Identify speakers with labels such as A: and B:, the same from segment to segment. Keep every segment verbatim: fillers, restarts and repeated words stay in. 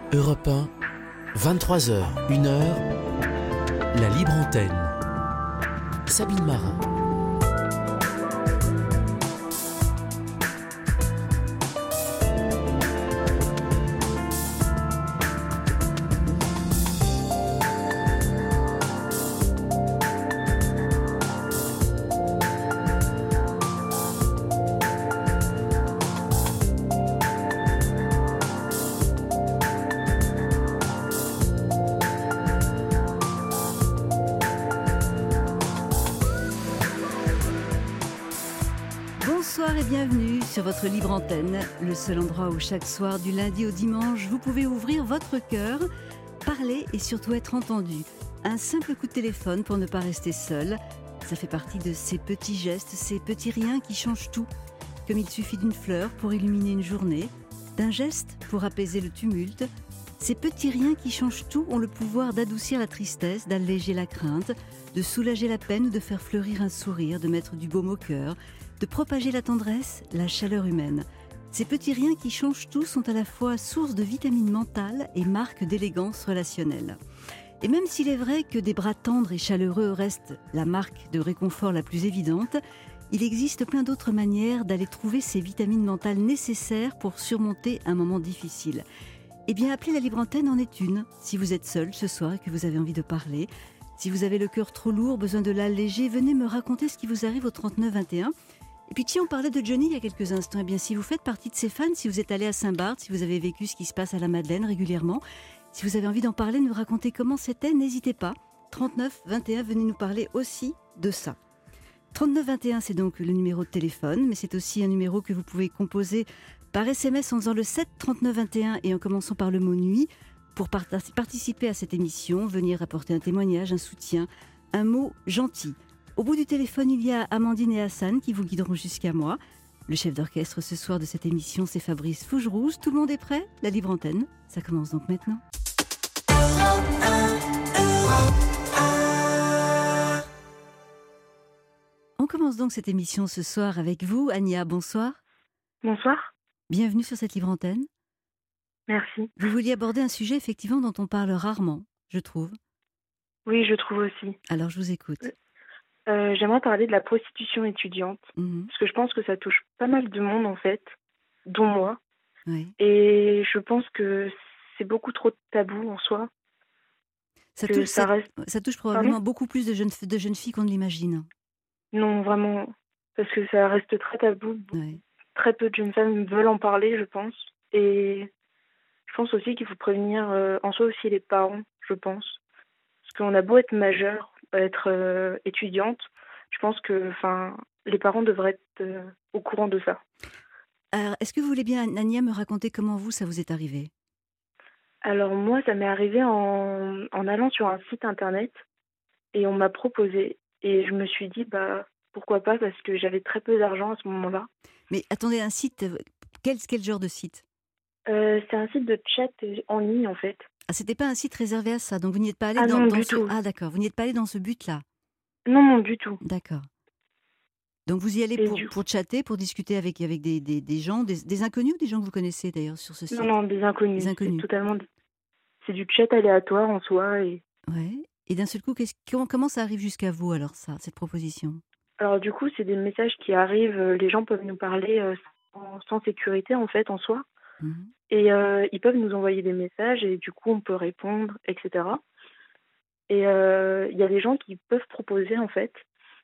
A: Europe un, vingt-trois heures, une heure, la libre antenne. Sabine Marin.
B: Bonsoir et bienvenue sur votre libre antenne, le seul endroit où chaque soir du lundi au dimanche, vous pouvez ouvrir votre cœur, parler et surtout être entendu. Un simple coup de téléphone pour ne pas rester seul, ça fait partie de ces petits gestes, ces petits riens qui changent tout. Comme il suffit d'une fleur pour illuminer une journée, d'un geste pour apaiser le tumulte, ces petits riens qui changent tout ont le pouvoir d'adoucir la tristesse, d'alléger la crainte, de soulager la peine ou de faire fleurir un sourire, de mettre du baume au cœur, de propager la tendresse, la chaleur humaine. Ces petits riens qui changent tout sont à la fois source de vitamines mentales et marque d'élégance relationnelle. Et même s'il est vrai que des bras tendres et chaleureux restent la marque de réconfort la plus évidente, il existe plein d'autres manières d'aller trouver ces vitamines mentales nécessaires pour surmonter un moment difficile. Eh bien, appeler la libre antenne en est une. Si vous êtes seul ce soir et que vous avez envie de parler, si vous avez le cœur trop lourd, besoin de l'alléger, venez me raconter ce qui vous arrive au trente-neuf vingt et un. Et puis tiens, on parlait de Johnny il y a quelques instants. Eh bien, si vous faites partie de ses fans, si vous êtes allé à Saint-Barth, si vous avez vécu ce qui se passe à la Madeleine régulièrement, si vous avez envie d'en parler, de nous raconter comment c'était, n'hésitez pas. trente-neuf vingt et un, venez nous parler aussi de ça. trente-neuf vingt et un, c'est donc le numéro de téléphone, mais c'est aussi un numéro que vous pouvez composer par S M S en faisant le sept trente-neuf vingt et un et en commençant par le mot nuit pour participer à cette émission, venir apporter un témoignage, un soutien, un mot gentil. Au bout du téléphone, il y a Amandine et Hassan qui vous guideront jusqu'à moi. Le chef d'orchestre ce soir de cette émission, c'est Fabrice Fougerouge. Tout le monde est prêt ? La libre antenne, ça commence donc maintenant. On commence donc cette émission ce soir avec vous, Ania. Bonsoir.
C: Bonsoir.
B: Bienvenue sur cette libre antenne.
C: Merci.
B: Vous vouliez aborder un sujet effectivement dont on parle rarement, je trouve.
C: Oui, je trouve aussi.
B: Alors, je vous écoute.
C: Euh, j'aimerais parler de la prostitution étudiante,
B: Mmh.
C: parce que je pense que ça touche pas mal de monde, en fait, dont moi.
B: Oui.
C: Et je pense que c'est beaucoup trop tabou en soi.
B: Ça
C: que
B: touche,
C: ça
B: ça,
C: reste...
B: ça touche probablement
C: Pardon
B: beaucoup plus de jeunes, de jeunes filles qu'on ne l'imagine.
C: Non, vraiment, parce que ça reste très tabou.
B: Ouais.
C: Très peu de jeunes femmes veulent en parler, je pense. Et je pense aussi qu'il faut prévenir euh, en soi aussi les parents, je pense. Parce qu'on a beau être majeur, être euh, étudiante, je pense que enfin, les parents devraient être euh, au courant de ça.
B: Alors, est-ce que vous voulez bien, Ania, me raconter comment vous, ça vous est arrivé ?
C: Alors moi, ça m'est arrivé en, en allant sur un site internet et on m'a proposé. Et je me suis dit, bah pourquoi pas, parce que j'avais très peu d'argent à ce moment-là.
B: Mais attendez, un site, euh, quel, quel genre de site ?
C: Euh, c'est un site de chat en ligne, en fait.
B: Ah, c'était pas un site réservé à ça, donc vous n'y êtes pas allé
C: Ah
B: dans,
C: non,
B: dans
C: du
B: ce...
C: tout.
B: Ah d'accord, vous n'y êtes pas allé dans ce but-là.
C: Non, non, du tout.
B: D'accord. Donc vous y allez
C: Et
B: pour,
C: du...
B: pour chatter, pour discuter avec, avec des, des, des gens, des, des inconnus ou des gens que vous connaissez d'ailleurs sur ce site ?
C: Non, non, des inconnus.
B: Des inconnus.
C: C'est totalement... C'est du chat aléatoire en soi. Et...
B: Ouais. Et d'un seul coup, qu'est-ce... comment, comment ça arrive jusqu'à vous alors, ça, cette proposition ?
C: Alors du coup, c'est des messages qui arrivent, euh, les gens peuvent nous parler euh, sans, sans sécurité en fait, en soi.
B: Mmh.
C: Et euh, ils peuvent nous envoyer des messages et du coup, on peut répondre, et cetera. Et il euh, y a des gens qui peuvent proposer en fait.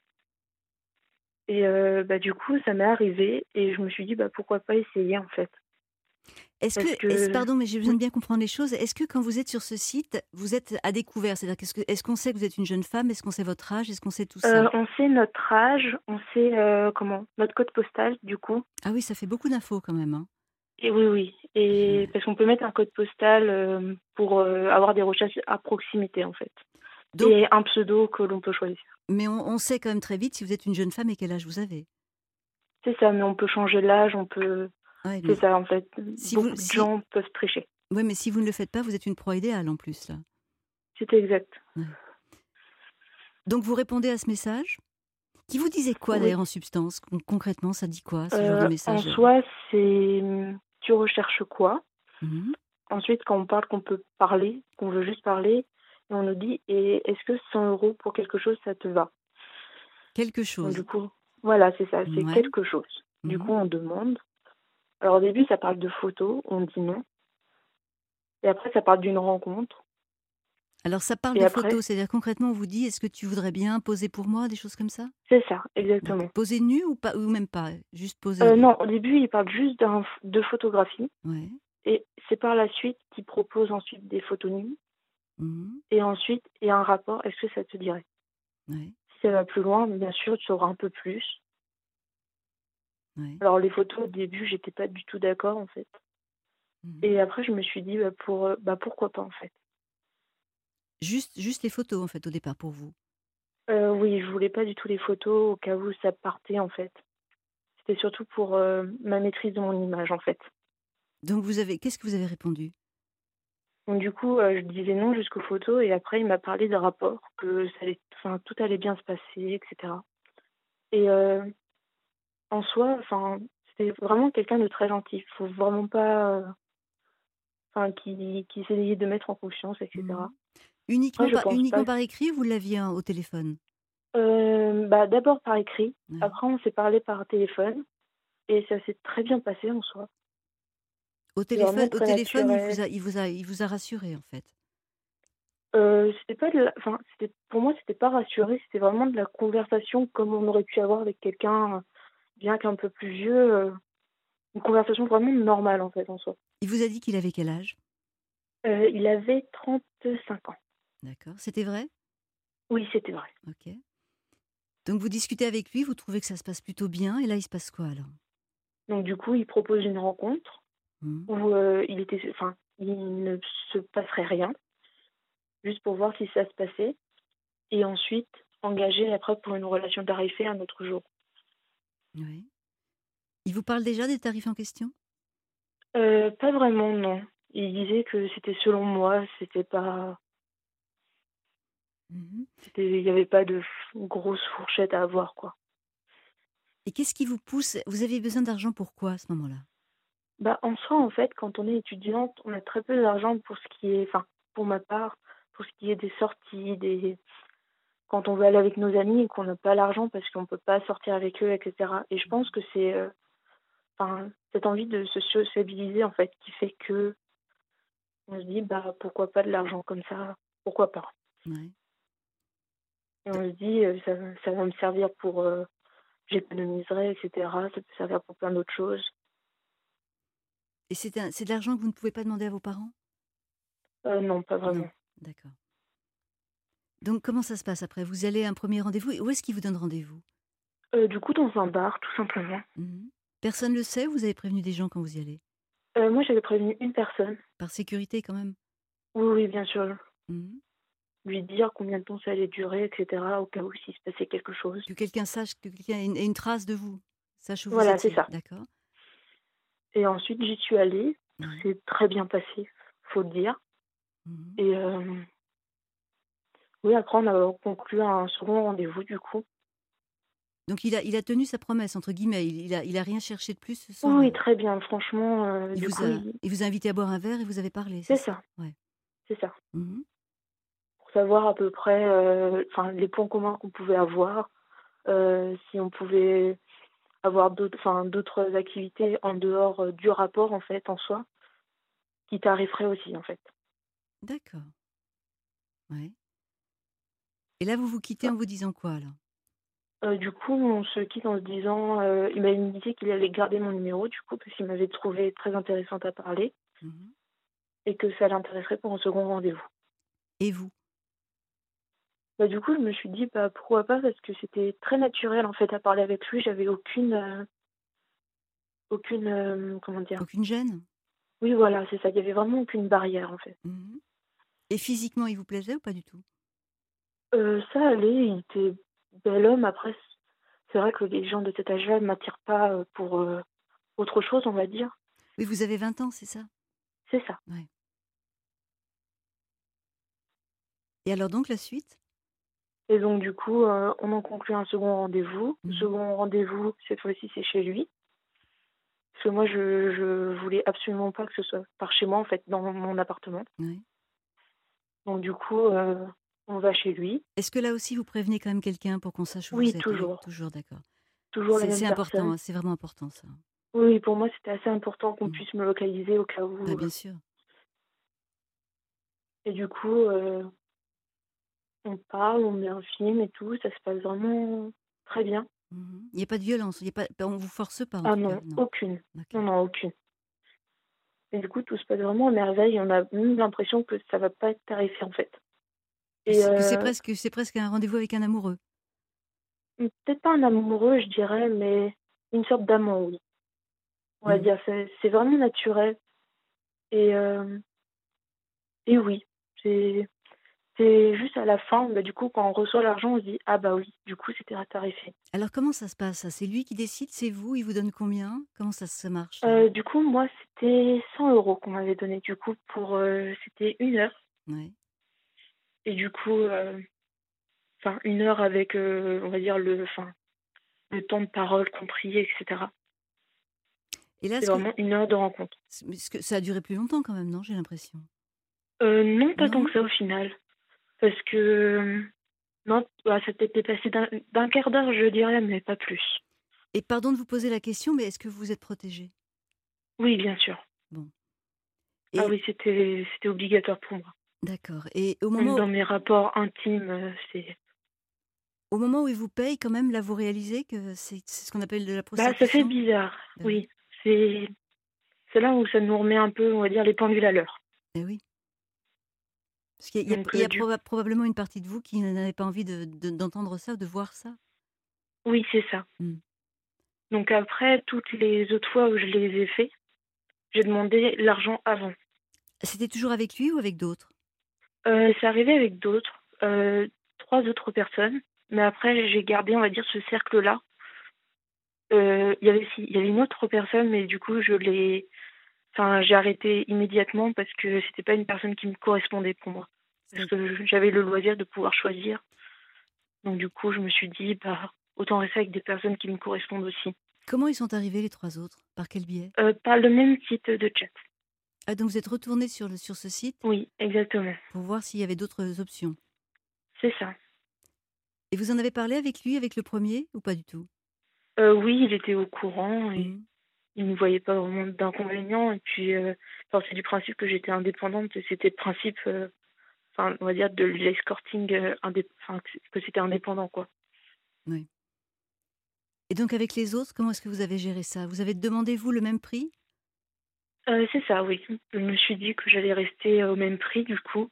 C: Et euh, bah, du coup, ça m'est arrivé et je me suis dit, bah, pourquoi pas essayer en fait.
B: Est-ce
C: Parce
B: que,
C: que...
B: est-ce, pardon, mais j'ai besoin
C: Oui.
B: de bien comprendre les choses. Est-ce que quand vous êtes sur ce site, vous êtes à découvert ? C'est-à-dire, qu'est-ce que, est-ce qu'on sait que vous êtes une jeune femme ? Est-ce qu'on sait votre âge ? Est-ce qu'on sait tout ça ?
C: Euh, on sait notre âge, on sait euh, comment notre code postal du coup.
B: Ah oui, ça fait beaucoup d'infos quand même. Hein.
C: Et oui, oui. Et parce qu'on peut mettre un code postal euh, pour euh, avoir des recherches à proximité en fait. Donc, et un pseudo que l'on peut choisir.
B: Mais on, on sait quand même très vite si vous êtes une jeune femme et quel âge vous avez.
C: C'est ça, mais on peut changer l'âge, on peut...
B: Ouais,
C: c'est ça en fait.
B: Si
C: Beaucoup
B: vous,
C: de
B: si...
C: gens peuvent tricher.
B: Oui, mais si vous ne le faites pas, vous êtes une proie idéale en plus là.
C: C'est exact.
B: Ouais. Donc vous répondez à ce message qui vous disait quoi, oui, d'ailleurs en substance ? Concrètement, ça dit quoi ce euh, genre de message ?
C: En soi, c'est tu recherches quoi ?
B: Mmh.
C: ensuite, quand on parle qu'on peut parler, qu'on veut juste parler, et on nous dit: «Et est-ce que cent euros pour quelque chose, ça te va?»
B: Quelque
C: Donc du
B: chose.
C: coup voilà, c'est ça, c'est
B: Ouais.
C: quelque chose. Du
B: Mmh.
C: coup, on demande. Alors au début, ça parle de photos, on dit non et après ça parle d'une rencontre
B: Alors ça parle
C: et
B: de
C: après
B: photos, c'est-à-dire concrètement on vous dit: «Est-ce que tu voudrais bien poser pour moi?» des choses comme ça?
C: c'est ça,
B: D'accord.
C: exactement.
B: Poser nu ou pas ou même pas? Juste poser?
C: Heu, non, au début, il parle juste d'un ph de photographie
B: Ouais.
C: et c'est par la suite qu'il propose ensuite des photos nues
B: Mmh.
C: et ensuite il y a un rapport: «Est-ce que ça te dirait?»
B: Ouais,
C: Si ça va plus loin, bien sûr, tu auras un peu plus.
B: ouais.
C: Alors les photos, au début, j'étais pas du tout d'accord, en fait
B: Mmh.
C: et après je me suis dit: «Bah, pour, heu, bah, pourquoi pas, en fait?»
B: Juste juste les photos en fait au départ pour vous?
C: Heu, oui, je voulais pas du tout les photos au cas où ça partait, en fait. C'était surtout pour, heu, ma maîtrise de mon image, en fait.
B: Donc vous avez qu'est-ce que vous avez répondu?
C: Donc du coup, heu, je disais non jusqu'aux photos et après il m'a parlé de rapport, que ça allait enfin tout allait bien se passer et cetera et heu, en soi, enfin, c'était vraiment quelqu'un de très gentil. Faut vraiment pas, heu, enfin qui qui essayait de mettre en confiance et
B: Mmh.
C: cetera. Après
B: Uniquement
C: je
B: par
C: pense pas
B: uniquement par écrit ou vous l'aviez, hein, au téléphone?
C: heu, bah, d'abord par écrit,
B: Ouais.
C: après on s'est parlé par téléphone et ça s'est très bien passé en soi.
B: Au
C: C'est vraiment
B: téléphone au
C: très
B: téléphone, il vous
C: naturel.
B: a il vous a il vous a rassuré en fait?
C: Heu, c'était pas de la enfin, c'était pour moi, c'était pas rassuré, c'était vraiment de la conversation comme on aurait pu avoir avec quelqu'un, heu, bien qu'un peu plus vieux, heu, une conversation vraiment normale, en fait, en soi.
B: Il vous a dit qu'il avait quel âge?
C: Heu, il avait trente-cinq ans.
B: D'accord, c'était vrai?
C: Oui, c'était vrai.
B: OK. Donc vous discutez avec lui, vous trouvez que ça se passe plutôt bien et là il se passe quoi alors?
C: Donc du coup, il propose une rencontre
B: Mmh.
C: où, heu, il était enfin, il ne se passerait rien, juste pour voir si ça se passait et ensuite engager après pour une relation tarifée un autre jour.
B: Oui. Il vous parle déjà des tarifs en question?
C: Heu, pas vraiment, non. Il disait que c'était selon moi, c'était pas
B: Mmh.
C: c'était il y avait pas de f grosse fourchette à avoir, quoi.
B: Et qu'est-ce qui vous pousse vous avez besoin d'argent pour quoi à ce moment-là?
C: Bah, en soi, en fait, quand on est étudiante, on a très peu d'argent pour ce qui est enfin, pour ma part, pour ce qui est des sorties, des quand on veut aller avec nos amis et qu'on n'a pas l'argent parce qu'on peut pas sortir avec eux et cetera et je pense que c'est, heu, enfin, cette envie de se sociabiliser, en fait, qui fait qu'on se dit: «Bah, pourquoi pas de l'argent comme ça? Pourquoi pas?»
B: Ouais.
C: Et on se dit, heu: «Ça va ça va me servir pour, heu, j'économiserai et cetera, ça peut servir pour plein d'autres choses».
B: Et c'est un c'est de l'argent que vous ne pouvez pas demander à vos parents?
C: Heu, non, pas
B: Non,
C: vraiment.
B: d'accord. Donc comment ça se passe après? Vous allez à un premier rendez-vous et où est-ce qu'il vous donne rendez-vous?
C: Heu, du coup, dans un bar, tout simplement.
B: Mmh. Personne le sait ou vous avez prévenu des gens quand vous y allez?
C: Heu, moi, j'avais prévenu une personne.
B: Par sécurité quand même?
C: Oui, oui, bien sûr.
B: Mmh.
C: Lui dire combien de temps ça allait durer et cetera, au cas où s'il se passait quelque chose.
B: Que quelqu'un sache, que quelqu'un ait une ait une trace de vous, sache où vous
C: Voilà, c'est
B: étiez,
C: ça.
B: d'accord.
C: Et ensuite, j'y suis allée. Tout
B: Ouais.
C: s'est très bien passé, faut le dire.
B: Mmh.
C: Et hem, oui, après, on a conclu un second rendez-vous, du coup.
B: Donc il a il a «tenu sa promesse» entre guillemets, il il a il a rien cherché de plus ce
C: Oui,
B: soir-là?
C: oui, très bien. Franchement, heu,
B: Il
C: du
B: vous
C: coup,
B: a
C: il
B: il vous a invité à boire un verre et vous avez parlé, c'est
C: c'est
B: ça?
C: ça,
B: Ouais.
C: c'est ça.
B: Mmh.
C: Pour savoir à peu près, heu, enfin, les points communs qu'on pouvait avoir, heu, si on pouvait avoir d'autres enfin, d'autres activités en dehors, heu, du rapport, en fait, en soi, qui tariferaient aussi, en fait.
B: D'accord, ouais. Et là vous vous quittez en vous disant quoi alors?
C: Heu, du coup, on se quitte en se disant, heu, il m'a indiqué qu'il allait garder mon numéro du coup, parce qu'il m'avait trouvée très intéressante à parler
B: Mmh.
C: et que ça l'intéresserait pour un second rendez-vous.
B: Et vous?
C: Bah, du coup, je me suis dit: «Bah, pourquoi pas?» parce que c'était très naturel, en fait, à parler avec lui. J'avais aucune, heu, aucune, hem, comment dire?
B: Aucune gêne?
C: Oui, voilà, c'est ça, il y avait vraiment aucune barrière, en fait.
B: Mmh. Et physiquement il vous plaisait ou pas du tout?
C: Heu, ça allait, il était bel homme. Après, c c'est vrai que les gens de cet âge-là ne m'attirent pas, heu, pour, heu, autre chose, on va dire.
B: Oui, vous avez vingt ans, c'est ça?
C: C'est ça.
B: Ouais. Et alors donc la suite?
C: Et donc du coup, heu, on en conclut un second rendez-vous.
B: Mmh.
C: Second rendez-vous, cette fois-ci, c'est chez lui. Parce que moi, je je voulais absolument pas que ce soit par chez moi, en fait, dans mon appartement.
B: Ouais.
C: Donc du coup, heu, on va chez lui.
B: Est-ce que là aussi vous prévenez quand même quelqu'un pour qu'on sache où
C: Oui,
B: vous êtes? Oui,
C: toujours.
B: toujours, d'accord.
C: Toujours la
B: C'est
C: même
B: c'est important,
C: personne.
B: hein, c'est vraiment important ça.
C: Oui, oui, pour moi, c'était assez important qu'on
B: Mmh.
C: puisse me localiser au cas
B: Bah,
C: où,
B: bien
C: heu
B: sûr.
C: et du coup, heu, on parle, on met un film et tout, ça se passe vraiment très bien.
B: Mmh. Il y a pas de violence, il y a pas on vous force pas en
C: Ah
B: tout cas?
C: non,
B: Non.
C: aucune.
B: OK.
C: Non, non, aucune. Et du coup, tout se passe vraiment à merveille. On a même l'impression que ça va pas être tarifé, en fait.
B: Que
C: Et
B: c'est que c'est
C: heu,
B: presque c'est presque un rendez-vous avec un amoureux?
C: peut-être pas un amoureux, je dirais, mais une sorte d'amant, oui. On va
B: Mmh.
C: dire, c'est c'est vraiment naturel et hem et oui, c'est c'est juste à la fin, bah, du coup, quand on reçoit l'argent, on se dit: «Ah bah oui, du coup, c'était tarifé».
B: Alors comment ça se passe ça? C'est lui qui décide? C'est vous? Il vous donne combien? Comment ça ça marche ça?
C: Heu, du coup, moi, c'était cent euros qu'on m'avait donné, du coup, pour, heu, c'était une heure
B: Ouais.
C: et du coup, heu, enfin une heure avec, heu, on va dire le enfin, le temps de parole compris et cetera.
B: Et là,
C: C'est
B: ce que
C: vraiment une heure de rencontre.
B: c mais ce que ça a duré plus longtemps quand même, non, j'ai l'impression?
C: Heu, non, pas tant
B: Non?
C: que ça au final, parce que, hem, non, bah, ça peut-être dépassé d'un d'un quart d'heure, je dirais, mais pas plus.
B: Et pardon de vous poser la question, mais est-ce que vous êtes protégée?
C: Oui, bien sûr.
B: Bon.
C: Ah
B: Et
C: oui, c'était c'était obligatoire pour moi.
B: d'accord, et au
C: Même
B: moment
C: dans mes rapports intimes, heu, c'est
B: au moment où il vous paye quand même, là, vous réalisez que c'est c'est ce qu'on appelle de la
C: bah, ça fait
B: prostitution?
C: bizarre,
B: Bah oui.
C: oui. C'est c'est là où ça nous remet un peu, on va dire, les pendules à l'heure.
B: Eh oui. Parce qu'il y a il y a
C: Donc
B: il y
C: heu,
B: a
C: du
B: proba probablement une partie de vous qui n'avait pas envie de de d'entendre ça, de voir ça?
C: oui, c'est ça.
B: Mmh.
C: Donc après, toutes les autres fois où je les ai fait, j'ai demandé l'argent avant.
B: C'était toujours avec lui ou avec d'autres?
C: Heu, c'est arrivé avec d'autres, heu, trois autres personnes, mais après j'ai gardé, on va dire, ce cercle-là. Heu, il y avait aussi il y avait une autre personne, mais du coup je l'ai enfin j'ai arrêté immédiatement parce que c'était pas une personne qui me correspondait pour moi. Parce
B: C'est
C: que je j'avais le loisir de pouvoir choisir. Donc du coup, je me suis dit: «Bah, autant rester avec des personnes qui me correspondent aussi».
B: comment ils sont arrivés les trois autres? Par quel biais?
C: Heu, par le même site de chat.
B: Ah, donc vous êtes retournée sur le sur ce site
C: Oui, exactement,
B: pour voir s'il y avait d'autres options?
C: c'est ça.
B: Et vous en avez parlé avec lui, avec le premier ou pas du tout?
C: Heu, oui, il était au courant et
B: Mmh.
C: il ne voyait pas vraiment d'inconvénient et puis, heu, partait du principe que j'étais indépendante et c'était le principe, heu, enfin, on va dire de l'escorting, heu, indép enfin, que que c'était indépendant, quoi.
B: Oui. Et donc avec les autres, comment est-ce que vous avez géré ça? Vous avez demandé, vous, le même prix?
C: Heu, c'est ça, oui. Je me suis dit que j'allais rester au même prix, du coup.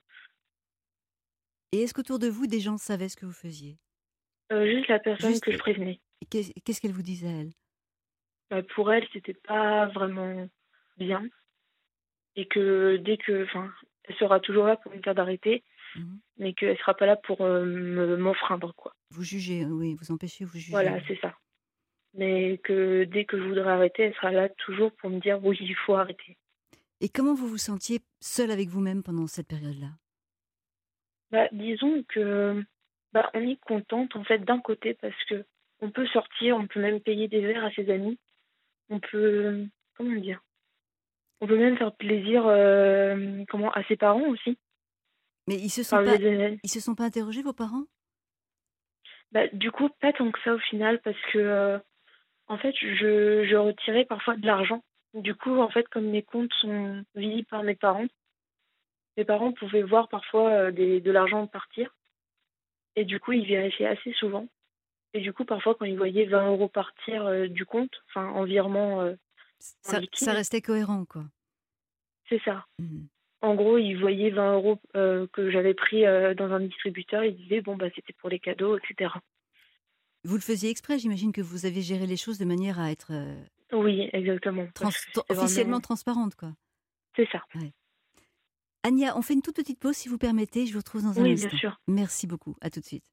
B: Et est-ce qu'autour de vous, des gens savaient ce que vous faisiez?
C: Heu, juste la personne
B: Juste,
C: que je
B: et
C: prévenais.
B: et qu'est qu'est-ce qu'elle vous disait, elle?
C: Bah, pour elle, c'était pas vraiment bien et que dès que enfin, elle sera toujours là pour me dire d'arrêter,
B: Mmh.
C: mais qu'elle sera pas là pour, heu, me m'enfreindre, quoi.
B: Vous jugez, heu, oui, vous empêchez, vous jugez,
C: Voilà,
B: oui.
C: c'est ça. Mais que dès que je voudrais arrêter, elle sera là toujours pour me dire: «Oui, il faut arrêter».
B: Et comment vous vous sentiez seule avec vous-même pendant cette période-là?
C: Bah, disons que, bah, on est contente, en fait, d'un côté parce que on peut sortir, on peut même payer des verres à ses amis. On peut, comment dire? On peut même faire plaisir, hem, comment? À ses parents aussi,
B: Mais ils se sont
C: par le biais
B: pas
C: des
B: ils se sont pas interrogés, vos parents?
C: bah, du coup, pas tant que ça au final parce que, heu, en fait, je je retirais parfois de l'argent. Du coup, en fait, comme mes comptes sont visibles par mes parents, mes parents pouvaient voir parfois, heu, des de l'argent partir et du coup, ils vérifiaient assez souvent et du coup, parfois, quand ils voyaient vingt euros partir, heu, du compte, enfin en virement, heu, en
B: Ça ça
C: liquide,
B: restait cohérent, quoi?
C: c'est ça.
B: Mmh.
C: En gros, ils voyaient vingt euros heu, que j'avais pris, heu, dans un distributeur, ils disaient: «Bon, bah, c'était pour les cadeaux» et cetera.
B: Vous le faisiez exprès, j'imagine que vous avez géré les choses de manière à être, heu,
C: Oui, exactement,
B: trans
C: parce que
B: t
C: c'était
B: officiellement
C: vraiment
B: transparente, quoi?
C: c'est ça.
B: Ouais. Anya, on fait une toute petite pause si vous permettez, je vous retrouve dans un
C: Oui, bien
B: instant.
C: sûr.
B: Merci beaucoup, à tout de suite.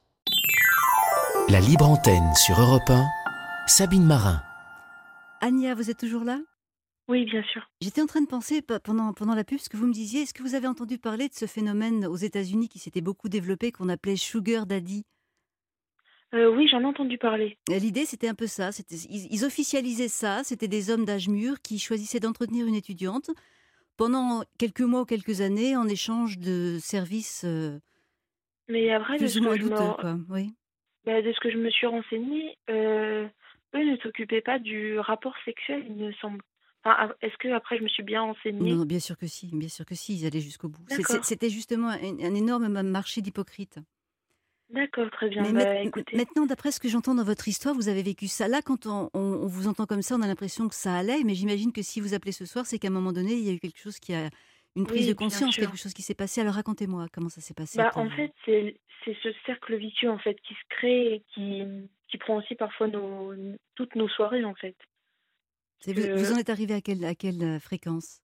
A: La libre antenne sur Europe un, Sabine Marin.
B: Anya, vous êtes toujours là?
C: Oui, bien sûr.
B: J'étais en train de penser pe pendant pendant la pub, ce que vous me disiez, est-ce que vous avez entendu parler de ce phénomène aux États-Unis qui s'était beaucoup développé, qu'on appelait sugar daddy?
C: Heu, oui, j'en ai entendu parler.
B: Et l'idée, c'était un peu ça, c'était ils ils officialisaient ça, c'était des hommes d'âge mûr qui choisissaient d'entretenir une étudiante pendant quelques mois ou quelques années en échange de services, heu,
C: Mais après de
B: plus
C: ce
B: ou
C: que
B: moins
C: je me
B: douteux,
C: ren
B: quoi. Oui.
C: bah, de ce que je me suis renseignée, heu, eux ne s'occupaient pas du rapport sexuel, il me semble. Enfin, av est-ce qu'après je me suis bien renseignée?
B: Non, bien sûr que si, bien sûr que si, ils allaient jusqu'au bout. C'est c'est
C: D'accord,
B: c'était justement un un énorme ma marché d'hypocrites.
C: d'accord, très bien.
B: Mais maint
C: Bah,
B: m
C: écoutez,
B: maintenant, d'après ce que j'entends dans votre histoire, vous avez vécu ça. Là, quand on on on vous entend comme ça, on a l'impression que ça allait, mais j'imagine que si vous appelez ce soir, c'est qu'à un moment donné, il y a eu quelque chose qui a une prise de
C: oui, bien
B: conscience,
C: sûr.
B: quelque chose qui s'est passé. Alors racontez-moi comment ça s'est passé
C: Bah,
B: pour
C: en
B: vous?
C: fait, c'est c'est ce cercle vicieux, en fait, qui se crée et qui qui prend aussi parfois nos toutes nos soirées, en fait.
B: C'est vous vous
C: Que,
B: en êtes arrivé à quelle à quelle, heu, fréquence?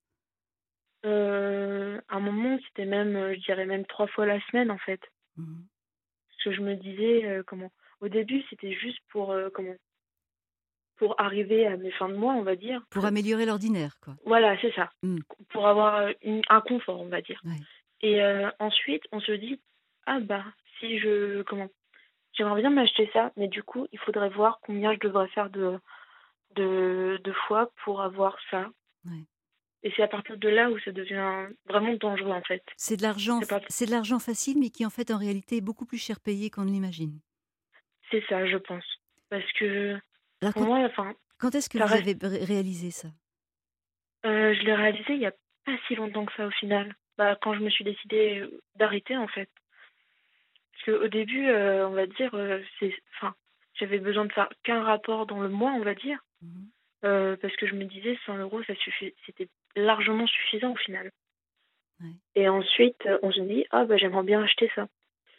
C: heu, à un moment, c'était même, heu, je dirais même trois fois la semaine, en fait.
B: Mmh.
C: Parce que je me disais, heu, comment au début, c'était juste pour, heu, comment pour arriver à mes fins de mois, on va dire.
B: Pour améliorer l'ordinaire, quoi.
C: Voilà, c'est ça.
B: Mmh.
C: Pour avoir, heu, une un confort, on va dire.
B: Ouais.
C: Et heu, ensuite, on se dit: «Ah bah, si je comment j'aimerais bien m'acheter ça, mais du coup, il faudrait voir combien je devrais faire de de de fois pour avoir ça».
B: Ouais.
C: Et c'est à partir de là où ça devient vraiment dangereux, en fait.
B: C'est de l'argent
C: C'est
B: f
C: pas
B: c'est de l'argent facile, mais qui, en fait, en réalité, est beaucoup plus cher payé qu'on ne l'imagine.
C: c'est ça, je pense. Parce que
B: Alors
C: pour
B: quand
C: moi, enfin,
B: quand est-ce que
C: ça
B: vous
C: reste
B: avez ré réalisé ça?
C: heu, je l'ai réalisé il y a pas si longtemps que ça, au final. Bah, quand je me suis décidée, heu, d'arrêter, en fait. Parce qu'au début, heu, on va dire, heu, c'est enfin, j'avais besoin de faire qu'un rapport dans le mois, on va dire,
B: Mmh.
C: heu, parce que je me disais cent euros ça suffit c'était largement suffisant au final.
B: Ouais.
C: Et ensuite, heu, on se dit: «Ah bah, j'aimerais bien acheter ça».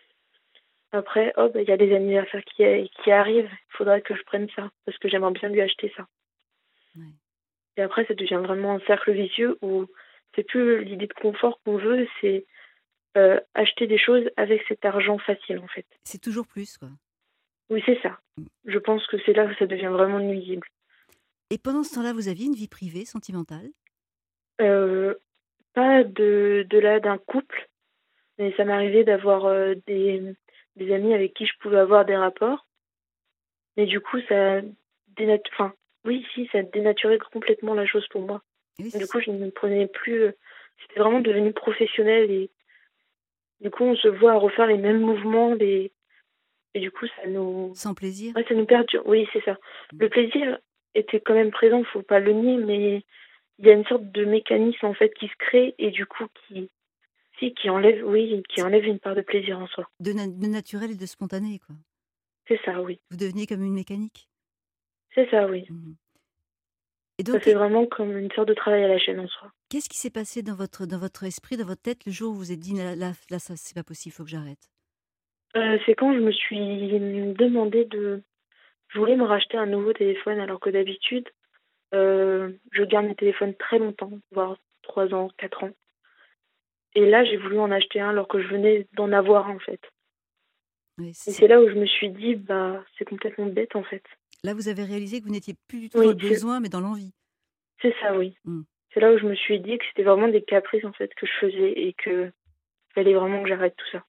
C: Après, oh bah, il y a les anniversaires qui a qui arrivent, il faudrait que je prenne ça, parce que j'aimerais bien lui acheter ça.
B: Ouais.
C: Et après ça devient vraiment un cercle vicieux où c'est plus l'idée de confort qu'on veut, c'est, heu, acheter des choses avec cet argent facile, en fait.
B: C'est toujours plus, quoi.
C: Oui, c'est ça.
B: Mmh.
C: Je pense que c'est là où ça devient vraiment nuisible.
B: Et pendant ce temps-là, vous aviez une vie privée, sentimentale?
C: Heu, pas de de là d'un couple, mais ça m'arrivait d'avoir, heu, des des amis avec qui je pouvais avoir des rapports, mais du coup ça dénat enfin, oui, si, ça dénaturait complètement la chose pour moi.
B: Oui,
C: Du
B: c'est
C: coup, je ne me prenais plus, heu, c'était vraiment devenu professionnel et du coup, on se voit à refaire les mêmes mouvements, les et du coup, ça nous
B: sans plaisir?
C: ouais, ça nous perturbe. Oui, c'est ça.
B: Mmh.
C: Le plaisir était quand même présent, faut pas le nier, mais il y a une sorte de mécanisme, en fait, qui se crée et du coup qui si, qui enlève oui, qui
B: C'est
C: enlève une part de plaisir en soi.
B: de na de naturel et de spontané, quoi.
C: C'est ça, oui.
B: Vous deveniez comme une mécanique.
C: C'est ça, oui.
B: Mmh. Et
C: Ça
B: donc
C: fait
B: qu'est
C: vraiment comme une sorte de travail à la chaîne en soi.
B: qu'est-ce qui s'est passé dans votre dans votre esprit, dans votre tête, le jour où vous vous êtes dit: «Là là là, ça c'est pas possible, faut que j'arrête»?
C: Heu, c'est quand je me suis demandé de je voulais me racheter un nouveau téléphone alors que d'habitude, heu, je garde mes téléphones très longtemps, voire trois ans, quatre ans. Et là, j'ai voulu en acheter un alors que je venais d'en avoir un, en fait.
B: Oui,
C: Et
B: c'est
C: c'est là où je me suis dit: «Bah, c'est complètement bête, en fait».
B: là, vous avez réalisé que vous n'étiez plus du tout dans le
C: Oui, c'est
B: besoin, mais dans l'envie.
C: c'est ça, oui.
B: Mmh.
C: C'est là où je me suis dit que c'était vraiment des caprices, en fait, que je faisais et que fallait vraiment que j'arrête tout ça.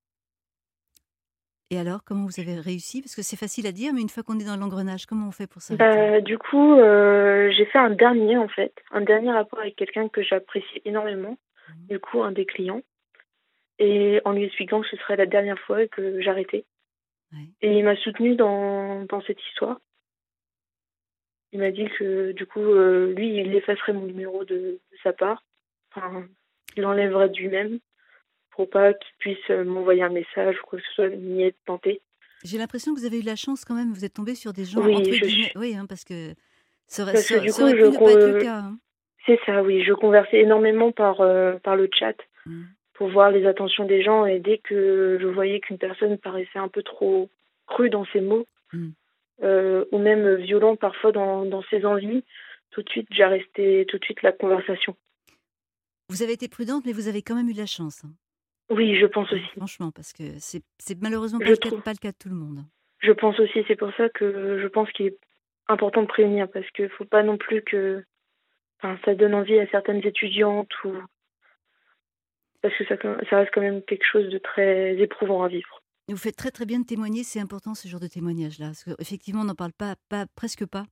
B: Et alors, comment vous avez réussi? Parce que c'est facile à dire, mais une fois qu'on est dans l'engrenage, comment on fait pour s'arrêter?
C: Bah, du coup, heu, j'ai fait un dernier, en fait, un dernier rapport avec quelqu'un que j'apprécie énormément,
B: Mmh.
C: du coup, un des clients et en lui expliquant que ce serait la dernière fois et que j'arrêtais
B: Ouais.
C: et il m'a soutenue dans dans cette histoire. Il m'a dit que, du coup, heu, lui, il effacerait mon numéro de de sa part, enfin, il l'enlèverait de lui-même pour pas qu'il puisse, heu, m'envoyer un message ou quoi que ce soit, ni être tenté.
B: J'ai l'impression que vous avez eu de la chance quand même, vous êtes tombés sur des gens
C: Oui,
B: entre
C: je
B: guillemets
C: suis
B: oui, hein, parce que ça aurait
C: parce que
B: ça
C: du
B: ça
C: coup,
B: aurait
C: je
B: pu ne pas être le
C: con
B: cas, hein.
C: c'est ça, oui, je conversais énormément par, heu, par le chat
B: Mmh.
C: pour voir les attentions des gens et dès que je voyais qu'une personne paraissait un peu trop crue dans ses mots,
B: Mmh.
C: heu, ou même violent parfois dans dans ses envies, tout de suite j'arrêtais tout de suite la conversation.
B: Vous avez été prudente, mais vous avez quand même eu de la chance, hein.
C: Oui, je pense
B: Hein,
C: aussi.
B: franchement, parce que c'est c'est malheureusement pas
C: Je
B: le cas
C: trouve
B: pas le cas de tout le monde.
C: je pense aussi, c'est pour ça que je pense qu'il est important de prévenir parce qu'il faut pas non plus que enfin, ça donne envie à certaines étudiantes ou parce que ça ça reste quand même quelque chose de très éprouvant à vivre.
B: Et vous faites très, très bien de témoigner, c'est important ce genre de témoignage-là, parce qu'effectivement, on n'en parle pas pas presque pas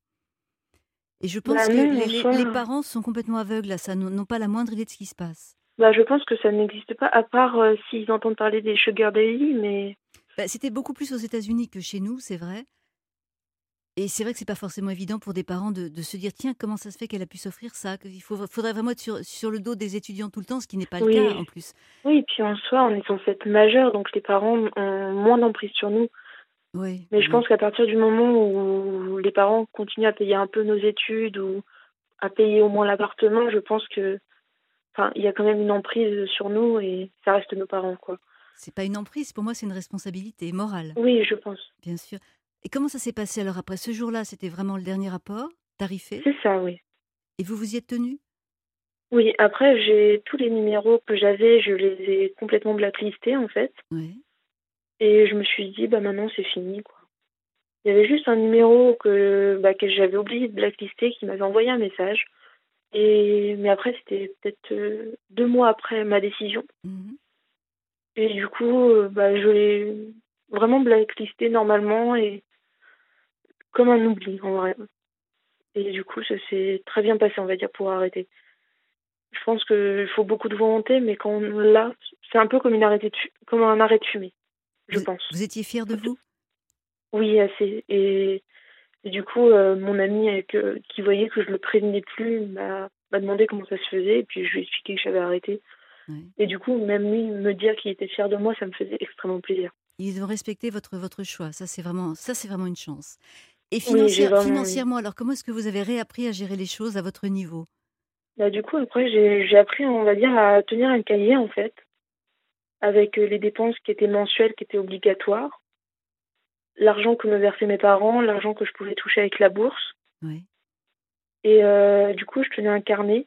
B: et je pense
C: Bah
B: que
C: non,
B: les
C: en
B: les les
C: soi,
B: parents sont complètement aveugles à ça, n'ont n'ont pas la moindre idée de ce qui se passe.
C: bah, je pense que ça n'existe pas, à part, heu, s'ils entendent parler des sugar daddy, mais
B: Bah, c'était beaucoup plus aux États-Unis que chez nous, c'est vrai et c'est vrai que c'est pas forcément évident pour des parents de de se dire: «Tiens, comment ça se fait qu'elle a pu s'offrir ça?» qu'il faut faudrait vraiment être sur sur le dos des étudiants tout le temps, ce qui n'est pas le cas
C: oui.
B: en plus.
C: Oui, et puis en soi, on est censé être majeur, donc les parents ont moins d'emprise sur nous.
B: Oui,
C: Mais je
B: oui.
C: pense qu'à partir du moment où les parents continuent à payer un peu nos études ou à payer au moins l'appartement, je pense que, enfin, il y a quand même une emprise sur nous et ça reste nos parents, quoi.
B: C'est pas une emprise, pour moi, c'est une responsabilité morale,
C: Oui, je pense.
B: bien sûr et comment ça s'est passé alors après ce jour-là? C'était vraiment le dernier rapport, tarifé
C: C'est ça, oui.
B: et vous vous y êtes tenus?
C: Oui, après, j'ai tous les numéros que j'avais, je les ai complètement blacklistés, en fait.
B: Oui.
C: Et je me suis dit, bah maintenant, c'est fini, quoi. Il y avait juste un numéro que, bah, que j'avais oublié de blacklister qui m'avait envoyé un message. Et mais après, c'était peut-être euh, deux mois après ma décision.
B: Mmh.
C: Et du coup, euh, bah, je l'ai vraiment blacklisté normalement et comme un oubli, en vrai. Et du coup, ça s'est très bien passé, on va dire, pour arrêter. Je pense qu'il faut beaucoup de volonté, mais quand on l'a, c'est un peu comme, une arrêt de fu- comme un arrêt de fumée, je
B: Vous
C: pense.
B: vous étiez fiers de vous?
C: Oui, assez. Et, et du coup, euh, mon ami avec, euh, qui voyait que je le prévenais plus m'a m'a demandé comment ça se faisait. Et puis je lui ai expliqué que j'avais arrêté.
B: Oui.
C: Et du coup, même lui, me dire qu'il était fier de moi, ça me faisait extrêmement plaisir.
B: Ils ont respecté votre votre choix, ça c'est vraiment ça c'est vraiment une chance et
C: Oui, j'ai
B: financière
C: vraiment eu.
B: financièrement alors, comment est-ce que vous avez réappris à gérer les choses à votre niveau?
C: Bah, du coup, après, j'ai j'ai appris, on va dire, à tenir un cahier, en fait, avec euh, les dépenses qui étaient mensuelles, qui étaient obligatoires, l'argent que me versaient mes parents, l'argent que je pouvais toucher avec la bourse.
B: Oui.
C: Et euh, du coup, je tenais un carnet.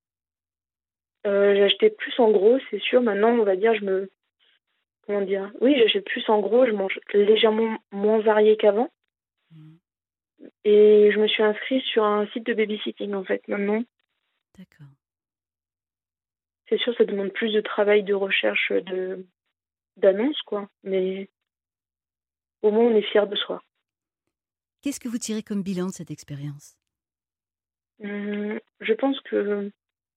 C: Euh, j'achetais plus en gros, c'est sûr. Maintenant, on va dire, je me... Comment dire? Oui, j'achète plus en gros, je mange légèrement moins varié qu'avant.
B: Mmh.
C: Et je me suis inscrite sur un site de babysitting, en fait, maintenant.
B: D'accord.
C: C'est sûr, ça demande plus de travail de recherche de d'annonces, quoi. Mais au moins, on est fier de soi.
B: Qu'est-ce que vous tirez comme bilan de cette expérience?
C: Mmh, je pense que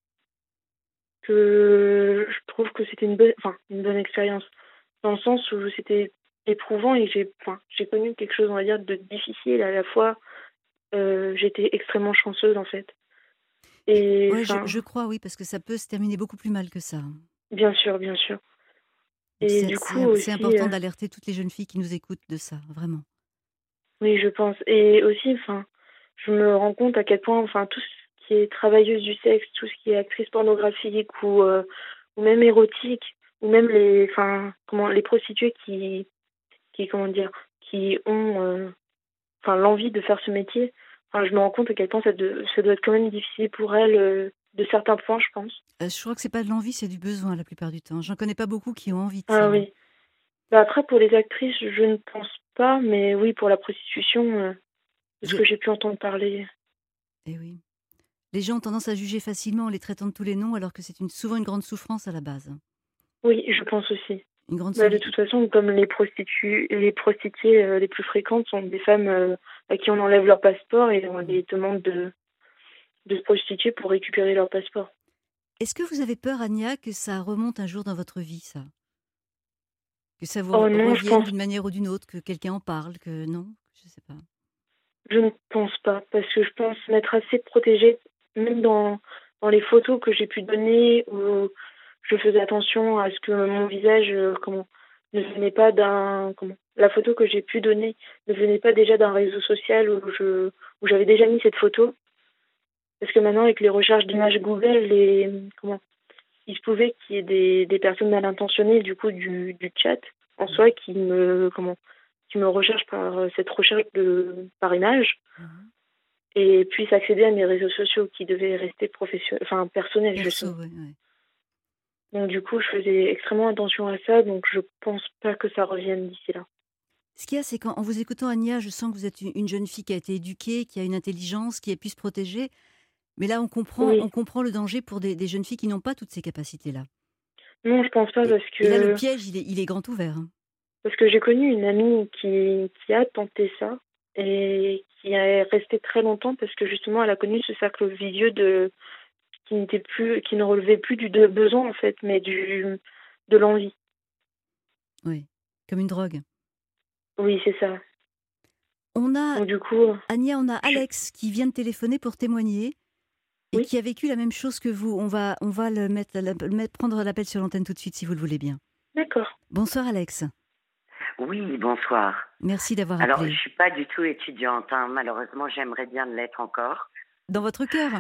C: que je trouve que c'était une bonne enfin, une bonne expérience, dans le sens où c'était éprouvant et j'ai enfin, j'ai connu quelque chose, on va dire, de difficile à la fois, heu, j'étais extrêmement chanceuse, en fait et
B: Ouais, je
C: enfin,
B: je crois oui, parce que ça peut se terminer beaucoup plus mal que ça, hein.
C: bien sûr, bien sûr
B: Donc
C: et
B: c'est
C: du
B: c'est
C: coup
B: im c'est
C: aussi,
B: important
C: heu,
B: d'alerter toutes les jeunes filles qui nous écoutent de ça, vraiment.
C: oui, je pense et aussi, enfin, je me rends compte à quel point, enfin, tout ce qui est travailleuse du sexe, tout ce qui est actrice pornographique ou, heu, ou même érotique ou même les enfin, comment les prostituées qui qui, comment dire, qui ont, heu, enfin, l'envie de faire ce métier, enfin, je me rends compte à quel point ça de ça doit être quand même difficile pour elles, heu, de certains points, je pense.
B: Heu, je crois que c'est pas de l'envie, c'est du besoin la plupart du temps. J'en connais pas beaucoup qui ont envie de ça,
C: Ah
B: hein.
C: oui. Bah, après pour les actrices, je ne pense pas, mais oui, pour la prostitution, heu, de ce
B: Je
C: que j'ai pu entendre parler.
B: Eh oui. Les gens ont tendance à juger facilement en les traitant de tous les noms alors que c'est une souvent une grande souffrance à la base, hein.
C: Oui, je pense aussi.
B: Une grande
C: Bah, de
B: soli
C: toute façon, comme les prostituées les prostituées, heu, les plus fréquentes sont des femmes, heu, à qui on enlève leur passeport et on
B: mmh.
C: les demande de de se prostituer pour récupérer leur passeport.
B: Est-ce que vous avez peur, Anya, que ça remonte un jour dans votre vie, ça? Que ça vous
C: Oh
B: re
C: non, je
B: revienne
C: pense
B: d'une manière ou d'une autre, que quelqu'un en parle, que non? Je sais pas.
C: je ne pense pas, parce que je pense m'être assez protégée, même dans dans les photos que j'ai pu donner, où je faisais attention à ce que mon visage, heu, comment, ne venait pas d'un comment, la photo que j'ai pu donner ne venait pas déjà d'un réseau social où je où j'avais déjà mis cette photo. Parce que maintenant avec les recherches d'images Google, les comment, il se pouvait qu'il y ait des des personnes mal intentionnées du coup du du chat en
B: Mmh.
C: soi qui me comment, qui me recherchent par, heu, cette recherche de par image
B: Mmh.
C: et puissent accéder à mes réseaux sociaux qui devaient rester profession enfin personnels
B: Perso,
C: justement.
B: ouais, ouais.
C: Donc du coup, je faisais extrêmement attention à ça, donc je pense pas que ça revienne d'ici là.
B: Ce qu'il y a, c'est qu'en en vous écoutant, Anya, je sens que vous êtes u une jeune fille qui a été éduquée, qui a une intelligence, qui a pu se protéger. Mais là, on comprend on
C: Oui.
B: comprend le danger pour des des jeunes filles qui n'ont pas toutes ces capacités-là.
C: Non, je pense pas
B: Et
C: parce
B: et là, le
C: que
B: piège, il est il est grand ouvert, hein.
C: Parce que j'ai connu une amie qui, qui a tenté ça et qui est restée très longtemps parce que justement elle a connu ce cercle vicieux de qui n'était plus, qui ne relevait plus du de- besoin en fait, mais du de l'envie.
B: Oui, comme une drogue.
C: Oui, c'est ça.
B: On a,
C: Donc du coup,
B: Ania, on a
C: je...
B: Alex qui vient de téléphoner pour témoigner et
C: oui,
B: qui a vécu la même chose que vous. On va, on va le mettre, le mettre- prendre l'appel sur l'antenne tout de suite si vous le voulez bien.
C: d'accord.
B: Bonsoir Alex,
D: Oui, bonsoir.
B: merci d'avoir
D: Alors, je
B: appelé.
D: suis pas du tout étudiante, hein. Malheureusement, j'aimerais bien l'être encore.
B: Dans votre cœur?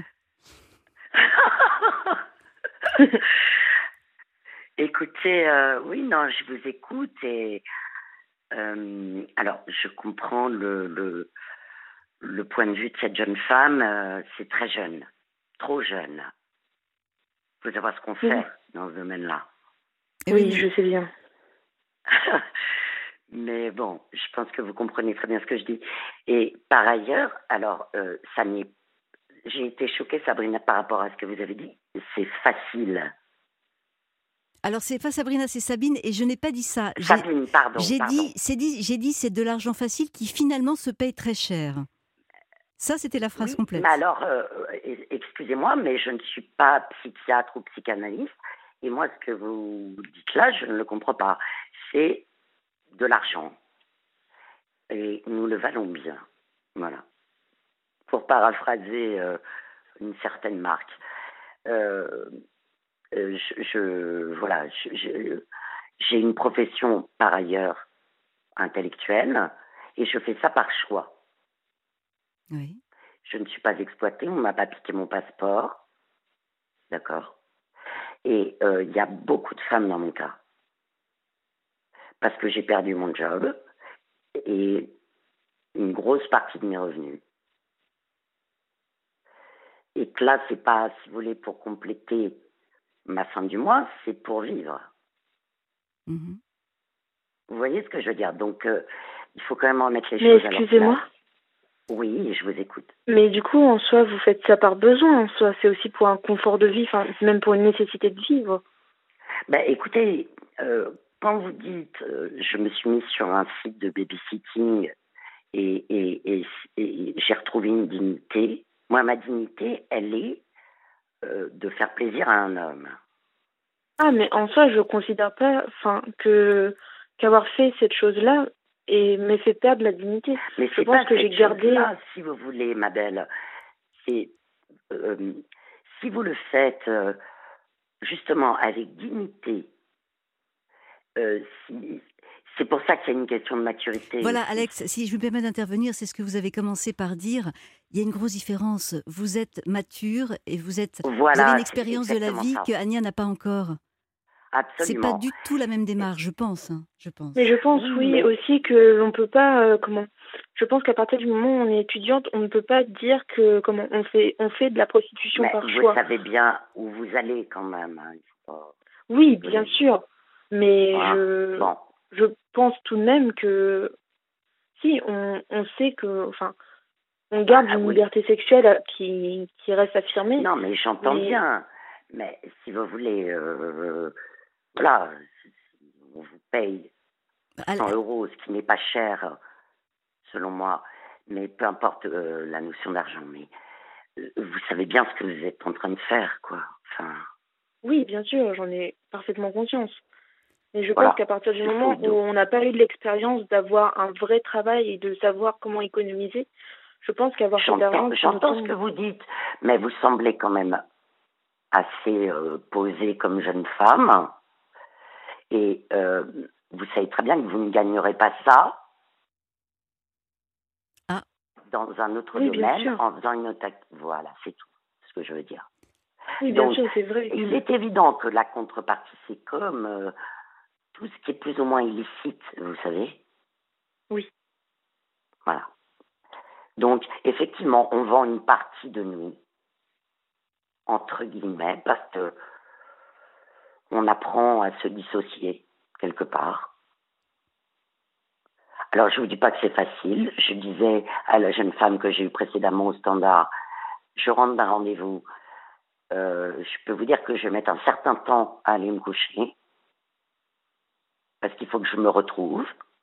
D: Écoutez, euh, oui, non, je vous écoute et euh, alors je comprends le, le le point de vue de cette jeune femme. Euh, c'est très jeune, trop jeune. Il faut savoir ce qu'on
C: Oui,
D: fait dans ce domaine-là.
B: Eh oui,
C: oui,
B: mais
C: je sais bien.
D: Mais bon, je pense que vous comprenez très bien ce que je dis. Et par ailleurs, alors, euh, ça n'est j'ai été choquée, Sabrina, par rapport à ce que vous avez dit. C'est facile.
B: alors c'est pas Sabrina, c'est Sabine et je n'ai pas dit ça. J'ai,
D: Sabine, pardon,
B: j'ai
D: pardon.
B: dit, c'est dit, j'ai dit c'est de l'argent facile qui finalement se paye très cher. Ça, c'était la phrase
D: Oui, mais
B: complète.
D: alors, euh, euh, excusez-moi, mais je ne suis pas psychiatre ou psychanalyste. Et moi, ce que vous dites là, je ne le comprends pas. C'est de l'argent. Et nous le valons bien. Voilà. Pour paraphraser euh, une certaine marque. Euh, euh, je, je- voilà, je- je- j'ai une profession par ailleurs intellectuelle et je fais ça par choix.
B: Oui.
D: Je ne suis pas exploitée, on ne m'a pas piqué mon passeport, d'accord. Et euh, il y a beaucoup de femmes dans mon cas parce que j'ai perdu mon job et une grosse partie de mes revenus. Et que là, c'est pas, si vous voulez, pour compléter ma fin du mois, c'est pour vivre.
B: Mhm.
D: Vous voyez ce que je veux dire? Donc, euh, il faut quand même remettre les
C: Mais
D: choses à leur place.
C: excusez-moi,
D: Oui, je vous écoute.
C: mais du coup, en soi, vous faites ça par besoin, en soi. C'est aussi pour un confort de vie, enfin, même pour une nécessité de vivre.
D: Ben, écoutez, euh, quand vous dites, euh, je me suis mise sur un site de babysitting et, et, et, et j'ai retrouvé une dignité. Moi, ma dignité, elle est euh, de faire plaisir à un homme.
C: Ah, mais en soi, je considère pas, enfin, que qu'avoir fait cette chose-là et m'ait fait perdre la dignité.
D: Mais
C: Je
D: c'est
C: pense
D: pas
C: que j'ai
D: cette
C: gardé.
D: chose-là, si vous voulez, ma belle. C'est euh, si vous le faites euh, justement avec dignité. Euh, si, c'est pour ça qu'il y a une question de maturité
B: Voilà,
D: aussi.
B: Alex, si je me permets d'intervenir, c'est ce que vous avez commencé par dire. Il y a une grosse différence. Vous êtes mature et vous êtes, vous avez une
D: Voilà, c'est
B: expérience de la
D: exactement
B: vie
D: ça.
B: que Ania n'a pas encore. C'est pas
D: Absolument.
B: du tout la même démarche, je pense. hein, je
C: Mais
B: pense.
C: je pense,
D: Oui,
C: oui,
D: mais
C: aussi que l'on peut pas, euh, comment. Je pense qu'à partir du moment où on est étudiante, on ne peut pas dire que comment on fait, on fait de la prostitution
D: Mais
C: par
D: vous
C: choix.
D: savez bien où vous allez quand même. Hein. Il faut pas
C: Oui, bien
D: donner-
C: sûr, mais
D: Hein.
C: je,
D: Bon,
C: je pense tout de même que si on, on sait que, enfin, on garde
D: ah
C: une
D: oui.
C: liberté sexuelle qui, qui reste affirmée.
D: Non, mais j'entends
C: Mais
D: bien. Mais si vous voulez, euh, voilà, on vous paye
B: Al-
D: cent euros, ce qui n'est pas cher, selon moi. Mais peu importe euh, la notion d'argent. Mais euh, vous savez bien ce que vous êtes en train de faire, quoi. Enfin,
C: oui, bien sûr, j'en ai parfaitement conscience. Mais je pense
D: voilà.
C: qu'à partir du
D: C'est faux,
C: moment où
D: donc.
C: on n'a pas eu de l'expérience d'avoir un vrai travail et de savoir comment économiser, je pense qu'avoir cet
D: J'entends,
C: argent pour
D: j'entends ce
C: autant.
D: que vous dites, mais vous semblez quand même assez euh, posée comme jeune femme. Et euh, vous savez très bien que vous ne gagnerez pas ça
B: Ah,
D: dans un autre
C: Oui, bien
D: domaine
C: sûr.
D: en faisant une autre activité. Voilà, c'est tout ce que je veux dire.
C: Oui, bien
D: Donc,
C: sûr, c'est vrai.
D: il est évident que la contrepartie, c'est comme euh, tout ce qui est plus ou moins illicite, vous savez.
C: Oui.
D: Voilà. Donc, effectivement, on vend une partie de nous, entre guillemets, parce que on apprend à se dissocier quelque part. Alors, je ne vous dis pas que c'est facile. Je disais à la jeune femme que j'ai eue précédemment au standard, je rentre d'un rendez-vous, euh, je peux vous dire que je vais mettre un certain temps à aller me coucher. parce qu'il faut que je me retrouve.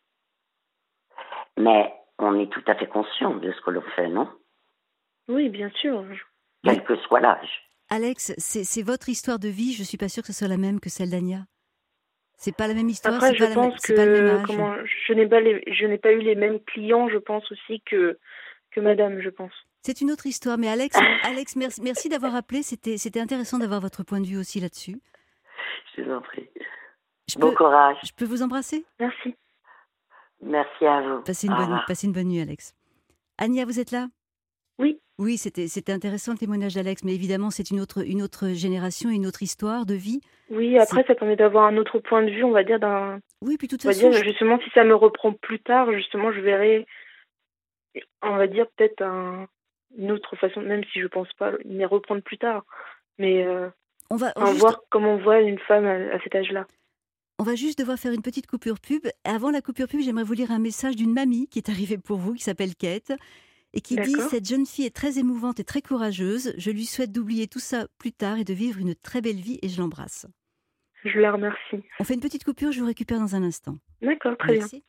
D: Mais on est tout à fait conscient de ce que l'on fait, non?
C: Oui, bien sûr.
D: Quel que soit l'âge.
B: Alex, c'est, c'est votre histoire de vie. Je ne suis pas sûre que ce soit la même que celle d'Ania. C'est pas la même histoire,
C: Après,
B: c'est
C: je
B: pas, la
C: pense
B: même- c'est pas le même
C: que
B: âge.
C: comment, je n'ai pas les, je n'ai pas eu les mêmes clients, je pense aussi que que Madame, je pense.
B: C'est une autre histoire. Mais Alex, Alex, merci, merci d'avoir appelé. C'était, c'était intéressant d'avoir votre point de vue aussi là-dessus.
D: Je vous en prie.
B: Je
D: Bon
B: peux,
D: courage.
B: je peux vous embrasser?
C: Merci.
D: Merci à vous.
B: Passez une
D: Au
B: bonne,
D: revoir.
B: passez une bonne nuit, Alex. Ania, vous êtes là?
C: Oui,
B: Oui, c'était, c'était intéressant le témoignage d'Alex, mais évidemment, c'est une autre, une autre génération, une autre histoire de vie.
C: oui. Après, ça permet d'avoir un autre point de vue, on va dire d'un,
B: Oui, puis de toute
C: on va
B: façon,
C: dire
B: je-
C: justement si ça me reprend plus tard, justement, je verrai, on va dire peut-être un, une autre façon, même si je pense pas les reprendre plus tard, mais euh,
B: on va
C: enfin,
B: juste,
C: voir comment on voit une femme à, à cet âge-là.
B: on va juste devoir faire une petite coupure pub. Avant la coupure pub, j'aimerais vous lire un message d'une mamie qui est arrivée pour vous, qui s'appelle Kate, et qui dit:
C: D'accord.
B: cette jeune fille est très émouvante et très courageuse. Je lui souhaite d'oublier tout ça plus tard et de vivre une très belle vie, et je l'embrasse.
C: Je la remercie.
B: On fait une petite coupure, je vous récupère dans un instant.
C: D'accord, très bien.
B: Merci.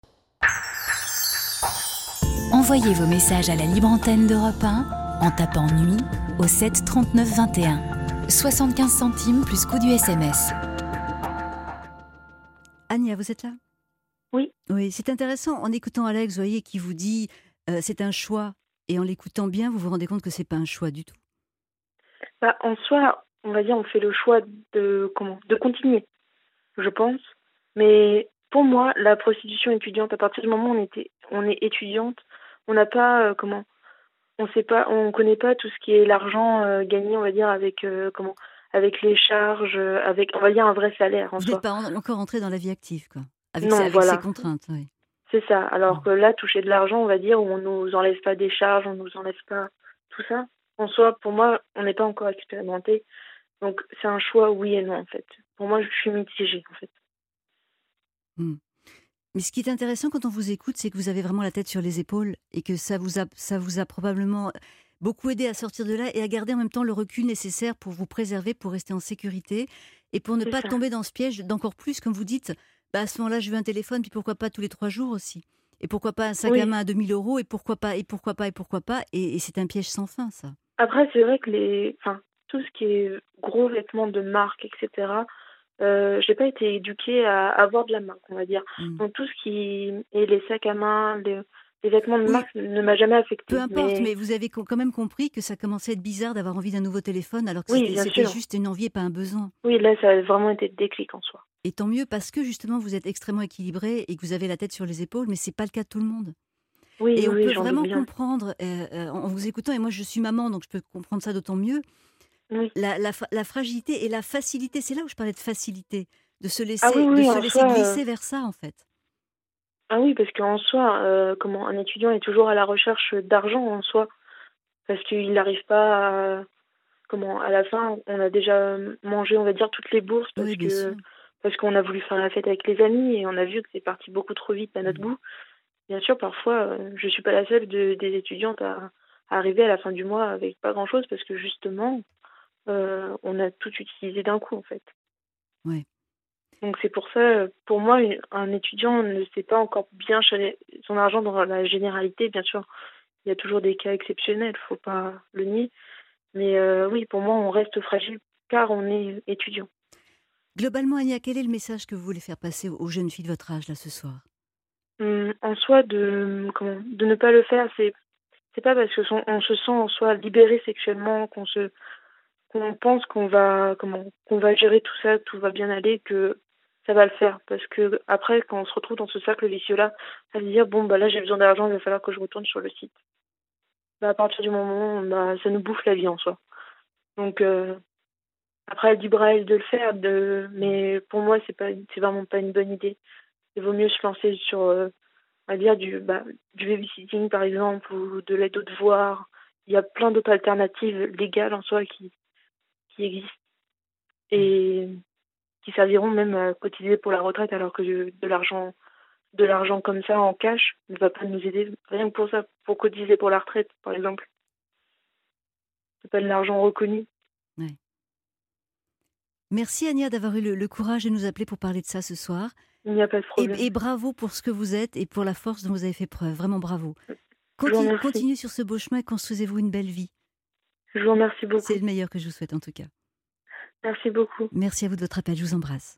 E: Envoyez vos messages à la libre antenne d'Europe un en tapant nuit au sept trente-neuf vingt et un. soixante-quinze centimes plus coût du S M S.
B: Ania, vous êtes là?
C: Oui.
B: Oui, c'est intéressant. En écoutant Alex, vous voyez, qui vous dit euh, c'est un choix, et en l'écoutant bien, vous vous rendez compte que c'est pas un choix du tout.
C: Bah, en soi, on va dire, on fait le choix de comment, de continuer, je pense. Mais pour moi, la prostitution étudiante, à partir du moment où on était, on est étudiante, on n'a pas euh, comment, on sait pas, on connaît pas tout ce qui est l'argent euh, gagné, on va dire, avec euh, comment, avec les charges, euh, avec, on va dire, un vrai salaire en
B: Vous
C: soi.
B: n'êtes pas en- encore entré dans la vie active, quoi. Avec,
C: Non,
B: ses, avec
C: voilà.
B: ses contraintes, oui.
C: C'est ça. Alors
B: Mm.
C: que là, toucher de l'argent, on va dire, où on nous enlève pas des charges, on nous enlève pas tout ça. En soi, pour moi, on n'est pas encore expérimenté. Donc, c'est un choix oui et non, en fait. Pour moi, je suis mitigée, en fait.
B: Mm. Mais ce qui est intéressant quand on vous écoute, c'est que vous avez vraiment la tête sur les épaules, et que ça vous a, ça vous a probablement beaucoup aidé à sortir de là et à garder en même temps le recul nécessaire pour vous préserver, pour rester en sécurité et pour ne
C: C'est
B: pas
C: ça.
B: tomber dans ce piège d'encore plus, comme vous dites, bah à ce moment-là, je veux un téléphone, puis pourquoi pas tous les trois jours aussi. Et pourquoi pas un sac
C: Oui.
B: à main à deux mille euros, et pourquoi pas, et pourquoi pas, et pourquoi pas. Et, et c'est un piège sans fin, ça.
C: Après, c'est vrai que les, enfin, tout ce qui est gros vêtements de marque, et cetera, euh, j'ai pas été éduquée à avoir de la marque, on va dire.
B: Mm.
C: Donc, tout ce qui est les sacs à main, les, les vêtements de
B: Oui.
C: marque ne m'a jamais affectée.
B: Peu importe,
C: Mais,
B: mais vous avez co- quand même compris que ça commençait à être bizarre d'avoir envie d'un nouveau téléphone, alors que
C: Oui,
B: c'était
C: bien
B: c'était
C: sûr.
B: juste une envie et pas un besoin.
C: oui, là, ça a vraiment été le déclic en soi.
B: Et tant mieux, parce que justement, vous êtes extrêmement équilibré et que vous avez la tête sur les épaules, mais c'est pas le cas de tout le monde.
C: Oui,
B: Et on
C: oui,
B: peut
C: j'en doute
B: vraiment
C: bien.
B: comprendre, euh, euh, en vous écoutant, et moi je suis maman, donc je peux comprendre ça d'autant mieux,
C: Oui.
B: la, la, fa- la fragilité et la facilité. C'est là où je parlais de facilité, de se laisser,
C: Ah oui,
B: de
C: oui,
B: se
C: en
B: laisser
C: soi, euh,
B: glisser vers ça, en fait.
C: Ah oui, parce qu'en soi, euh, comment un étudiant est toujours à la recherche d'argent en soi, parce qu'il n'arrive pas à, comment à la fin, on a déjà mangé, on va dire, toutes les bourses parce
B: Oui, bien
C: que
B: sûr.
C: parce qu'on a voulu faire la fête avec les amis et on a vu que c'est parti beaucoup trop vite à notre
B: Mm.
C: goût. Bien sûr, parfois, euh, je suis pas la seule de, des étudiantes à, à arriver à la fin du mois avec pas grand-chose parce que justement, euh, on a tout utilisé d'un coup en fait.
B: Ouais.
C: Donc c'est pour ça, euh, pour moi, une- un étudiant ne sait pas encore bien gérer son argent dans la généralité, bien sûr. Il y a toujours des cas exceptionnels, faut pas le nier. Mais euh, oui, pour moi, on reste fragile car on est étudiant.
B: Globalement, Ania, quel est le message que vous voulez faire passer aux aux jeunes filles de votre âge, là, ce soir?
C: Hum, en soi, de comment de ne pas le faire, c'est c'est pas parce que son- on se sent en soi libéré sexuellement qu'on se qu'on pense qu'on va comment qu'on va gérer tout ça, tout va bien aller, que ça va le faire. Parce que après, quand on se retrouve dans ce cercle vicieux là, à se dire bon bah là j'ai besoin d'argent, il va falloir que je retourne sur le site. Bah, à partir du moment où bah, ça nous bouffe la vie en soi. Donc euh, après, libre à elle de le faire, de... mais pour moi, c'est pas, c'est vraiment pas une bonne idée. Il vaut mieux se lancer sur, euh, on va dire, du, bah, du babysitting, par exemple, ou de l'aide aux devoirs. Il y a plein d'autres alternatives légales en soi qui, qui existent et qui serviront même à cotiser pour la retraite, alors que de, de l'argent, de l'argent comme ça en cash ne va pas nous aider rien que pour ça, pour cotiser pour la retraite, par exemple. C'est pas de l'argent reconnu.
B: Ouais. Merci Ania d'avoir eu le, le courage de nous appeler pour parler de ça ce soir.
C: Il n'y a pas de problème.
B: Et, et bravo pour ce que vous êtes et pour la force dont vous avez fait preuve. Vraiment bravo.
C: Je vous
B: Continue,
C: remercie.
B: continuez sur ce beau chemin et construisez-vous une belle vie.
C: Je vous remercie beaucoup.
B: C'est le meilleur que je vous souhaite en tout cas.
C: Merci beaucoup.
B: Merci à vous de votre appel. Je vous embrasse.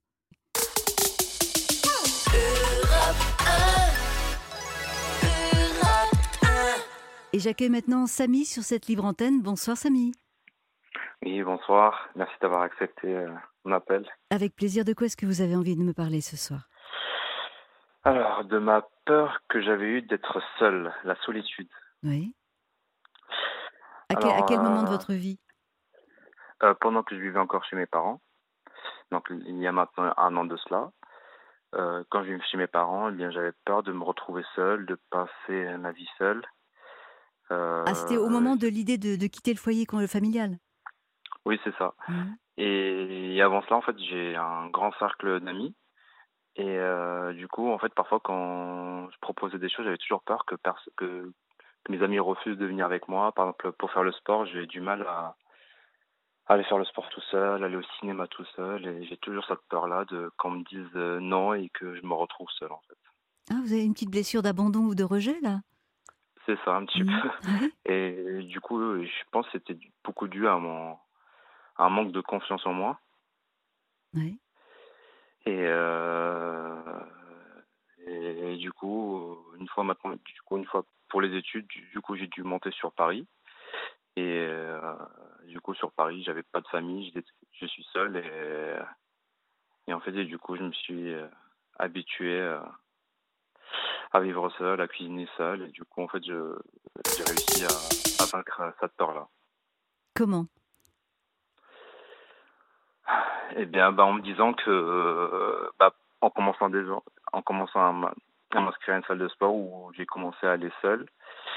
B: Et j'accueille maintenant Samy sur cette libre antenne. Bonsoir Samy.
F: Oui, bonsoir. Merci d'avoir accepté euh, mon appel.
B: Avec plaisir. De quoi est-ce que vous avez envie de me parler ce soir?
F: Alors, de ma peur que j'avais eue d'être seul, la solitude.
B: Oui. À quel,
F: Alors,
B: à quel moment de
F: euh,
B: votre vie?
F: euh, pendant que je vivais encore chez mes parents, donc il y a maintenant un an de cela, euh, quand je vivais chez mes parents, eh bien, j'avais peur de me retrouver seul, de passer ma vie seul. Euh,
B: Ah, c'était au moment de l'idée de, de quitter le foyer con- familial.
F: Oui, c'est ça.
B: Mhm.
F: Et, et avant cela, en fait, j'ai un grand cercle d'amis. Et euh, du coup, en fait, parfois, quand je proposais des choses, j'avais toujours peur que, pers- que, que mes amis refusent de venir avec moi. Par exemple, pour faire le sport, j'ai du mal à, à aller faire le sport tout seul, aller au cinéma tout seul. Et j'ai toujours cette peur-là de qu'on me dise euh, non et que je me retrouve seul, en fait.
B: Ah, vous avez une petite blessure d'abandon ou de rejet là?
F: C'est ça, un petit
B: Mhm.
F: peu.
B: Oui.
F: Et du coup, je pense que c'était du- beaucoup dû à, mon, à un manque de confiance en moi.
B: Oui.
F: Et, euh, et, et du coup, une fois maintenant, du coup, une fois pour les études, du, du coup, j'ai dû monter sur Paris. Et euh, du coup, sur Paris, j'avais pas de famille, j'étais- je suis seul. Et, et en fait, et du coup, je me suis euh, habitué euh, à vivre seul, à cuisiner seul. Et du coup, en fait, je, j'ai réussi à, à vaincre cette peur-là.
B: Comment?
F: Eh bien, bah, en me disant que, euh, bah, en commençant déjà, en commençant à m'a- à m'inscrire à une salle de sport où j'ai commencé à aller seul,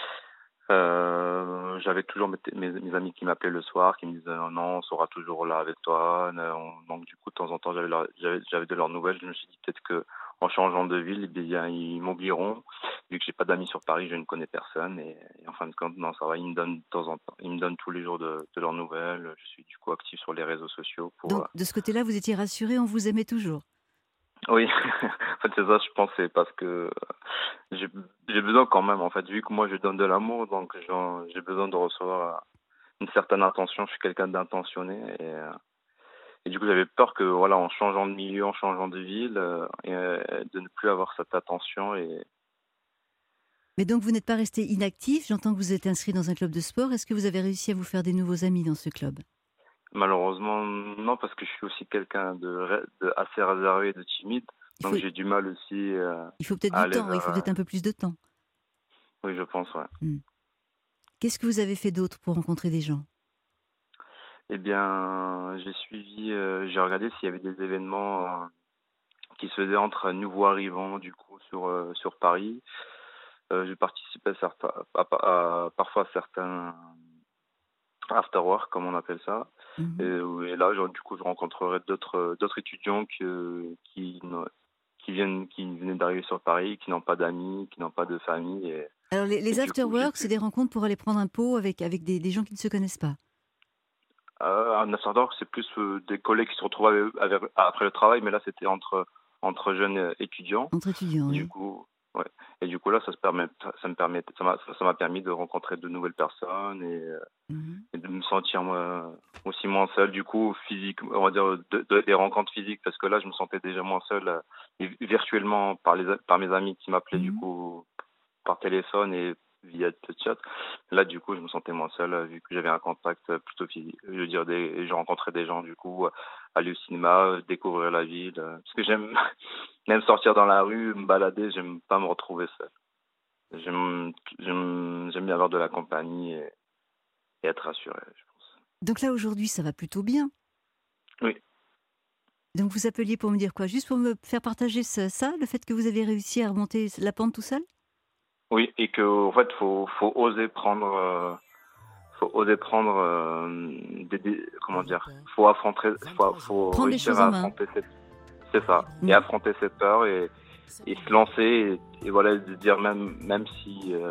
F: euh, j'avais toujours mes, mes, mes amis qui m'appelaient le soir, qui me disaient non, non, on sera toujours là avec toi. Non. Donc du coup, de temps en temps, j'avais, leur- j'avais, j'avais de leurs nouvelles. Je me suis dit peut-être que en changeant de ville, eh bien, ils m'oublieront. Vu que j'ai pas d'amis sur Paris, je ne connais personne. Et, et en fin de compte, non, ça va. Ils me donnent de temps en temps, ils me donnent tous les jours de, de leurs nouvelles. Je suis du coup actif sur les réseaux sociaux pour.
B: Donc
F: euh,
B: de ce côté-là, vous étiez rassuré, on vous aimait toujours.
F: Oui, en fait c'est ça, je pense, c'est parce que j'ai j'ai besoin quand même, en fait, vu que moi je donne de l'amour, donc j'en- j'ai besoin de recevoir une certaine attention, je suis quelqu'un d'intentionné, et, euh, et du coup j'avais peur que, voilà, en changeant de milieu, en changeant de ville, euh, et, euh, de ne plus avoir cette attention, et
B: Mais donc vous n'êtes pas resté inactif. J'entends que vous êtes inscrit dans un club de sport. Est-ce que vous avez réussi à vous faire des nouveaux amis dans ce club?
F: malheureusement, non, parce que je suis aussi quelqu'un de, ré- de assez réservé, de timide,
B: Il
F: donc
B: faut,
F: j'ai du mal aussi euh,
B: il faut peut-être
F: à
B: du
F: aller
B: temps, il
F: vers...
B: faut
F: euh,
B: peut-être un peu plus de temps.
F: oui, je pense, ouais.
B: Qu'est-ce que vous avez fait d'autre pour rencontrer des gens?
F: Eh bien, j'ai suivi, euh, j'ai regardé s'il y avait des événements euh, qui se faisaient entre nouveaux arrivants, du coup, sur, euh, sur Paris. Euh, j'ai participé à certains, à, à- à- parfois à certains after-work, comme on appelle ça.
B: Mhm.
F: Et, et là, genre, du coup, je rencontrerai d'autres, d'autres étudiants que, qui, n'ont- qui viennent, qui venaient d'arriver sur Paris, qui n'ont pas d'amis, qui n'ont pas de famille. Et,
B: Alors les,
F: et
B: les
F: du coup, j'ai
B: after-work,
F: pu-
B: c'est des rencontres pour aller prendre un pot avec, avec des, des gens qui ne se connaissent pas.
F: Euh, un after-work, c'est plus euh, des collègues qui se retrouvent avec- avec- après le travail, mais là, c'était entre, entre jeunes euh, étudiants.
B: Entre étudiants,
F: Et
B: oui.
F: du coup, ouais. Et du coup, là, ça se permet, ça me permet, ça m'a, ça m'a permis de rencontrer de nouvelles personnes et, euh,
B: Mhm.
F: et de me sentir moi, aussi moins seul. Du coup, physique, on va dire de, de- des rencontres physiques, parce que là, je me sentais déjà moins seul euh, et virtuellement par les, par mes amis qui m'appelaient du
B: Mhm.
F: coup par téléphone et via le chat. Là, du coup, je me sentais moins seul euh, vu que j'avais un contact euh, plutôt physique. Je veux dire, des, je rencontrais des gens, du coup, euh, aller au cinéma, euh, découvrir la ville. euh, parce que j'aime même sortir dans la rue, me balader, j'aime pas me retrouver seul. J'aime, j'aime, j'aime bien avoir de la compagnie et, et être rassuré, je pense.
B: Donc là aujourd'hui, ça va plutôt bien.
F: Oui.
B: Donc vous appeliez pour me dire quoi? Juste pour me faire partager ce- ça, le fait que vous avez réussi à remonter la pente tout seul?
F: Oui, et que en fait, faut, faut oser prendre, euh, faut oser prendre, euh, des, des- comment dire, faut affronter, faut, faut
B: Prendre les
F: réussir
B: choses
F: à
B: en main.
F: affronter cette, c'est ça,
B: Mm.
F: et affronter cette peur et, et se lancer et, et voilà, de dire même, même si, euh,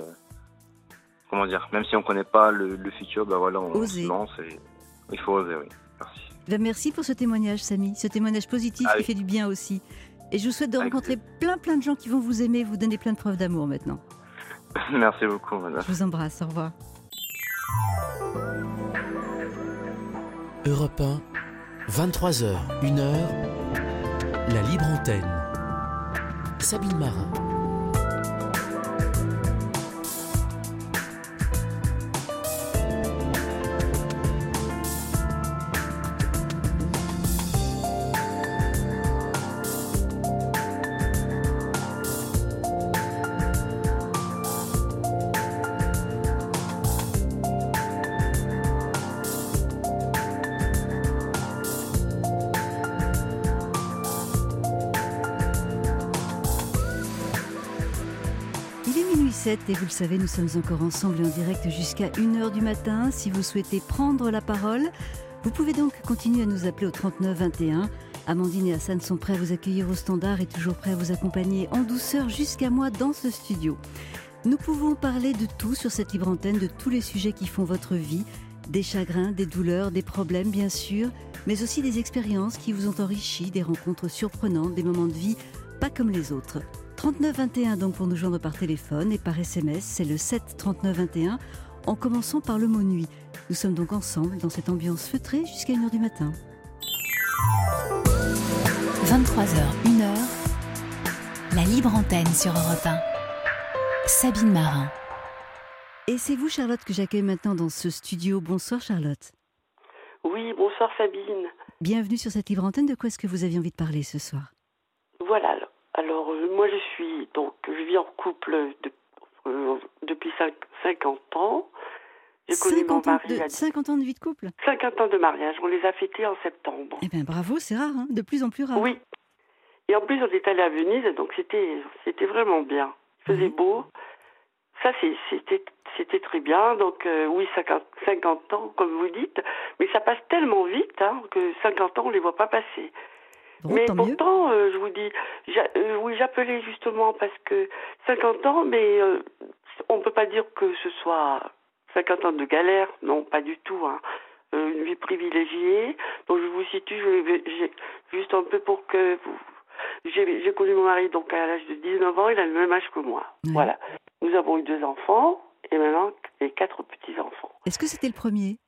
F: comment dire, même si on connaît pas le, le futur, ben voilà, on
B: Oser.
F: se lance et il faut oser, oui. Merci.
B: Ben, merci pour ce témoignage, Samy, ce témoignage positif
F: Allez.
B: qui fait du bien aussi. Et je vous souhaite de
F: Avec
B: rencontrer plein plein de gens qui vont vous aimer, vous donner plein de preuves d'amour maintenant.
F: Merci beaucoup, madame.
B: Je vous embrasse, au revoir.
A: Europe un, vingt-trois heures, une heure, la libre antenne. Sabine Marin.
B: Et vous le savez, nous sommes encore ensemble et en direct jusqu'à une heure du matin. Si vous souhaitez prendre la parole, vous pouvez donc continuer à nous appeler au trente-neuf vingt et un. Amandine et Hassan sont prêts à vous accueillir au standard et toujours prêts à vous accompagner en douceur jusqu'à moi dans ce studio. Nous pouvons parler de tout sur cette libre antenne, de tous les sujets qui font votre vie, des chagrins, des douleurs, des problèmes bien sûr, mais aussi des expériences qui vous ont enrichi, des rencontres surprenantes, des moments de vie pas comme les autres. trente-neuf vingt et un donc pour nous joindre par téléphone et par S M S, c'est le sept trente-neuf vingt et un en commençant par le mot nuit. Nous sommes donc ensemble dans cette ambiance feutrée jusqu'à une heure du matin.
E: vingt-trois heures, une heure, la libre antenne sur Europe un. Sabine Marin.
B: Et c'est vous Charlotte que j'accueille maintenant dans ce studio. Bonsoir Charlotte.
G: Oui, bonsoir Sabine.
B: Bienvenue sur cette libre antenne. De quoi est-ce que vous aviez envie de parler ce soir?
G: Voilà. Alors, euh, moi, je suis, donc, je vis en couple de, euh, depuis cinquante ans. J'ai connu mon
B: cinquante ans
G: mari
B: de,
G: à
B: cinquante ans de vie de couple?
G: cinquante ans de mariage. On les a fêtés en septembre.
B: Eh bien, bravo, c'est rare, hein, de plus en plus rare.
G: Oui. Et en plus, on est allé à Venise, donc c'était, c'était vraiment bien. Il faisait
B: Mmh.
G: beau. Ça, c'est, c'était, c'était très bien. Donc, euh, oui, cinquante, cinquante ans, comme vous dites. Mais ça passe tellement vite hein, que cinquante ans, on ne les voit pas passer.
B: Bon,
G: mais
B: tant
G: pourtant, euh, je vous dis, j'a- euh, oui, j'appelais justement parce que cinquante ans, mais euh, on ne peut pas dire que ce soit cinquante ans de galère, non, pas du tout. Hein. Euh, une vie privilégiée. Donc je vous situe, je vais- j'ai, juste un peu pour que vous... J'ai, j'ai connu mon mari donc à l'âge de dix-neuf ans, il a le même âge que moi.
B: mieux. Ouais.
G: Voilà. Nous avons eu deux enfants et maintenant les quatre petits-enfants.
B: Est-ce que c'était le premier?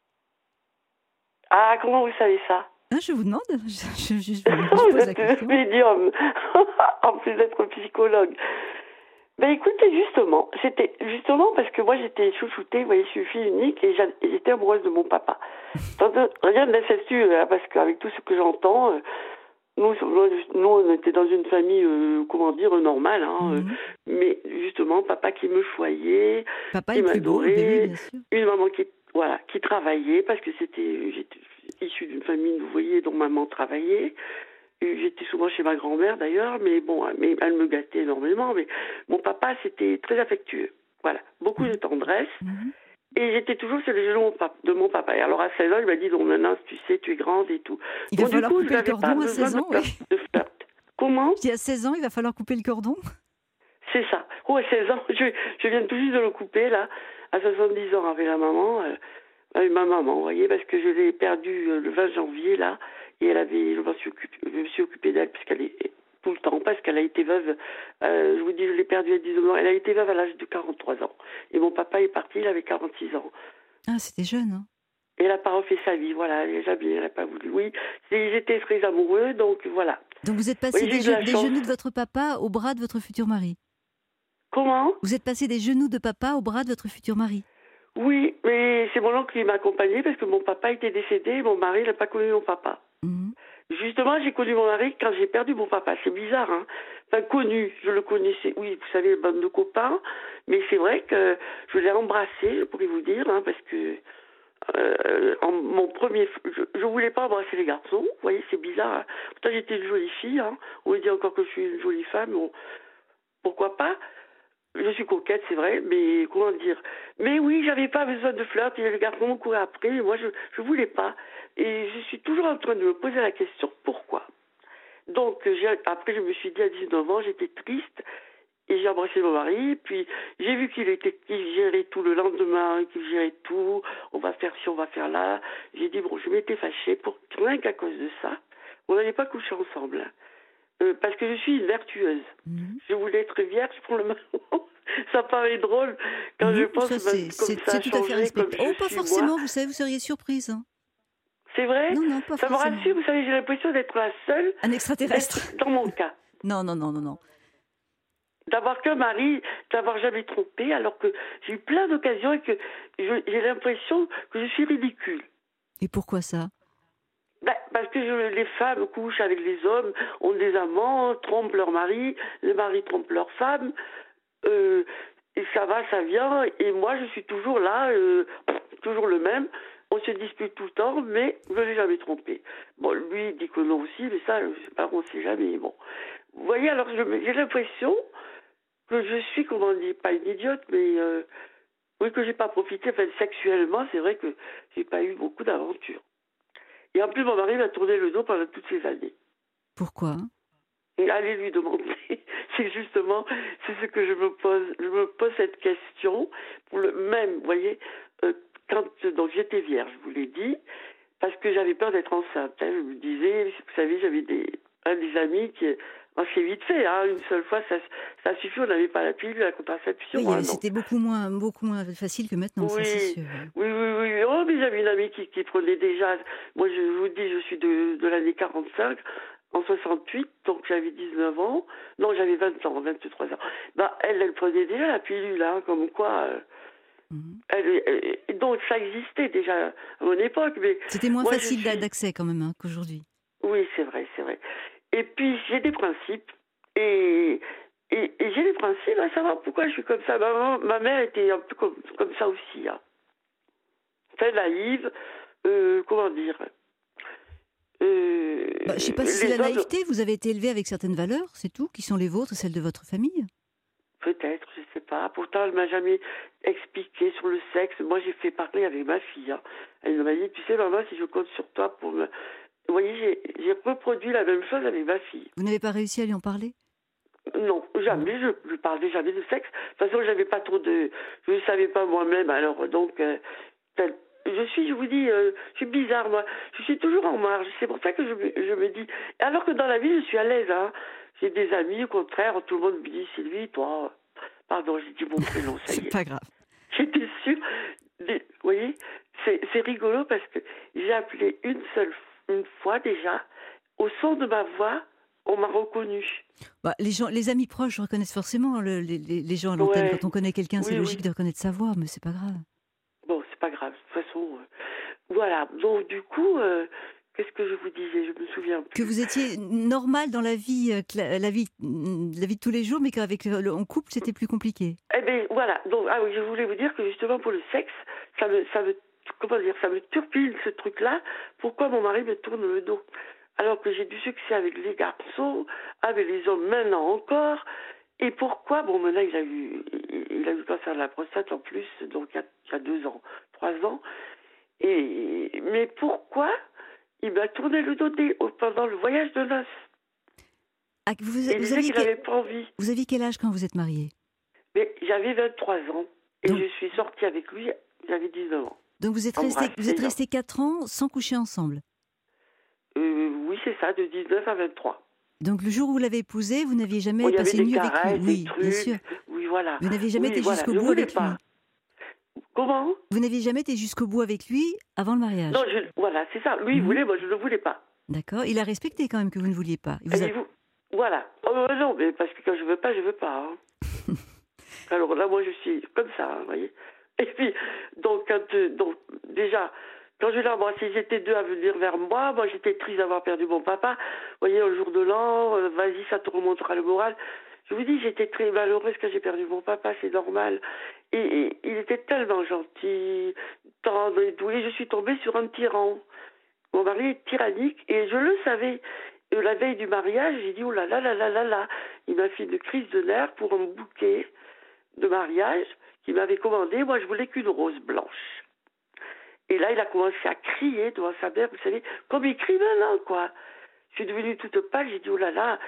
G: Ah, comment vous savez ça?
B: Ah, je vous demande, je, je, je- je
G: Vous
B: pose la
G: êtes
B: question.
G: médium, en plus d'être psychologue. Ben écoutez, justement, c'était justement parce que moi j'étais chouchoutée, vous voyez, je suis fille unique et j'a- et j'étais amoureuse de mon papa. Tant de- Rien de l'incestueux, hein, parce qu'avec tout ce que j'entends, euh, nous, nous on était dans une famille, euh, comment dire, normale, hein, euh,
B: Mhm.
G: mais justement, papa qui me choyait,
B: Papa
G: qui
B: est le plus beau,
G: m'adorait,
B: ben oui, bien sûr.
G: une maman qui, voilà, qui travaillait, parce que c'était, j'étais issue d'une famille, vous voyez, dont maman travaillait. Et j'étais souvent chez ma grand-mère d'ailleurs, mais bon, mais elle me gâtait énormément. Mais mon papa, c'était très affectueux. Voilà, beaucoup de tendresse.
B: Mhm.
G: Et j'étais toujours sur les genoux de mon papa- de mon papa. Et alors à seize ans, il m'a dit, donc maintenant, tu sais, tu es grande et tout.
B: Il va
G: Bon, du
B: falloir
G: coup,
B: couper
G: je
B: le
G: n'avais
B: cordon
G: pas
B: à
G: besoin
B: seize ans,
G: de,
B: oui.
G: flirt- de flirt. Comment?
B: Je dis à seize ans, il va falloir couper le cordon.
G: C'est ça. Oh, à seize ans, je, je viens tout juste de le couper, là, à soixante-dix ans, avec la maman, euh, avec ma maman, vous voyez, parce que je l'ai perdue euh, le vingt janvier, là, et elle avait, je me suis occupée, je me suis occupée d'elle, puisqu'elle est tout le temps, parce qu'elle a été veuve, euh, je vous dis, je l'ai perdue à dix-neuf ans, elle a été veuve à l'âge de quarante-trois ans. Et mon papa est parti, il avait quarante-six ans.
B: Ah, c'était jeune, hein.
G: Et elle n'a pas refait sa vie, voilà, elle n'a jamais, elle n'a pas voulu. Oui, ils étaient très amoureux, donc voilà.
B: Donc vous êtes passé
G: Oui, j'ai
B: des,
G: eu de la
B: ge- des
G: chance.
B: genoux de votre papa au bras de votre futur mari.
G: Comment?
B: Vous êtes passé des genoux de papa au bras de votre futur mari.
G: Oui, mais c'est mon oncle qui m'a accompagnée, parce que mon papa était décédé, et mon mari n'a pas connu mon papa.
B: Mhm.
G: Justement, j'ai connu mon mari quand j'ai perdu mon papa. C'est bizarre, hein. Enfin, connu, je le connaissais. Oui, vous savez, bande de copains. Mais c'est vrai que je l'ai embrassé, je pourrais vous dire, hein, parce que euh, en, mon premier, je, je voulais pas embrasser les garçons. Vous voyez, c'est bizarre. Hein. Pourtant, j'étais une jolie fille. Hein. On me dit encore que je suis une jolie femme. Bon, pourquoi pas? Je suis coquette, c'est vrai, mais comment dire? Mais oui, j'avais pas besoin de flirt, et les garçons me couraient après, et moi je je voulais pas. Et je suis toujours en train de me poser la question, pourquoi? Donc j'ai, après je me suis dit à dix-neuf ans, j'étais triste, et j'ai embrassé mon mari, puis j'ai vu qu'il était, qu'il gérait tout le lendemain, qu'il gérait tout, on va faire ci, on va faire là. J'ai dit, bon, je m'étais fâchée pour rien qu'à cause de ça. On n'allait pas coucher ensemble. Euh, parce que je suis une vertueuse. Mmh. Je voulais être vierge pour le moment. Ça paraît drôle quand mmh, je pense
B: ça, c'est,
G: comme
B: c'est,
G: ça
B: c'est tout à fait respectable. Oh, pas forcément,
G: moi.
B: Vous savez, vous seriez surprise. Hein.
G: C'est vrai?
B: Non, non, pas
G: ça
B: forcément.
G: me rassure, vous savez, j'ai l'impression d'être la seule.
B: Un extraterrestre.
G: Dans mon cas.
B: Non, non, non, non, non.
G: D'avoir qu'un mari, d'avoir jamais trompé, alors que j'ai eu plein d'occasions et que je, j'ai l'impression que je suis ridicule.
B: Et pourquoi ça?
G: Ben, parce que je, les femmes couchent avec les hommes, ont des amants, trompent leur mari, les maris trompent leurs femmes, euh, et ça va, ça vient, et moi je suis toujours là, euh, toujours le même, on se dispute tout le temps, mais je ne l'ai jamais trompé. Bon, lui il dit que non aussi, mais ça, je sais pas, on ne sait jamais, bon. Vous voyez, alors je, j'ai l'impression que je suis, comment on dit, pas une idiote, mais euh, oui, que j'ai pas profité, enfin sexuellement, c'est vrai que j'ai pas eu beaucoup d'aventures. Et en plus, mon mari m'a tourné le dos pendant toutes ces années.
B: Pourquoi?
G: Allez lui demander. C'est justement, c'est ce que je me pose. Je me pose cette question pour le même, vous voyez, euh, quand donc j'étais vierge, je vous l'ai dit, parce que j'avais peur d'être enceinte. Hein, je me disais, vous savez, j'avais des un des amis qui, oh, c'est vite fait, hein, une seule fois, ça, ça suffit. On n'avait pas la pilule, la contraception.
B: Oui,
G: hein,
B: c'était beaucoup moins, beaucoup moins facile que maintenant,
G: oui,
B: ça c'est sûr.
G: Oui, oui, oui. Oh, mais j'avais une amie qui, qui prenait déjà. Moi, je vous dis, je suis de, de l'année quarante-cinq. En soixante-huit, donc j'avais dix-neuf ans. Non, j'avais vingt ans, vingt-trois ans. Bah, elle, elle prenait déjà la pilule, hein, comme quoi. Euh, mmh. elle, elle, donc ça existait déjà à mon époque. Mais
B: c'était moins
G: moi,
B: facile
G: suis...
B: d'accès quand même hein, qu'aujourd'hui.
G: Oui, c'est vrai, c'est vrai. Et puis j'ai des principes. Et, et, et j'ai des principes à savoir pourquoi je suis comme ça. Ma, ma mère était un peu comme, comme ça aussi. Hein. Très naïve. Euh, comment dire Euh,
B: bah, je ne sais pas si c'est la hommes... naïveté, vous avez été élevé avec certaines valeurs, c'est tout, qui sont les vôtres, celles de votre famille?
G: Peut-être, je ne sais pas. Pourtant, elle ne m'a jamais expliqué sur le sexe. Moi, j'ai fait parler avec ma fille. Hein. Elle m'a dit, tu sais, maman, si je compte sur toi pour me... Vous voyez, j'ai, j'ai reproduit la même chose avec ma fille.
B: Vous n'avez pas réussi à lui en parler?
G: Non, jamais. Je ne parlais jamais de sexe. De toute façon, j'avais pas trop de... Je ne savais pas moi-même, alors donc... Euh, Je suis, je vous dis, euh, je suis bizarre, moi. Je suis toujours en marge. C'est pour ça que je me, je me dis... Alors que dans la vie, je suis à l'aise. Hein. J'ai des amis, au contraire, tout le monde me dit, Sylvie, toi... Pardon, j'ai dit mon prénom, ça y est.
B: C'est pas grave.
G: J'étais sûre... Des... Vous voyez, c'est, c'est rigolo parce que j'ai appelé une seule une fois déjà. Au son de ma voix, on m'a reconnue.
B: Bah, les, gens, les amis proches reconnaissent forcément le, les, les gens à l'antenne. Ouais. Quand on connaît quelqu'un, oui, c'est logique oui. de reconnaître sa voix, mais c'est pas grave.
G: Bon, c'est pas grave. De toute façon, euh, voilà. Donc, du coup, euh, qu'est-ce que je vous disais? Je me souviens plus.
B: Que vous étiez normal dans la vie, euh, la, la vie, la vie de tous les jours, mais qu'avec le, le, en couple, c'était plus compliqué.
G: Eh bien, voilà. Donc, ah oui, je voulais vous dire que justement, pour le sexe, ça me, ça me, comment dire, ça me turpille ce truc-là. Pourquoi mon mari me tourne le dos? Alors que j'ai du succès avec les garçons, avec les hommes maintenant encore. Et pourquoi? Bon, maintenant, il a eu, il a eu le cancer de la prostate en plus, donc il y a, il y a deux ans, trois ans. Et, mais pourquoi il m'a tourné le dos des, pendant le voyage de noces?
B: Ah, vous, vous,
G: il
B: vous
G: disait qu'il n'avait
B: quel...
G: pas envie.
B: Vous aviez quel âge quand vous êtes mariée?
G: Mais j'avais vingt-trois ans. Et
B: donc,
G: je suis sortie avec lui, j'avais dix-neuf ans.
B: Donc vous êtes restés, vous êtes restés quatre ans sans coucher ensemble?
G: euh, Oui, c'est ça, de dix-neuf à vingt-trois.
B: Donc le jour où vous l'avez épousé, vous n'aviez jamais
G: bon,
B: passé une nuit avec lui?
G: Oui,
B: trucs, bien sûr.
G: Oui, voilà.
B: Vous n'aviez jamais
G: oui,
B: été
G: voilà.
B: jusqu'au
G: je
B: bout avec
G: pas.
B: lui?
G: Comment?
B: Vous n'aviez jamais été jusqu'au bout avec lui avant le mariage?
G: Non, je, voilà, c'est ça. Lui, mmh. il voulait, moi, je ne le voulais pas.
B: D'accord. Il a respecté quand même que vous ne vouliez pas. Il vous a...
G: vous... Voilà. Oh, non, mais parce que quand je veux pas, je veux pas. Hein. Alors là, moi, je suis comme ça, hein, vous voyez. Et puis, donc, quand, euh, donc, déjà, quand je l'ai embrassé, ils étaient deux à venir vers moi. Moi, j'étais triste d'avoir perdu mon papa. Vous voyez, au jour de l'an, euh, vas-y, ça te remontera le moral. Je vous dis, j'étais très malheureuse quand j'ai perdu mon papa, c'est normal. Et, et il était tellement gentil, tendre et doux. Et je suis tombée sur un tyran. Mon mari est tyrannique et je le savais. Et la veille du mariage, j'ai dit, oh là là là là là là. Il m'a fait une crise de nerfs pour un bouquet de mariage qu'il m'avait commandé. Moi, je voulais qu'une rose blanche. Et là, il a commencé à crier devant sa mère, vous savez, comme il crie maintenant, quoi. Je suis devenue toute pâle, j'ai dit, oh là là,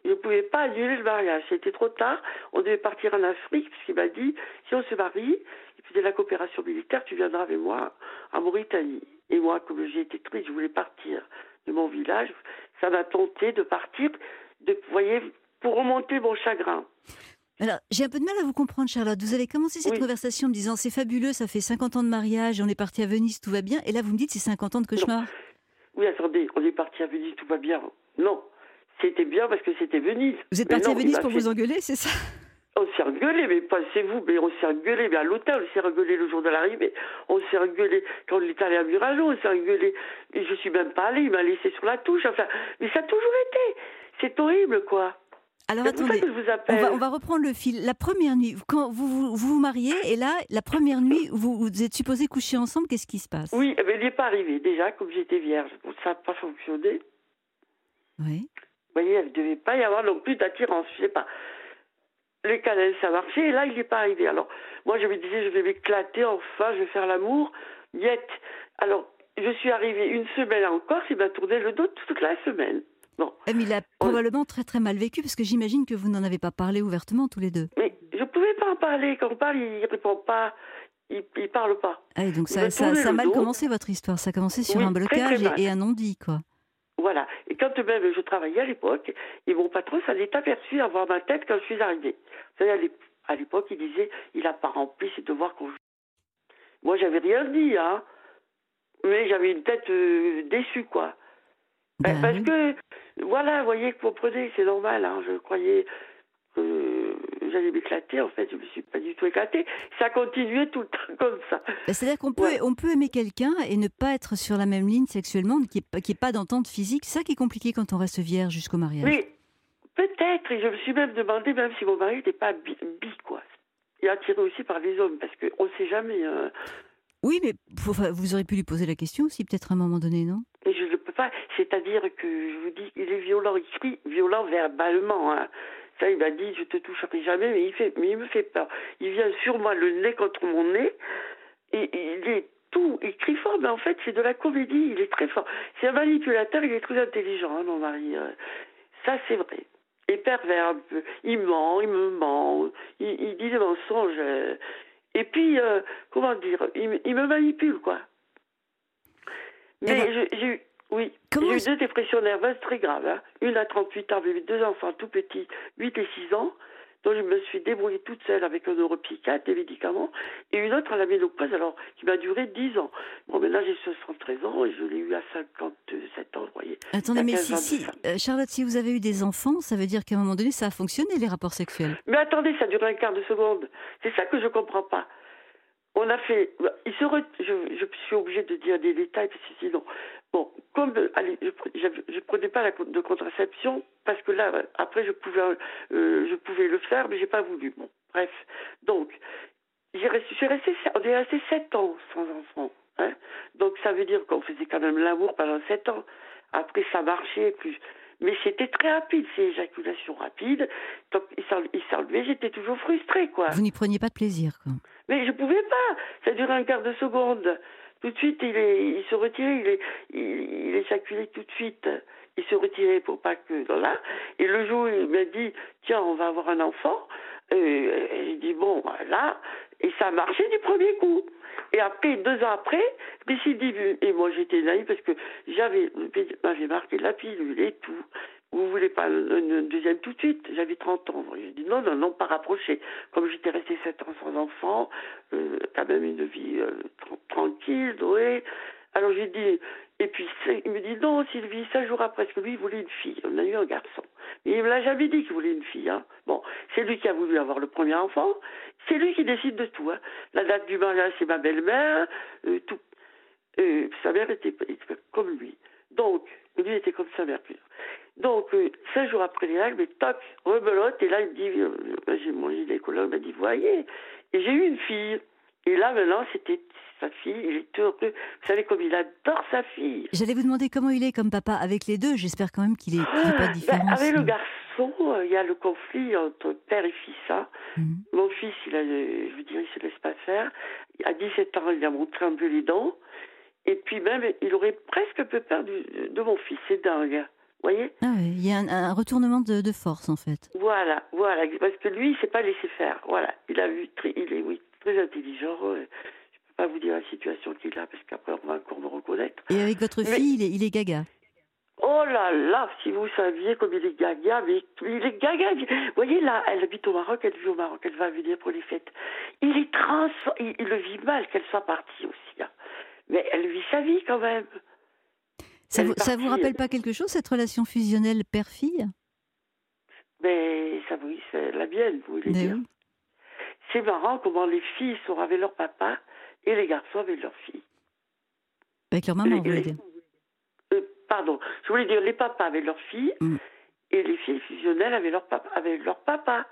G: je ne pouvais pas annuler le mariage. C'était trop tard. On devait partir en Afrique, puisqu'il m'a dit, si on se marie, il faisait la coopération militaire, tu viendras avec moi en Mauritanie. Et moi, comme j'ai été triste, je voulais partir de mon village. Ça m'a tenté de partir, de, vous voyez, pour remonter mon chagrin.
B: Alors, j'ai un peu de mal à vous comprendre, Charlotte. Vous avez commencé cette
G: Oui.
B: conversation en me disant, c'est fabuleux, ça fait cinquante ans de mariage, on est parti à Venise, tout va bien. Et là, vous me dites, c'est cinquante ans de cauchemar.
G: Non. Oui, attendez, on est parti à Venise, tout va bien. Non, c'était bien parce que c'était Venise.
B: Vous êtes
G: Mais
B: parti
G: non,
B: à Venise
G: il m'a
B: pour
G: fait-
B: vous engueuler, c'est ça?
G: On s'est engueulé, mais pas c'est vous, mais on s'est engueulé, mais à l'hôtel, on s'est engueulé le jour de l'arrivée, on s'est engueulé quand on est allé à Murageau, on s'est engueulé, et je suis même pas allée, il m'a laissé sur la touche, enfin, mais ça a toujours été, c'est horrible, quoi.
B: Alors
G: C'est pour ça
B: attendez,
G: que je vous
B: on
G: appelle.
B: va, on va reprendre le fil. La première nuit, quand vous vous, vous vous mariez, et là, la première nuit, vous, vous êtes supposés coucher ensemble, qu'est-ce qui se passe?
G: Oui, mais il n'est pas arrivé, déjà, comme j'étais vierge, bon, ça n'a pas fonctionné.
B: Oui.
G: Vous voyez, il ne devait pas y avoir non plus d'attirance, je sais pas. Les câlins, ça marchait, et là, il n'est pas arrivé. Alors, moi, je me disais, je vais m'éclater, enfin, je vais faire l'amour, niette. Alors, je suis arrivée une semaine en Corse, il m'a tourné le dos toute la semaine. Bon.
B: Mais il a probablement très très mal vécu, parce que j'imagine que vous n'en avez pas parlé ouvertement tous les deux.
G: Mais je ne pouvais pas en parler. Quand on parle, il ne répond pas, il ne parle pas.
B: Ah, et donc
G: Il
B: ça,
G: m'a
B: ça,
G: tourné
B: ça a
G: le
B: mal
G: dos.
B: commencé votre histoire, ça a commencé sur
G: Oui,
B: un
G: très,
B: blocage
G: très mal.
B: et, et un non-dit, quoi.
G: Voilà. Et quand même je travaillais à l'époque, et mon patron s'en est aperçu à voir ma tête quand je suis arrivée. Vous savez, à l'ép- à l'époque, il disait, il n'a pas rempli ses devoirs conjugaux. Moi, j'avais rien dit, hein. Mais j'avais une tête euh, déçue, quoi. Ben,
B: Bah
G: parce
B: oui.
G: que, voilà, vous voyez, vous comprenez, c'est normal, hein. Je croyais que j'allais m'éclater, en fait, je ne me suis pas du tout éclatée. Ça continuait tout le temps comme ça.
B: Bah, c'est-à-dire qu'on peut,
G: Ouais.
B: on peut aimer quelqu'un et ne pas être sur la même ligne sexuellement, qu'il n'y ait, pas- qu'il y ait pas d'entente physique. C'est ça qui est compliqué quand on reste vierge jusqu'au mariage.
G: Mais peut-être, et je me suis même demandé, même si mon mari n'était pas bi, bi, quoi. Et attiré aussi par les hommes, parce qu'on ne sait jamais. Hein.
B: Oui, mais faut- enfin, vous aurez pu lui poser la question aussi, peut-être à un moment donné, non?
G: Et je ne peux pas. C'est-à-dire que je vous dis, il est violent, il crie violent verbalement. Hein. Ça, il m'a dit, je te toucherai jamais, mais il, fait, mais il me fait peur. Il vient sur moi, le nez contre mon nez, et, et il est tout, il crie fort, mais en fait, c'est de la comédie, il est très fort. C'est un manipulateur, il est très intelligent, hein, mon mari. euh. Ça, c'est vrai. Et pervers un peu. Il ment, il me ment, il, il dit des mensonges. euh. Et puis, euh, comment dire, il, me- il me manipule, quoi. Mais
B: Alors,
G: je- j'ai eu, oui,
B: comment
G: j'ai eu
B: est-ce-
G: deux dépressions nerveuses très graves. Hein. Une à trente-huit ans, avec deux enfants tout petits, huit et six ans, dont je me suis débrouillée toute seule avec un neuropsychiatre, des médicaments, et une autre à la ménopause, alors, qui m'a duré dix ans. Bon, maintenant j'ai soixante-treize ans et je l'ai eu à cinquante-sept ans, vous voyez.
B: Attendez,
G: Il y
B: mais
G: a quinze
B: si,
G: ans de
B: si
G: ça.
B: euh, Charlotte, si vous avez eu des enfants, ça veut dire qu'à un moment donné, ça a fonctionné, les rapports sexuels.
G: Mais attendez, ça dure un quart de seconde. C'est ça que je comprends pas. On a fait. Il se re- je, je suis obligée de dire des détails parce que sinon. Bon, comme euh, allez, je, pre- j'avais- je prenais pas la con- de contraception parce que là, euh, après, je pouvais, euh, je pouvais le faire, mais j'ai pas voulu. Bon, bref. Donc, j'ai resté, je suis restée, on est resté sept ans sans enfant. Hein. Donc, ça veut dire qu'on faisait quand même l'amour pendant sept ans. Après, ça marchait plus. Mais c'était très rapide, ces éjaculations rapides. Donc, il s'en- il s'enlevait, j'étais toujours frustrée, quoi.
B: Vous n'y preniez pas de plaisir, quoi.
G: Mais je pouvais pas. Ça durait un quart de seconde. Tout de suite, il, est, il se retirait, il, est, il, il éjaculait tout de suite. Il se retirait pour pas que... Voilà. Et le jour où il m'a dit, tiens, on va avoir un enfant, euh, j'ai dit, bon, voilà. Et ça a marché du premier coup. Et après, deux ans après, récidive. Et moi, j'étais naïve parce que j'avais, m'avait marqué la pilule et tout. Vous voulez pas une deuxième tout de suite? J'avais trente ans. J'ai dit non, non, non, pas rapproché. Comme j'étais restée sept ans sans enfant, euh, quand même une vie euh, tra- tranquille, dorée. Alors j'ai dit, et puis c'est- il me dit non, Sylvie, cinq jours après, parce que lui, il voulait une fille. On a eu un garçon. Mais il me l'a jamais dit qu'il voulait une fille. Hein. Bon, c'est lui qui a voulu avoir le premier enfant. C'est lui qui décide de tout. Hein. La date du mariage, c'est ma belle-mère, euh, tout. Euh, sa mère était, était comme lui. Donc, lui était comme sa mère. Donc, euh, cinq jours après les règles, mais toc, rebelote, et là, il me dit, euh, euh, j'ai mon gynécologue m'a dit, voyez, et j'ai eu une fille. Et là, maintenant, c'était sa fille, il est heureux. Vous savez comme il adore sa fille.
B: J'allais vous demander comment il est comme papa avec les deux. J'espère quand même qu'il n'y ait pas de
G: Ben,
B: différence.
G: avec le garçon, euh, il y a le conflit entre père et fils. Hein.
B: Mhm.
G: Mon fils, il a, euh, je veux dire, il se laisse pas faire. À dix-sept ans, il a montré un peu les dents. Et puis même, il aurait presque un peu peur du- de mon fils. C'est dingue. voyez?
B: Ah oui, il y a un, un retournement de, de force en fait.
G: Voilà, voilà, parce que lui, il s'est pas laissé faire. Voilà, il a vu, très, il est, oui, très intelligent. euh, Je peux pas vous dire la situation qu'il a, parce qu'après, on va encore me reconnaître.
B: Et avec votre
G: Mais-
B: fille, il est, il est gaga.
G: Oh là là, si vous saviez comme il est gaga, mais il est gaga. Vous voyez là, elle habite au Maroc, elle vit au Maroc, elle va venir pour les fêtes. Il est trans, il, il le vit mal qu'elle soit partie aussi. Hein. Mais elle vit sa vie quand même.
B: Ça
G: Elle
B: vous,
G: est
B: ça vous
G: partie,
B: rappelle
G: euh,
B: pas quelque chose, cette relation fusionnelle père-fille?
G: Mais ça, oui, c'est la mienne, vous voulez
B: Mais
G: dire.
B: oui.
G: C'est marrant comment les filles sont avec leur papa et les garçons avec leur fille.
B: Avec leur maman,
G: Les-
B: vous voulez
G: les-
B: dire.
G: Euh, pardon, je voulais dire les papas avec leurs filles
B: Mm.
G: et les filles fusionnelles avec leur papa. Avec leur papa.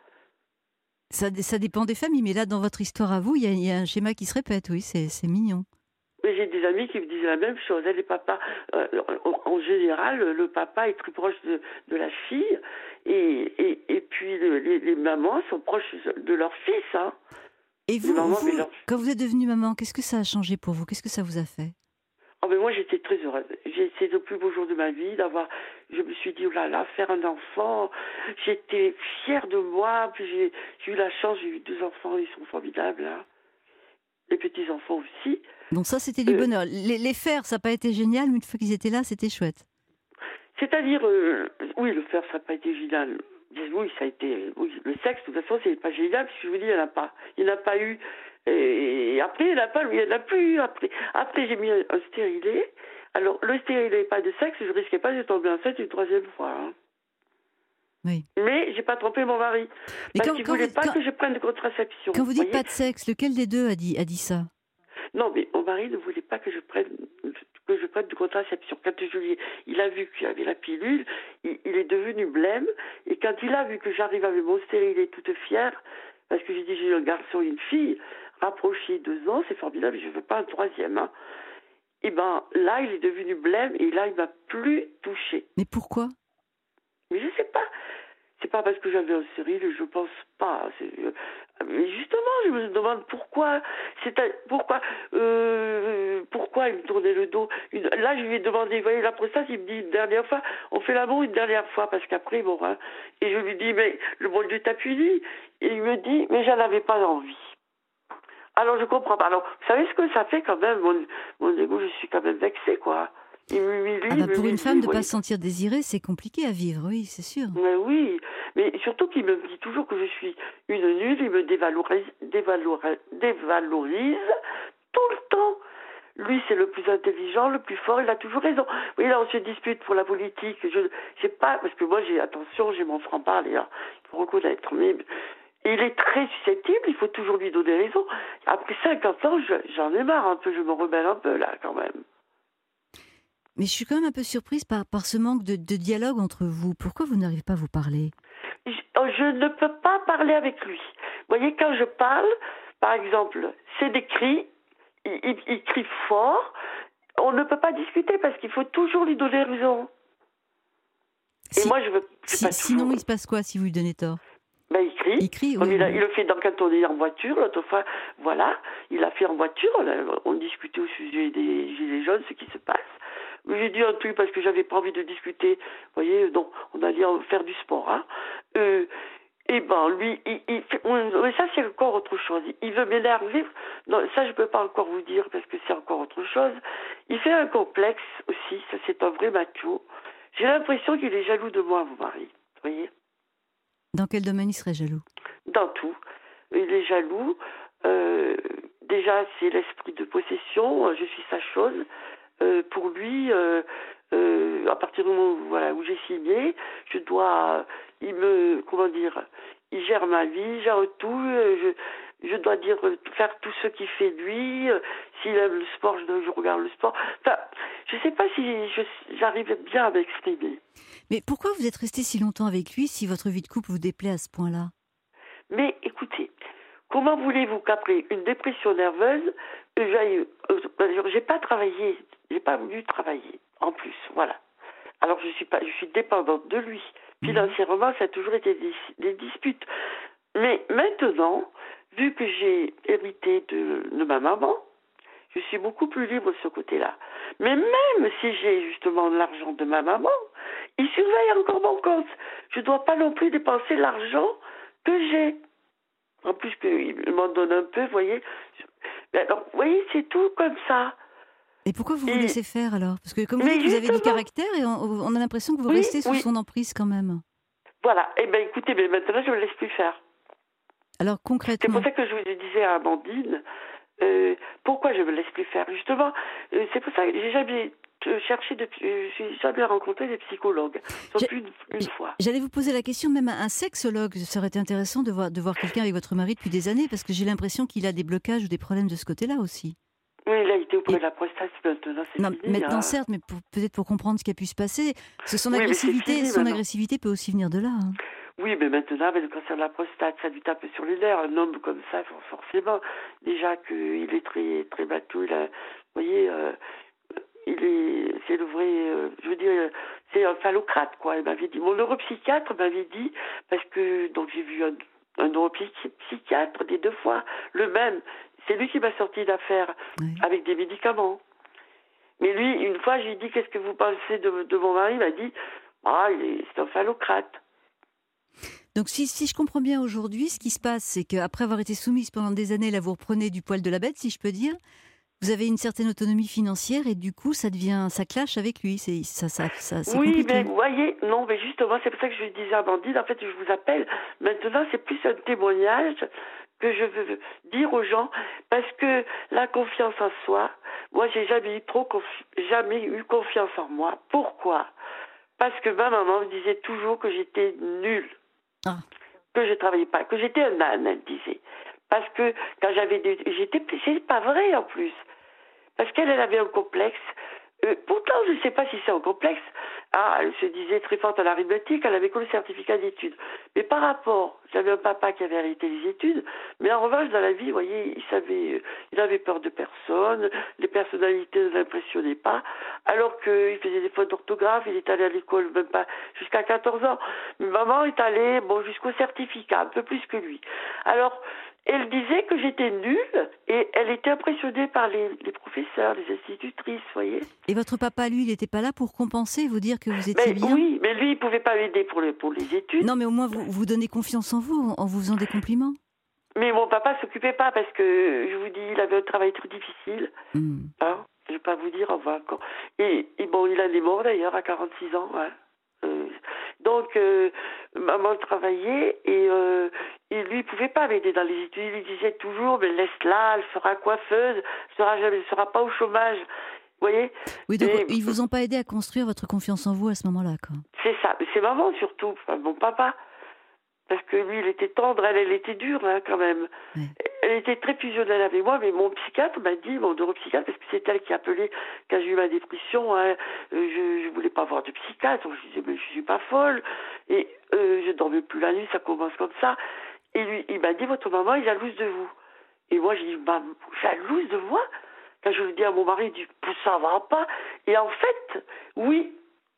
B: Ça, ça dépend des familles, mais là, dans votre histoire à vous, il y a, il y a un schéma qui se répète, oui, c'est c'est mignon.
G: Mais j'ai des amis qui me disent la même chose. hein, Les papas, euh, en, en général, le papa est très proche de, de la fille et, et, et puis le- les, les mamans sont proches de leur fils. Hein.
B: Et vous,
G: mamans
B: vous,
G: avec leur-
B: quand vous êtes devenue maman, qu'est-ce que ça a changé pour vous? Qu'est-ce que ça vous a fait?
G: Oh, mais moi, j'étais très heureuse. J'ai- C'est le plus beau jour de ma vie d'avoir. Je me suis dit, oh là là, faire un enfant. J'étais fière de moi. Puis j'ai j'ai eu la chance, j'ai eu deux enfants, ils sont formidables. Hein. Les petits-enfants aussi.
B: Donc ça, c'était du
G: Euh,
B: bonheur. Les, les faire, ça n'a pas été génial, mais une fois qu'ils étaient là, c'était chouette.
G: C'est-à-dire, euh, oui, le faire, ça n'a pas été génial. Oui, ça a été. Oui, le sexe, de toute façon, c'est pas génial, parce que je vous dis, il n'y en a pas. Il n'y en a pas eu. Et après, il n'y en a pas, il n'y en a plus eu. Après, après j'ai mis un, un stérilet. Alors, le stérilet, pas de sexe, je risquais pas de tomber enceinte une troisième fois. Hein.
B: Oui.
G: Mais j'ai pas trompé mon mari.
B: Mais
G: Parce
B: quand,
G: qu'il
B: quand
G: voulait
B: vous,
G: pas
B: quand-
G: que je prenne de contraception.
B: quand vous dites
G: voyez.
B: pas de sexe, lequel des deux a dit, a dit ça?
G: Non, mais mon mari ne voulait pas que je prenne que je prenne de contraception. Quand je lui, il a vu qu'il y avait la pilule, il, il est devenu blême. Et quand il a vu que j'arrive avec mon stérilet toute fière, parce que j'ai dit j'ai eu un garçon et une fille, rapprochés deux ans, c'est formidable, je ne veux pas un troisième. Hein. Et ben là, il est devenu blême et là, il m'a plus touché.
B: Mais pourquoi?
G: Mais je sais pas. C'est pas parce que j'avais un stérilet, je pense pas. C'est, euh, mais justement, je me demande pourquoi. C'est un- pourquoi, euh, pourquoi il me tournait le dos. Une- là, je lui ai demandé, vous voyez, la prostate, il me dit une dernière fois, on fait l'amour une dernière fois, parce qu'après, bon, hein. Et je lui dis, mais le bon Dieu t'a puni. Et il me dit, mais j'en avais pas envie. Alors, je comprends pas. Alors, vous savez ce que ça fait quand même, mon, mon égo, je suis quand même vexée, quoi. Il m'humilie,
B: Ah bah,
G: il
B: pour une
G: m'humilie,
B: femme, de
G: vous
B: ne pas
G: voyez.
B: se sentir désirée, c'est compliqué à vivre, oui, c'est sûr.
G: Mais oui, mais surtout qu'il me dit toujours que je suis une nulle, il me dévalorise, dévalorise, dévalorise tout le temps. Lui, c'est le plus intelligent, le plus fort, il a toujours raison. Oui, là, on se dispute pour la politique. Je sais pas, parce que moi, j'ai, attention, j'ai mon franc-parler, hein, il faut reconnaître. Mais il est très susceptible, il faut toujours lui donner raison. Après cinquante ans, je- j'en ai marre un peu, je me rebelle un peu, là, quand même.
B: Mais je suis quand même un peu surprise par, par ce manque de, de dialogue entre vous. Pourquoi vous n'arrivez pas à vous parler?
G: Je, oh, je ne peux pas parler avec lui. Vous voyez, quand je parle, par exemple, c'est des cris, il, il, il crie fort, on ne peut pas discuter parce qu'il faut toujours lui donner raison. Et
B: Si-
G: moi, je veux je
B: si-
G: pas
B: sinon,
G: toujours.
B: il se passe quoi si vous lui donnez tort?
G: Ben, il crie.
B: Il crie,
G: Comme
B: oui.
G: il, a-
B: oui.
G: il le fait dans, quand on est en voiture, l'autre fois, voilà, il a fait en voiture, là, on discutait au sujet des gilets jaunes, ce qui se passe. J'ai dit un truc parce que j'avais pas envie de discuter, vous voyez, donc on allait en faire du sport. Hein. Euh, et ben lui, il, il fait, mais ça c'est encore autre chose. Il veut m'énerver, non, ça je peux pas encore vous dire parce que c'est encore autre chose. Il fait un complexe aussi, ça c'est un vrai macho. J'ai l'impression qu'il est jaloux de moi, mon mari, vous voyez.
B: Dans quel domaine il serait jaloux?
G: Dans tout. Il est jaloux. Euh, déjà, c'est l'esprit de possession. Je suis sa chose. Euh, pour lui, euh, euh, à partir du moment où, voilà, où j'ai signé, je dois, il me, comment dire, il gère ma vie, il gère tout. Euh, je, je dois dire faire tout ce qu'il fait lui. Euh, S'il aime le sport, je, je regarde le sport. Enfin, je sais pas si je, j'arrive bien à m'exprimer.
B: Mais pourquoi vous êtes resté si longtemps avec lui si votre vie de couple vous déplaît à ce point-là?
G: Mais écoutez, comment voulez-vous qu'après une dépression nerveuse, j'aille, euh, j'ai pas travaillé, j'ai pas voulu travailler, en plus, voilà. Alors je suis pas, je suis dépendante de lui. Financièrement, ça a toujours été des, des disputes. Mais maintenant, vu que j'ai hérité de, de ma maman, je suis beaucoup plus libre de ce côté-là. Mais même si j'ai justement l'argent de ma maman, il surveille encore mon compte. Je ne dois pas non plus dépenser l'argent que j'ai. En plus, il m'en donne un peu, vous voyez. Alors, vous voyez, c'est tout comme ça.
B: Et pourquoi vous
G: Et...
B: vous laissez faire alors? Parce que comme vous dites, vous avez du caractère et on, on a l'impression que vous
G: oui,
B: restez sous
G: oui.
B: son emprise quand même.
G: Voilà. Eh bien, écoutez, mais maintenant, je ne me laisse plus faire.
B: Alors, concrètement...
G: C'est pour ça que je vous disais à Amandine, euh, pourquoi je ne me laisse plus faire? Justement, euh, c'est pour ça que j'ai jamais cherché, de, euh, j'ai jamais rencontré des psychologues. Sauf une, une fois.
B: J'allais vous poser la question, même un sexologue, ça aurait été intéressant de voir, de voir quelqu'un avec votre mari depuis des années, parce que j'ai l'impression qu'il a des blocages ou des problèmes de ce côté-là aussi.
G: Oui, il a été opéré de la prostate, maintenant c'est
B: non,
G: fini.
B: Maintenant,
G: hein.
B: certes, mais pour, peut-être pour comprendre ce qui a pu se passer. Parce que son
G: oui,
B: agressivité,
G: fini,
B: son agressivité peut aussi venir de là. Hein.
G: Oui, mais maintenant, avec le cancer de la prostate, ça lui tape sur les nerfs. Un homme comme ça, forcément, déjà qu'il est très, très bateau, il a, vous voyez, euh, il est, c'est le vrai, euh, je veux dire, c'est un phallocrate, quoi. Il m'avait dit, mon neuropsychiatre m'avait dit, parce que, donc j'ai vu un, un neuropsychiatre des deux fois, le même. C'est lui qui m'a sorti d'affaire oui. avec des médicaments. Mais lui, une fois, j'ai dit, qu'est-ce que vous pensez de, de mon mari? Il m'a dit, ah, c'est un phallocrate.
B: Donc, si, si je comprends bien aujourd'hui, ce qui se passe, c'est qu'après avoir été soumise pendant des années, là, vous reprenez du poil de la bête, si je peux dire. Vous avez une certaine autonomie financière et du coup, ça devient, ça clash avec lui. C'est, ça, ça, ça, c'est
G: oui,
B: compliqué.
G: mais vous voyez, non, mais justement, c'est pour ça que je disais à Bandine, en fait, je vous appelle. Maintenant, c'est plus un témoignage que je veux dire aux gens, parce que la confiance en soi, moi, j'ai jamais eu trop, confi- jamais eu confiance en moi. Pourquoi? Parce que ma maman me disait toujours que j'étais nulle. Ah. Que je travaillais pas, que j'étais un âne, elle disait. Parce que quand j'avais des... J'étais... C'est pas vrai en plus. Parce qu'elle, elle avait un complexe. Euh, pourtant, je ne sais pas si c'est un complexe. Ah, elle se disait très forte à l'arithmétique, elle avait que le certificat d'études. Mais par rapport, j'avais un papa qui avait arrêté les études, mais en revanche, dans la vie, vous voyez, il savait, il avait peur de personne, les personnalités ne l'impressionnaient pas, alors qu'il faisait des fautes d'orthographe, il est allé à l'école même pas jusqu'à quatorze ans. Mais maman est allée, bon, jusqu'au certificat, un peu plus que lui. Alors, elle disait que j'étais nulle et elle était impressionnée par les, les professeurs, les institutrices, vous voyez.
B: Et votre papa, lui, il n'était pas là pour compenser, vous dire que vous étiez
G: mais,
B: bien?
G: Oui, mais lui, il ne pouvait pas m'aider pour, le, pour les études.
B: Non, mais au moins, vous, vous donnez confiance en vous en vous faisant des compliments.
G: Mais mon papa ne s'occupait pas parce que, je vous dis, il avait un travail très difficile. Mm. Hein, je ne vais pas vous dire, enfin, encore. Et, et bon, il en est mort d'ailleurs à quarante-six ans, ouais. Euh, donc, euh, maman travaillait et, euh, et lui, il ne pouvait pas m'aider dans les études. Il disait toujours, mais laisse-la, elle sera coiffeuse, elle sera jamais, elle sera pas au chômage. Vous voyez?
B: Oui, donc et, ils ne vous ont pas aidé à construire votre confiance en vous à ce moment-là, quoi.
G: C'est ça, mais c'est maman surtout, enfin, mon papa. Parce que lui, il était tendre, elle, elle était dure, hein, quand même. Oui. Elle était très fusionnelle avec moi, mais mon psychiatre m'a dit, mon neuropsychiatre, parce que c'est elle qui appelait quand j'ai eu ma dépression, hein, je ne voulais pas avoir de psychiatre, je disais, mais je ne suis pas folle, et euh, je ne dormais plus la nuit, ça commence comme ça. Et lui, il m'a dit, votre maman est jalouse de vous. Et moi, j'ai dit, bah, jalouse de moi? Quand je le dis à mon mari, il dit, ça va pas. Et en fait, oui,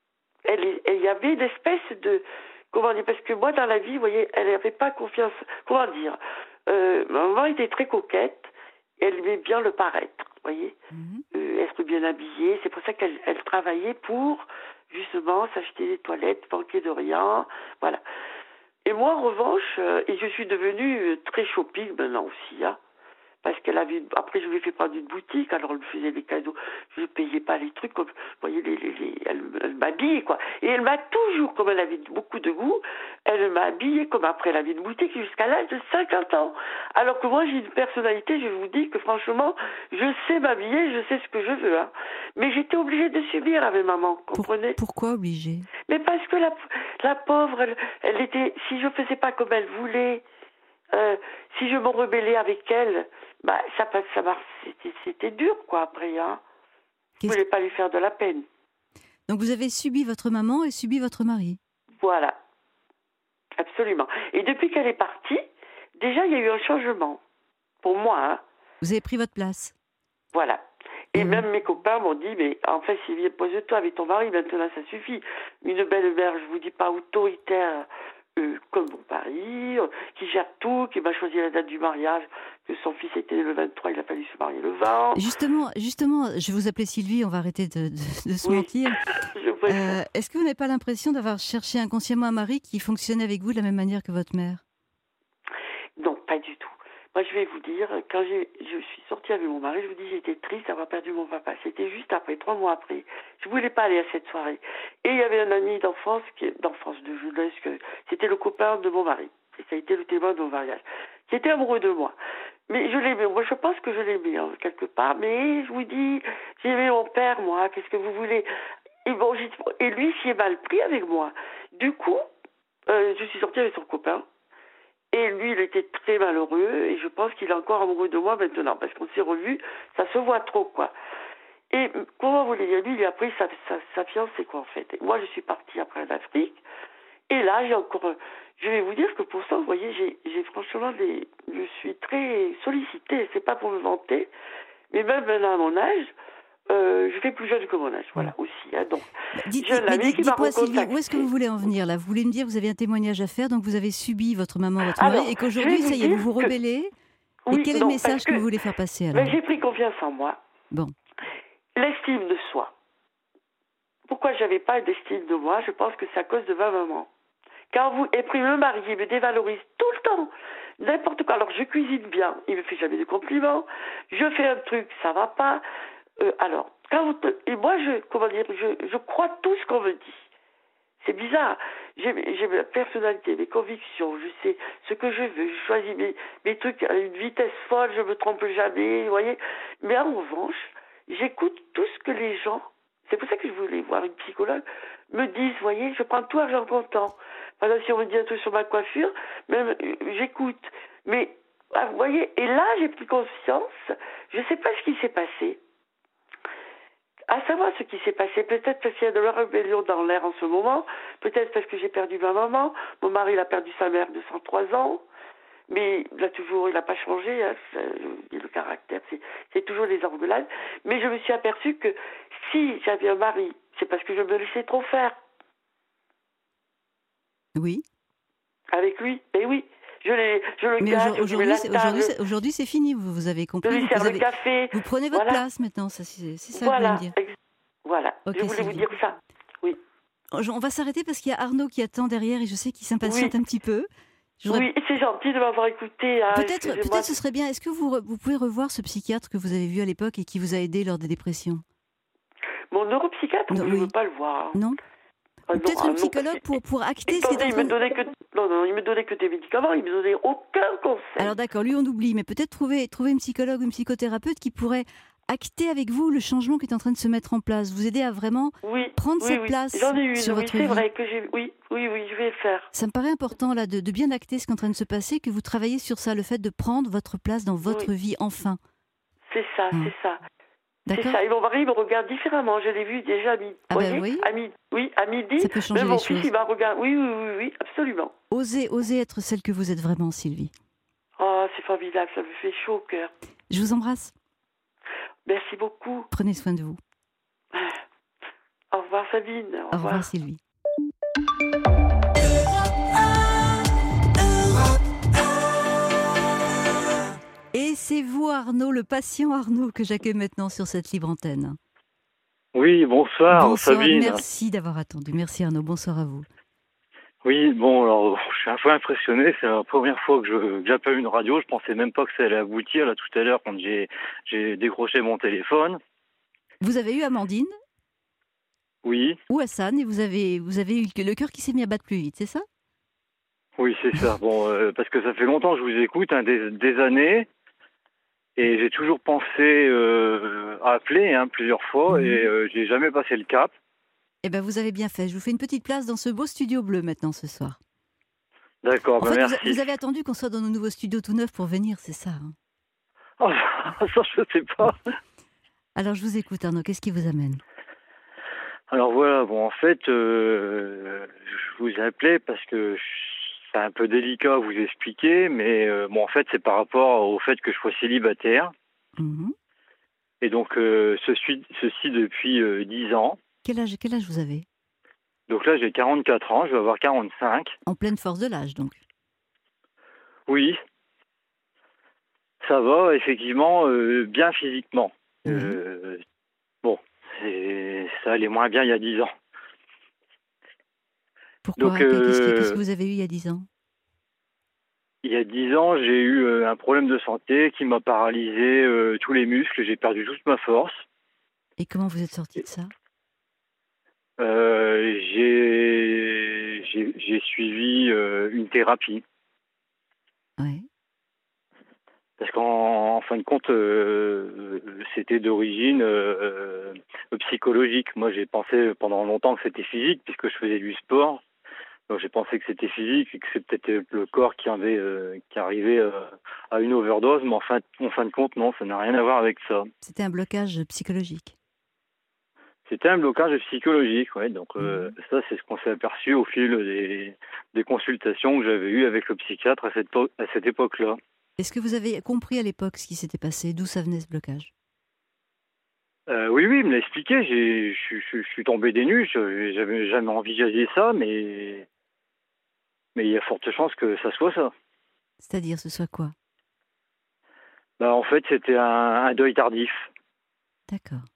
G: elle, elle y avait une espèce de... Comment dire? Parce que moi, dans la vie, vous voyez, elle n'avait pas confiance. Comment dire? euh, Ma maman était très coquette. Elle aimait bien le paraître, vous voyez, mm-hmm. euh, être bien habillée. C'est pour ça qu'elle elle travaillait pour, justement, s'acheter des toilettes, manquer de rien. Voilà. Et moi, en revanche, euh, et je suis devenue très shopping maintenant aussi, hein. Parce qu'elle avait, après je lui ai fait prendre une boutique, alors elle me faisait des cadeaux, je ne payais pas les trucs, comme, vous voyez, les, les, les, elle, elle m'habillait, quoi. Et elle m'a toujours, comme elle avait beaucoup de goût, elle m'a habillée comme après elle avait une boutique jusqu'à l'âge de cinquante ans. Alors que moi j'ai une personnalité, je vous dis que franchement, je sais m'habiller, je sais ce que je veux, hein. Mais j'étais obligée de subir avec maman, comprenez?
B: Pour, Pourquoi obligée?
G: Mais parce que la, la pauvre, elle, elle était, si je faisais pas comme elle voulait, euh, si je me rebellais avec elle, bah, ça, ça, ça c'était, c'était dur, quoi, après, hein. Je ne voulais pas lui faire de la peine.
B: Donc, vous avez subi votre maman et subi votre mari.
G: Voilà. Absolument. Et depuis qu'elle est partie, déjà, il y a eu un changement. Pour moi, hein.
B: Vous avez pris votre place.
G: Voilà. Et mmh. même mes copains m'ont dit, mais en fait, Sylvie, pose-toi avec ton mari, maintenant, ça suffit. Une belle mère, je vous dis pas autoritaire, Euh, comme mon mari, qui gère tout, qui m'a choisi la date du mariage, que son fils était le vingt-trois, il a fallu se marier le vingt.
B: Justement, justement, je vais vous appeler Sylvie, on va arrêter de, de, de se
G: Oui.
B: mentir.
G: Je préfère.
B: Euh, est-ce que vous n'avez pas l'impression d'avoir cherché inconsciemment un mari qui fonctionnait avec vous de la même manière que votre mère?
G: Non, pas du tout. Moi, je vais vous dire, quand j'ai, je suis sortie avec mon mari, je vous dis, j'étais triste d'avoir perdu mon papa. C'était juste après, trois mois après. Je voulais pas aller à cette soirée. Et il y avait un ami d'enfance, qui, d'enfance, de jeunesse, que c'était le copain de mon mari. Et ça a été le témoin de mon mariage. Qui était amoureux de moi. Mais je l'aimais. Moi, je pense que je l'aimais, hein, quelque part. Mais je vous dis, j'aimais mon père, moi. Qu'est-ce que vous voulez? Et bon, j'ai, et lui s'y est mal pris avec moi. Du coup, euh, je suis sortie avec son copain. Et lui, il était très malheureux, et je pense qu'il est encore amoureux de moi maintenant, parce qu'on s'est revus, ça se voit trop, quoi. Et comment vous voulez dire, lui, il a pris sa, sa, sa fiancée, quoi, en fait. Et moi, je suis partie après en Afrique, et là, j'ai encore... Je vais vous dire que pour ça, vous voyez, j'ai, j'ai franchement des... Je suis très sollicitée, c'est pas pour me vanter, mais même maintenant à mon âge, Euh, je fais plus jeune que mon âge, voilà, aussi. Hein, donc,
B: Dites,
G: j'ai un ami
B: dites,
G: qui m'a
B: dites-moi, Sylvie,
G: recontacté.
B: où est-ce que vous voulez en venir là? Vous voulez me dire, vous avez un témoignage à faire, donc vous avez subi votre maman, votre
G: Alors,
B: mari, et qu'aujourd'hui,
G: je vais
B: ça
G: vous
B: y est, vous
G: dire
B: vous
G: que-
B: rebellez.
G: Oui,
B: et quel est
G: non,
B: le message
G: parce
B: que, vous voulez faire passer alors?
G: Ben, j'ai pris confiance en moi.
B: Bon.
G: L'estime de soi. Pourquoi j'avais pas d'estime de moi? Je pense que c'est à cause de ma maman. Quand vous, et puis le mari, il me dévalorise tout le temps. N'importe quoi. Alors, je cuisine bien. Il me fait jamais de compliments. Je fais un truc, ça va pas. Euh, alors, quand vous, et moi, je, comment dire, je, je crois tout ce qu'on me dit. C'est bizarre. J'ai, j'ai ma personnalité, mes convictions, je sais ce que je veux, je choisis mes, mes trucs à une vitesse folle, je me trompe jamais, vous voyez. Mais en revanche, j'écoute tout ce que les gens, c'est pour ça que je voulais voir une psychologue, me disent, vous voyez, je prends tout argent comptant. Par exemple, si on me dit un truc sur ma coiffure, même euh, j'écoute. Mais, ah, vous voyez, et là, j'ai pris conscience, je ne sais pas ce qui s'est passé. À savoir ce qui s'est passé, peut-être parce qu'il y a de la rébellion dans l'air en ce moment, peut-être parce que j'ai perdu ma maman, mon mari il a perdu sa mère de cent trois ans, mais il a toujours, il n'a pas changé, hein, c'est, le caractère, c'est, c'est toujours des engueulades, mais je me suis aperçue que si j'avais un mari, c'est parce que je me laissais trop faire.
B: Oui.
G: Avec lui, et oui. Je, les, je le
B: Mais
G: gâte,
B: aujourd'hui,
G: je mets
B: c'est,
G: la
B: aujourd'hui,
G: table,
B: c'est, aujourd'hui, c'est fini, vous, vous avez
G: je
B: compris.
G: lui
B: Vous,
G: sers
B: vous
G: le
B: avez-
G: café.
B: vous prenez votre
G: Voilà.
B: place maintenant, ça, c'est, c'est ça que
G: Voilà,
B: vous voulez me dire.
G: ex- voilà.
B: Ok,
G: je voulais
B: Sylvie.
G: vous dire ça. Oui.
B: Je- On va s'arrêter parce qu'il y a Arnaud qui attend derrière et je sais qu'il s'impatiente
G: Oui.
B: un petit peu. Je voudrais-
G: Oui, et c'est gentil de m'avoir écouté. Hein,
B: Peut-être,
G: excusez-moi.
B: peut-être ce serait bien. Est-ce que vous, re- vous pouvez revoir ce psychiatre que vous avez vu à l'époque et qui vous a aidé lors des dépressions?
G: Mon neuropsychiatre,
B: Non,
G: je ne
B: oui.
G: veux pas le voir.
B: Non.
G: Ah,
B: Ou
G: non,
B: peut-être
G: ah,
B: un
G: non,
B: psychologue
G: parce que-
B: pour, pour acter ce qui est
G: Attendez,
B: en
G: il
B: train
G: me
B: de...
G: donnait que non, non, il me donnait que des médicaments, il me donnait aucun conseil.
B: Alors d'accord, lui on oublie, mais peut-être trouver, trouver une psychologue ou une psychothérapeute qui pourrait acter avec vous le changement qui est en train de se mettre en place, vous aider à vraiment
G: oui,
B: prendre
G: oui,
B: cette
G: oui.
B: place
G: J'en ai une,
B: sur
G: oui,
B: votre
G: c'est
B: vie.
G: vrai que j'ai, oui, oui, oui, je vais le faire.
B: Ça me paraît important là de, de bien acter ce qui est en train de se passer, que vous travaillez sur ça, le fait de prendre votre place dans votre
G: Oui.
B: vie enfin.
G: C'est ça,
B: Hum.
G: c'est ça. C'est
B: D'accord.
G: ça. Et mon mari me regarde différemment. Je l'ai vu déjà à midi.
B: Ah ben
G: voyez
B: oui.
G: à midi, oui, à midi.
B: Ça peut changer
G: Même mon
B: les
G: fils,
B: choses.
G: il m'a regardé. Oui, oui, oui, oui, absolument.
B: Osez, osez être celle que vous êtes vraiment, Sylvie.
G: Oh, c'est formidable, ça me fait chaud au cœur.
B: Je vous embrasse.
G: Merci beaucoup.
B: Prenez soin de vous.
G: Au revoir Sabine. Au
B: Au
G: revoir.
B: revoir, Sylvie. Et c'est vous, Arnaud, le patient Arnaud, que j'accueille maintenant sur cette libre antenne.
H: Oui, bonsoir,
B: Bonsoir,
H: Sabine.
B: merci d'avoir attendu. Merci Arnaud, bonsoir à vous.
H: Oui, bon, alors, je suis un peu impressionné. C'est la première fois que, je, que j'appelle une radio. Je pensais même pas que ça allait aboutir, là, tout à l'heure, quand j'ai, j'ai décroché mon téléphone.
B: Vous avez eu Amandine
H: Oui,
B: ou Hassan et vous avez, vous avez eu le cœur qui s'est mis à battre plus vite, c'est ça?
H: oui, c'est ça. Bon, euh, parce que ça fait longtemps que je vous écoute, hein, des, des années. Et j'ai toujours pensé euh, à appeler hein, plusieurs fois
B: Mhm.
H: et euh, j'ai jamais passé le cap.
B: Eh bien, vous avez bien fait. Je vous fais une petite place dans ce beau studio bleu maintenant ce soir.
H: D'accord,
B: En
H: ben
B: fait, vous,
H: merci.
B: vous avez attendu qu'on soit dans nos nouveaux studios tout neufs pour venir, c'est ça hein?
H: Oh, ça, je sais pas.
B: Alors, je vous écoute, Arnaud. Qu'est-ce qui vous amène?
H: Alors voilà, bon, en fait, euh, je vous ai appelé parce que c'est un peu délicat à vous expliquer, mais euh, bon, en fait, c'est par rapport au fait que je sois célibataire.
B: Mhm.
H: Et donc, euh, ceci, ceci depuis euh, dix ans.
B: Quel âge, quel âge vous avez?
H: Donc là, j'ai quarante-quatre ans, je vais avoir quarante-cinq.
B: En pleine force de l'âge, donc.
H: Oui, ça va, effectivement, euh, bien physiquement.
B: Oui.
H: Euh, bon, c'est- ça allait moins bien il y a dix ans.
B: Pourquoi?
H: Donc,
B: Qu'est- Qu'est-ce que, qu'est-ce que
H: euh,
B: vous avez eu il y a dix ans?
H: il y a dix ans, j'ai eu euh, un problème de santé qui m'a paralysé euh, tous les muscles, j'ai perdu toute ma force.
B: Et comment vous êtes sorti de ça?
H: Euh, j'ai j'ai j'ai suivi euh, une thérapie.
B: Ouais.
H: Parce qu'en en fin de compte, euh, c'était d'origine euh, euh, psychologique. Moi, j'ai pensé pendant longtemps que c'était physique, puisque je faisais du sport. Donc, j'ai pensé que c'était physique et que c'est peut-être le corps qui avait euh, qui arrivait euh, à une overdose. Mais en fin, en fin de compte, non, ça n'a rien à voir avec ça.
B: C'était un blocage psychologique.
H: C'était un blocage psychologique, ouais. Donc, euh,
B: Mhm.
H: ça, c'est ce qu'on s'est aperçu au fil des, des consultations que j'avais eues avec le psychiatre à cette, po- à cette époque-là.
B: Est-ce que vous avez compris à l'époque ce qui s'était passé, d'où ça venait ce blocage?
H: Euh, oui, oui, il me l'a expliqué. J'ai- Je suis- je suis je suis tombé des nues. Je- J'avais jamais envisagé ça, mais mais il y a forte chance que ça soit ça.
B: C'est-à-dire, ce soit quoi?
H: Bah, en fait, c'était un, un deuil tardif.
B: D'accord.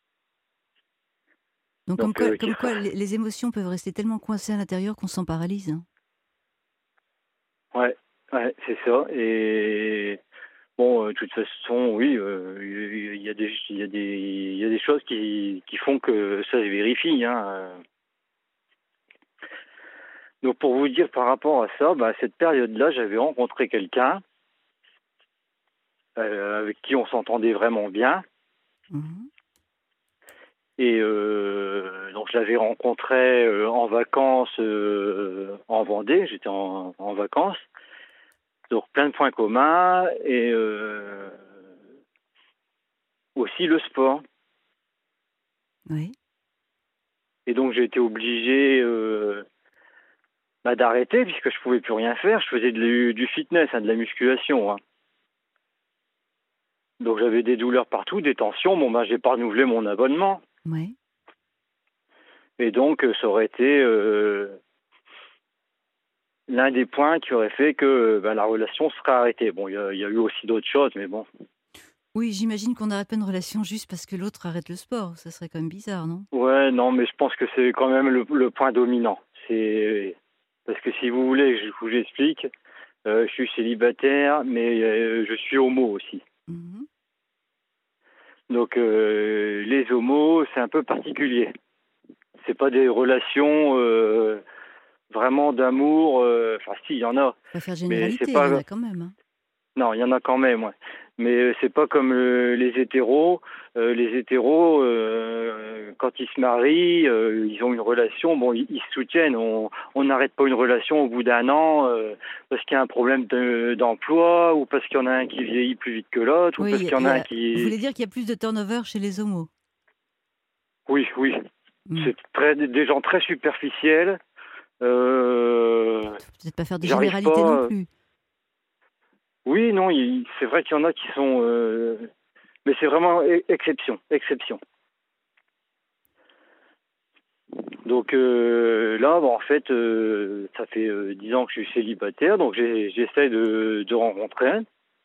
B: Donc, comme
H: Donc,
B: quoi,
H: euh, qui
B: comme quoi
H: sera-
B: les, les émotions peuvent rester tellement coincées à l'intérieur qu'on s'en paralyse. Hein.
H: ouais, ouais, c'est ça. Et bon, euh, de toute façon, oui, euh, il y, y a des, il y a des, il y a des choses qui, qui font que ça se vérifie, hein. Donc, pour vous dire par rapport à ça, bah, à cette période-là, j'avais rencontré quelqu'un euh, avec qui on s'entendait vraiment bien.
B: Mhm.
H: Et euh, donc je l'avais rencontré euh, en vacances euh, en Vendée, j'étais en, en vacances, donc plein de points communs et euh, aussi le sport.
B: Oui.
H: Et donc j'ai été obligé euh, bah, d'arrêter puisque je pouvais plus rien faire. Je faisais de, du fitness, hein, de la musculation. Hein. Donc j'avais des douleurs partout, des tensions. Bon bah j'ai pas renouvelé mon abonnement.
B: Oui.
H: Et donc ça aurait été euh, l'un des points qui aurait fait que ben, la relation serait arrêtée. Bon, il y, y a eu aussi d'autres choses, mais bon.
B: Oui, j'imagine qu'on n'arrête pas une relation juste parce que l'autre arrête le sport. Ça serait quand même bizarre, non?
H: Ouais, non, mais je pense que c'est quand même le, le point dominant. C'est parce que si vous voulez, je vous explique. Euh, je suis célibataire, mais euh, je suis homo aussi.
B: Mhm.
H: Donc euh, les homos, c'est un peu particulier. C'est pas des relations euh, vraiment d'amour. euh, Enfin, si, il y en a,
B: Faut pas faire
H: mais c'est
B: généralité, il y en
H: pas.
B: a quand même. Hein.
H: Non, il y en a quand même, ouais. Mais euh, c'est pas comme euh, les hétéros. Euh, les hétéros, euh, quand ils se marient, euh, ils ont une relation. Bon, ils, ils se soutiennent. On on n'arrête pas une relation au bout d'un an euh, parce qu'il y a un problème de- d'emploi ou parce qu'il y en a un qui vieillit plus vite que l'autre ou
B: Oui,
H: parce
B: il y
H: qu'il
B: a-
H: y en
B: il y
H: a un
B: a- vous
H: qui.
B: voulez dire qu'il y a plus de turnover chez les homos?
H: Oui, oui.
B: Hmm.
H: C'est très des gens très superficiels. Euh,
B: Faut peut-être pas faire de
H: J'arrive
B: généralité
H: pas.
B: non
H: euh,
B: plus.
H: Oui, non, il- c'est vrai qu'il y en a qui sont. euh, Mais c'est vraiment e- exception, exception. Donc euh, là, bon, en fait, euh, ça fait euh, dix ans que je suis célibataire, donc j'ai- j'essaie de, de rencontrer,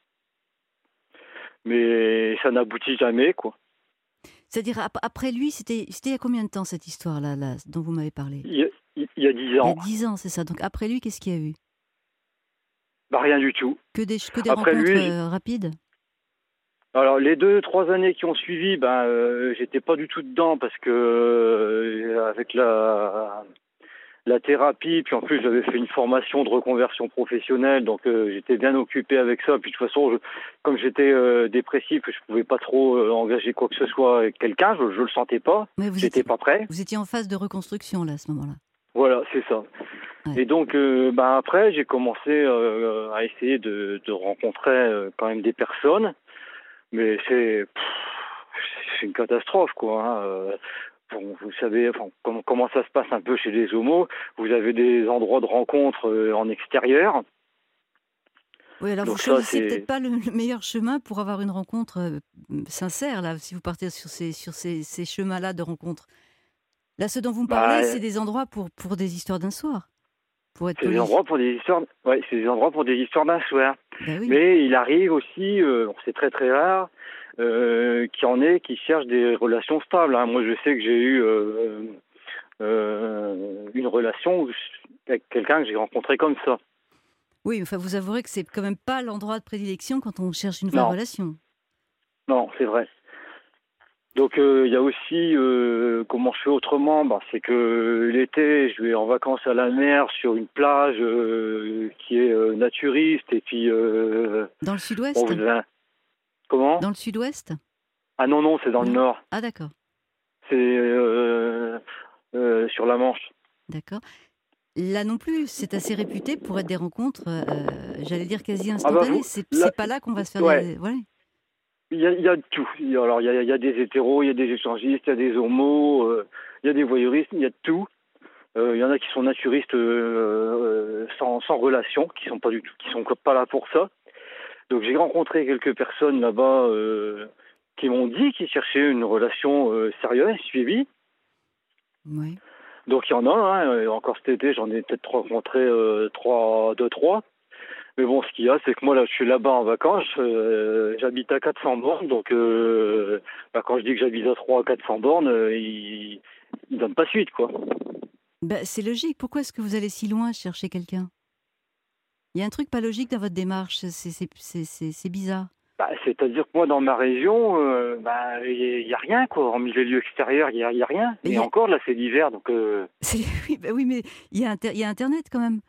H: mais ça n'aboutit jamais, quoi.
B: C'est-à-dire, ap- après lui, c'était c'était il y a combien de temps cette histoire-là là, dont vous m'avez parlé?
H: Il y a, il y a dix
B: Il y a
H: ans,
B: dix ans, c'est ça. Donc après lui, qu'est-ce qu'il y a eu?
H: bah rien du tout.
B: Que des, que des
H: Après
B: rencontres
H: lui, j'-
B: euh, rapides?
H: alors les deux, trois années qui ont suivi, ben euh, j'étais pas du tout dedans parce que euh, avec la la thérapie, puis en plus j'avais fait une formation de reconversion professionnelle, donc euh, j'étais bien occupé avec ça. Puis de toute façon, je, comme j'étais euh, dépressif, je pouvais pas trop euh, engager quoi que ce soit avec quelqu'un, je, je le sentais pas,
B: Mais vous
H: j'étais
B: étiez,
H: pas prêt.
B: vous étiez en phase de reconstruction là, à ce moment-là.
H: Voilà, c'est ça.
B: Ouais.
H: Et donc, euh, ben après, j'ai commencé euh, à essayer de, de rencontrer euh, quand même des personnes, mais c'est pff, c'est une catastrophe, quoi. Hein. Euh, Bon, vous savez enfin, comment, comment ça se passe un peu chez les homos. Vous avez des endroits de rencontre euh, en extérieur.
B: Oui, alors vous
H: Donc ça,
B: choisissez
H: c'est...
B: peut-être pas le, le meilleur chemin pour avoir une rencontre euh, sincère, là, si vous partez sur ces, sur ces, ces chemins-là de rencontre. Là, ce dont vous me parlez,
H: Bah,
B: c'est des endroits pour, pour des histoires d'un soir. pour être
H: C'est des
B: poli.
H: endroits pour des histoires, ouais, c'est des endroits pour des histoires d'un soir.
B: Ben oui.
H: Mais il arrive aussi, euh, bon, c'est très très rare, euh, qu'il y en ait qui cherchent des relations stables, hein. Moi, je sais que j'ai eu euh, euh, une relation où je- avec quelqu'un que j'ai rencontré comme ça.
B: Oui, enfin, vous avouerez que c'est quand même pas l'endroit de prédilection quand on cherche une vraie
H: Non,
B: relation.
H: non, c'est vrai. Donc euh, il y a aussi euh, comment je fais autrement, bah, c'est que l'été je vais en vacances à la mer sur une plage euh, qui est euh, naturiste et puis euh,
B: Dans le
H: bon,
B: sud-ouest?
H: vous avez- comment?
B: Dans le sud-ouest?
H: Ah non non, c'est dans le
B: Non?
H: nord,
B: Ah d'accord,
H: c'est euh, euh, sur la Manche.
B: d'accord. Là non plus, c'est assez réputé pour être des rencontres, euh, euh, j'allais dire quasi
H: Ah bah
B: instantanées.
H: vous
B: C'est
H: là,
B: c'est pas là qu'on va se faire
H: ouais,
B: des... Ouais.
H: il y a, il y a de tout. Il y a- alors il y a, il y a des hétéros, il y a des échangistes, il y a des homos, euh, il y a des voyeuristes, il y a de tout. Euh, Il y en a qui sont naturistes euh, euh, sans, sans relation, qui sont pas du tout, qui sont pas là pour ça. Donc j'ai rencontré quelques personnes là-bas euh, qui m'ont dit qu'ils cherchaient une relation euh, sérieuse, suivie.
B: Ouais.
H: Donc il y en a, hein, euh, encore cet été, j'en ai peut-être rencontré euh, trois, deux, trois. Mais bon, ce qu'il y a, c'est que moi là, je suis là-bas en vacances, euh, j'habite à quatre cents bornes, donc euh, bah, quand je dis que j'habite à trois à quatre cents bornes, euh, ils, ils donnent pas suite, quoi.
B: Bah, c'est logique. Pourquoi est-ce que vous allez si loin chercher quelqu'un? Il y a un truc pas logique dans votre démarche. C'est c'est- c'est- c'est- c'est bizarre.
H: Bah, c'est-à-dire que moi, dans ma région, euh, bah, il y, a il y a rien, quoi. Hormis les lieux extérieurs, il y a, il y a rien.
B: Mais il
H: Et
B: y a-
H: encore, là, c'est l'hiver, donc euh,
B: c'est- Oui, bah oui, mais il y, a Inter- il y a Internet quand même.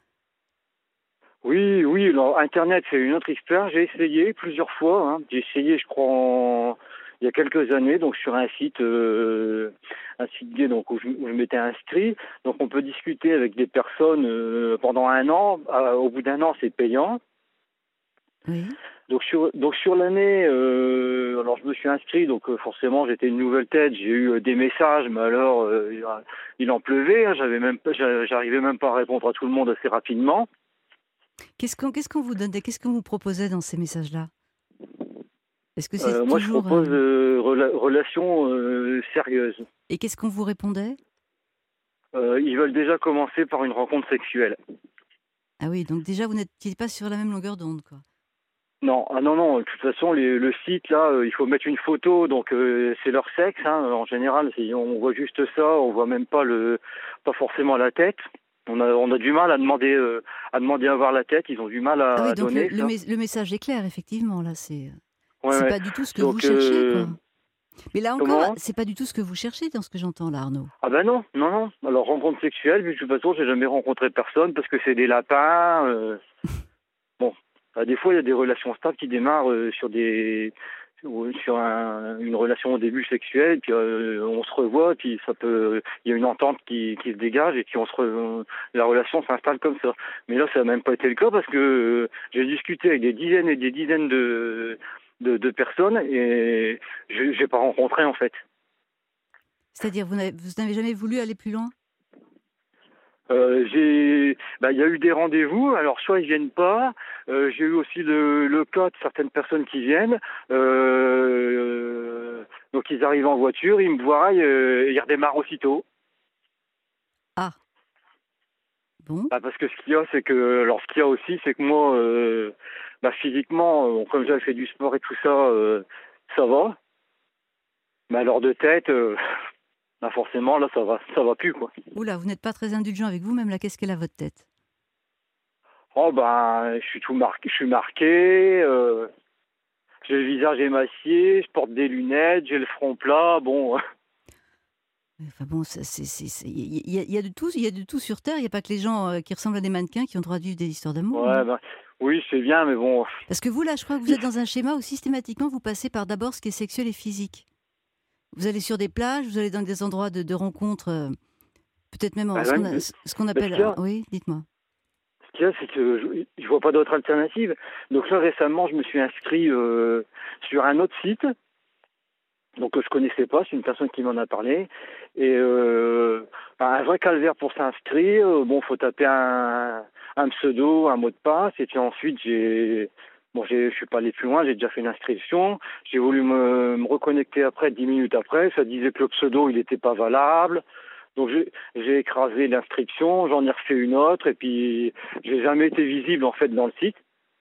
H: oui, oui. Alors, Internet, c'est une autre histoire. J'ai essayé plusieurs fois, hein. J'ai essayé, je crois, en- il y a quelques années, donc sur un site, euh, un site gay, donc où je, où je m'étais inscrit. Donc, on peut discuter avec des personnes euh, pendant un an. Ah, au bout d'un an, c'est payant.
B: Oui.
H: Donc sur donc sur l'année, euh, alors je me suis inscrit, donc euh, forcément j'étais une nouvelle tête, j'ai eu euh, des messages, mais alors euh, il a- il en pleuvait, hein, j'avais même pas, j'a- j'arrivais même pas à répondre à tout le monde assez rapidement.
B: Qu'est-ce qu'on qu'est-ce qu'on vous donnait? Qu'est-ce qu'on vous proposait dans ces messages-là? Est-ce que c'est
H: Euh, moi je
B: toujours... euh,
H: propose euh, rela- relations euh, sérieuses.
B: Et qu'est-ce qu'on vous répondait?
H: Euh, ils veulent déjà commencer par une rencontre sexuelle.
B: Ah oui, donc déjà, vous n'étiez pas sur la même longueur d'onde, quoi.
H: Non, ah non, non, de toute façon, les- le site, là, euh, il faut mettre une photo, donc euh, c'est leur sexe, hein, en général, c'est- on voit juste ça, on voit même pas le, pas forcément la tête. On a, on a du mal à demander, euh, à demander à voir la tête, ils ont du mal à,
B: Ah oui,
H: à
B: donc le,
H: donner
B: le,
H: ça.
B: mes- le message est clair, effectivement, là, c'est...
H: Ouais,
B: C'est
H: ouais.
B: pas du tout ce que vous
H: Donc,
B: cherchez,
H: euh,
B: quoi. Mais là encore,
H: comment?
B: c'est pas du tout ce que vous cherchez dans ce que j'entends là, Arnaud.
H: Ah ben non, non, non. Alors, rencontre sexuelle, de toute façon, j'ai jamais rencontré personne, parce que c'est des lapins, euh, bon. Bah, des fois, il y a des relations stables qui démarrent euh, sur des, sur sur un- une relation au début sexuelle, puis euh, on se revoit, puis ça peut, il y a une entente qui, qui se dégage et puis on se, re- la relation s'installe comme ça. Mais là, ça n'a même pas été le cas parce que euh, j'ai discuté avec des dizaines et des dizaines de de, de personnes et je j'ai pas rencontré en fait.
B: C'est-à-dire, vous n'avez vous n'avez jamais voulu aller plus loin?
H: Euh, j'ai, bah, il y a eu des rendez-vous. Alors soit ils viennent pas. Euh, j'ai eu aussi le, le cas de certaines personnes qui viennent. Euh, donc ils arrivent en voiture, ils me voient, euh, et ils redémarrent aussitôt.
B: Ah, bon.
H: Bah, parce que ce qu'il y a, c'est que, alors ce qu'il y a aussi, c'est que moi, euh, bah, physiquement, euh, comme j'avais fait du sport et tout ça, euh, ça va. Mais alors de tête, euh, bah, forcément là, ça va, ça va plus quoi.
B: Oula, vous n'êtes pas très indulgent avec vous-même, là, qu'est-ce qu'elle a à votre tête?
H: Oh ben, je suis tout marqué, je suis marqué. Euh, j'ai le visage émacié, je porte des lunettes, j'ai le front plat. Bon,
B: Enfin bon, ça, c'est, c'est, c'est- il y, a- il y a de tout, il y a de tout sur Terre. Il n'y a pas que les gens euh, qui ressemblent à des mannequins qui ont droit de vivre des histoires d'amour.
H: ouais,
B: hein.
H: ben, oui, c'est bien, mais bon.
B: Parce que vous, là, je crois que vous êtes dans un schéma où systématiquement vous passez par d'abord ce qui est sexuel et physique. Vous allez sur des plages, vous allez dans des endroits de, de rencontres, euh, peut-être même en,
H: Ben,
B: ce, qu'on
H: ouais,
B: a- ce qu'on
H: parce
B: appelle.
H: qu'il y a-
B: Oui, dites-moi.
H: Ce qu'il y a, c'est que je, je vois pas d'autre alternative. Donc là, récemment, je me suis inscrit euh, sur un autre site. Donc que je connaissais pas, c'est une personne qui m'en a parlé. Et euh, ben, un vrai calvaire pour s'inscrire. Euh, Bon, faut taper un, un pseudo, un mot de passe, et puis ensuite j'ai, bon, j'ai, je suis pas allé plus loin, j'ai déjà fait une inscription. J'ai voulu me, me reconnecter après, dix minutes après, ça disait que le pseudo il était pas valable. Donc j'ai, j'ai écrasé l'inscription, j'en ai refait une autre, et puis j'ai jamais été visible en fait dans le site.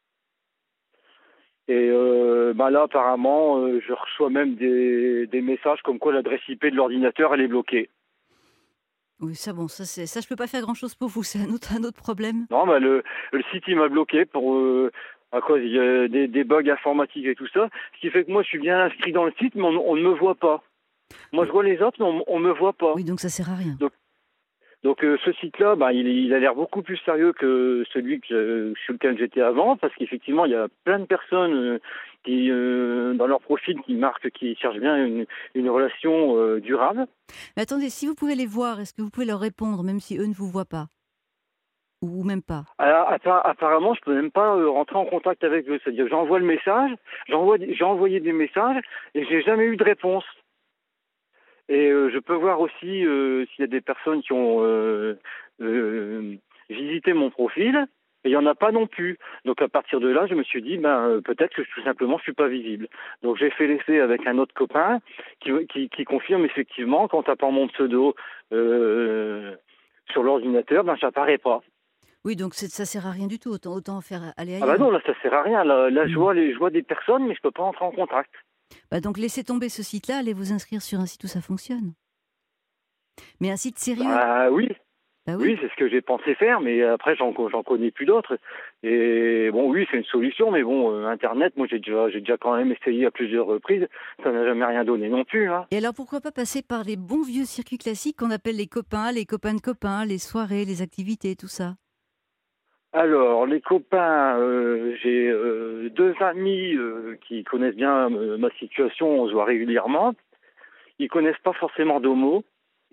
H: Et euh, bah là apparemment, euh, je reçois même des, des messages comme quoi l'adresse I P de l'ordinateur elle est bloquée.
B: Oui, ça, bon, ça, c'est, ça je peux pas faire grand-chose pour vous, c'est un autre, un autre problème.
H: Non, bah le, le site il m'a bloqué pour euh, à cause il y a des, des bugs informatiques et tout ça, ce qui fait que moi je suis bien inscrit dans le site, mais on, on ne me voit pas. Moi je vois les autres, mais on, on me voit pas.
B: Oui, donc ça sert à rien.
H: Donc, donc euh, ce site-là, bah, il, il a l'air beaucoup plus sérieux que celui que, euh, sur lequel j'étais avant, parce qu'effectivement il y a plein de personnes euh, qui euh, dans leur profil qui marquent, qui cherchent bien une, une relation euh, durable.
B: Mais attendez, si vous pouvez les voir, est-ce que vous pouvez leur répondre, même si eux ne vous voient pas? Ou même pas?
H: Alors, apparemment, je peux même pas euh, rentrer en contact avec eux. C'est-à-dire que j'envoie le message, j'envoie, j'ai envoyé des messages et j'ai jamais eu de réponse. Et euh, je peux voir aussi euh, s'il y a des personnes qui ont euh, euh, visité mon profil, et il y en a pas non plus. Donc à partir de là, je me suis dit, ben euh, peut-être que tout simplement je suis pas visible. Donc j'ai fait l'essai avec un autre copain qui, qui, qui confirme effectivement qu'en tapant mon pseudo euh, sur l'ordinateur, ben j'apparais pas.
B: Oui, donc c'est, ça sert à rien du tout, autant, autant faire aller
H: Ah
B: ailleurs.
H: bah non, là ça sert à rien. Là, là
B: Mmh.
H: je vois les, je vois des personnes, mais je peux pas entrer en contact.
B: Bah donc laissez tomber ce site-là, allez vous inscrire sur un site où ça fonctionne. Mais un site sérieux.
H: Ah oui.
B: Bah oui.
H: Oui, c'est ce que j'ai pensé faire, mais après j'en, j'en connais plus d'autres. Et bon, oui, c'est une solution, mais bon, euh, Internet, moi j'ai déjà, j'ai déjà quand même essayé à plusieurs reprises, ça n'a jamais rien donné non plus. Hein.
B: Et alors pourquoi pas passer par les bons vieux circuits classiques qu'on appelle les copains, les copains de copains, les soirées, les activités, tout ça?
H: Alors, les copains, euh, j'ai euh, deux amis euh, qui connaissent bien euh, ma situation, on se voit régulièrement. Ils connaissent pas forcément d'homo.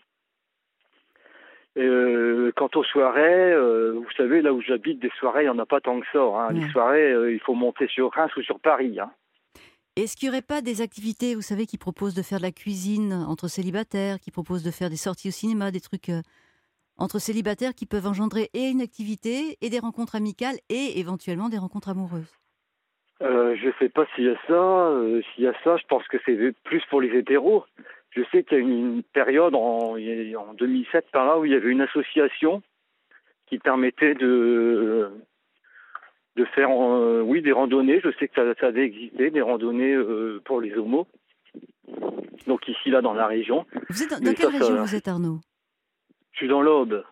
H: Euh, quant aux soirées, euh, vous savez, là où j'habite, des soirées, il n'y en a pas tant que ça. Hein.
B: Ouais.
H: Les soirées, euh, il faut monter sur Reims ou sur Paris. Hein.
B: Est-ce qu'il n'y aurait pas des activités, vous savez, qui proposent de faire de la cuisine entre célibataires, qui proposent de faire des sorties au cinéma, des trucs euh, entre célibataires qui peuvent engendrer et une activité, et des rencontres amicales, et éventuellement des rencontres amoureuses?
H: Euh, je sais pas s'il y a ça. Euh, s'il y a ça, je pense que c'est plus pour les hétéros. Je sais qu'il y a une, une période en, en deux mille sept par là où il y avait une association qui permettait de de faire euh, oui des randonnées. Je sais que ça, ça avait existé des randonnées euh, pour les homos. Donc ici là dans la région.
B: Vous êtes dans,
H: Mais
B: dans quelle
H: ça,
B: région
H: ça-
B: vous êtes, Arnaud?
H: Je suis dans l'Aube.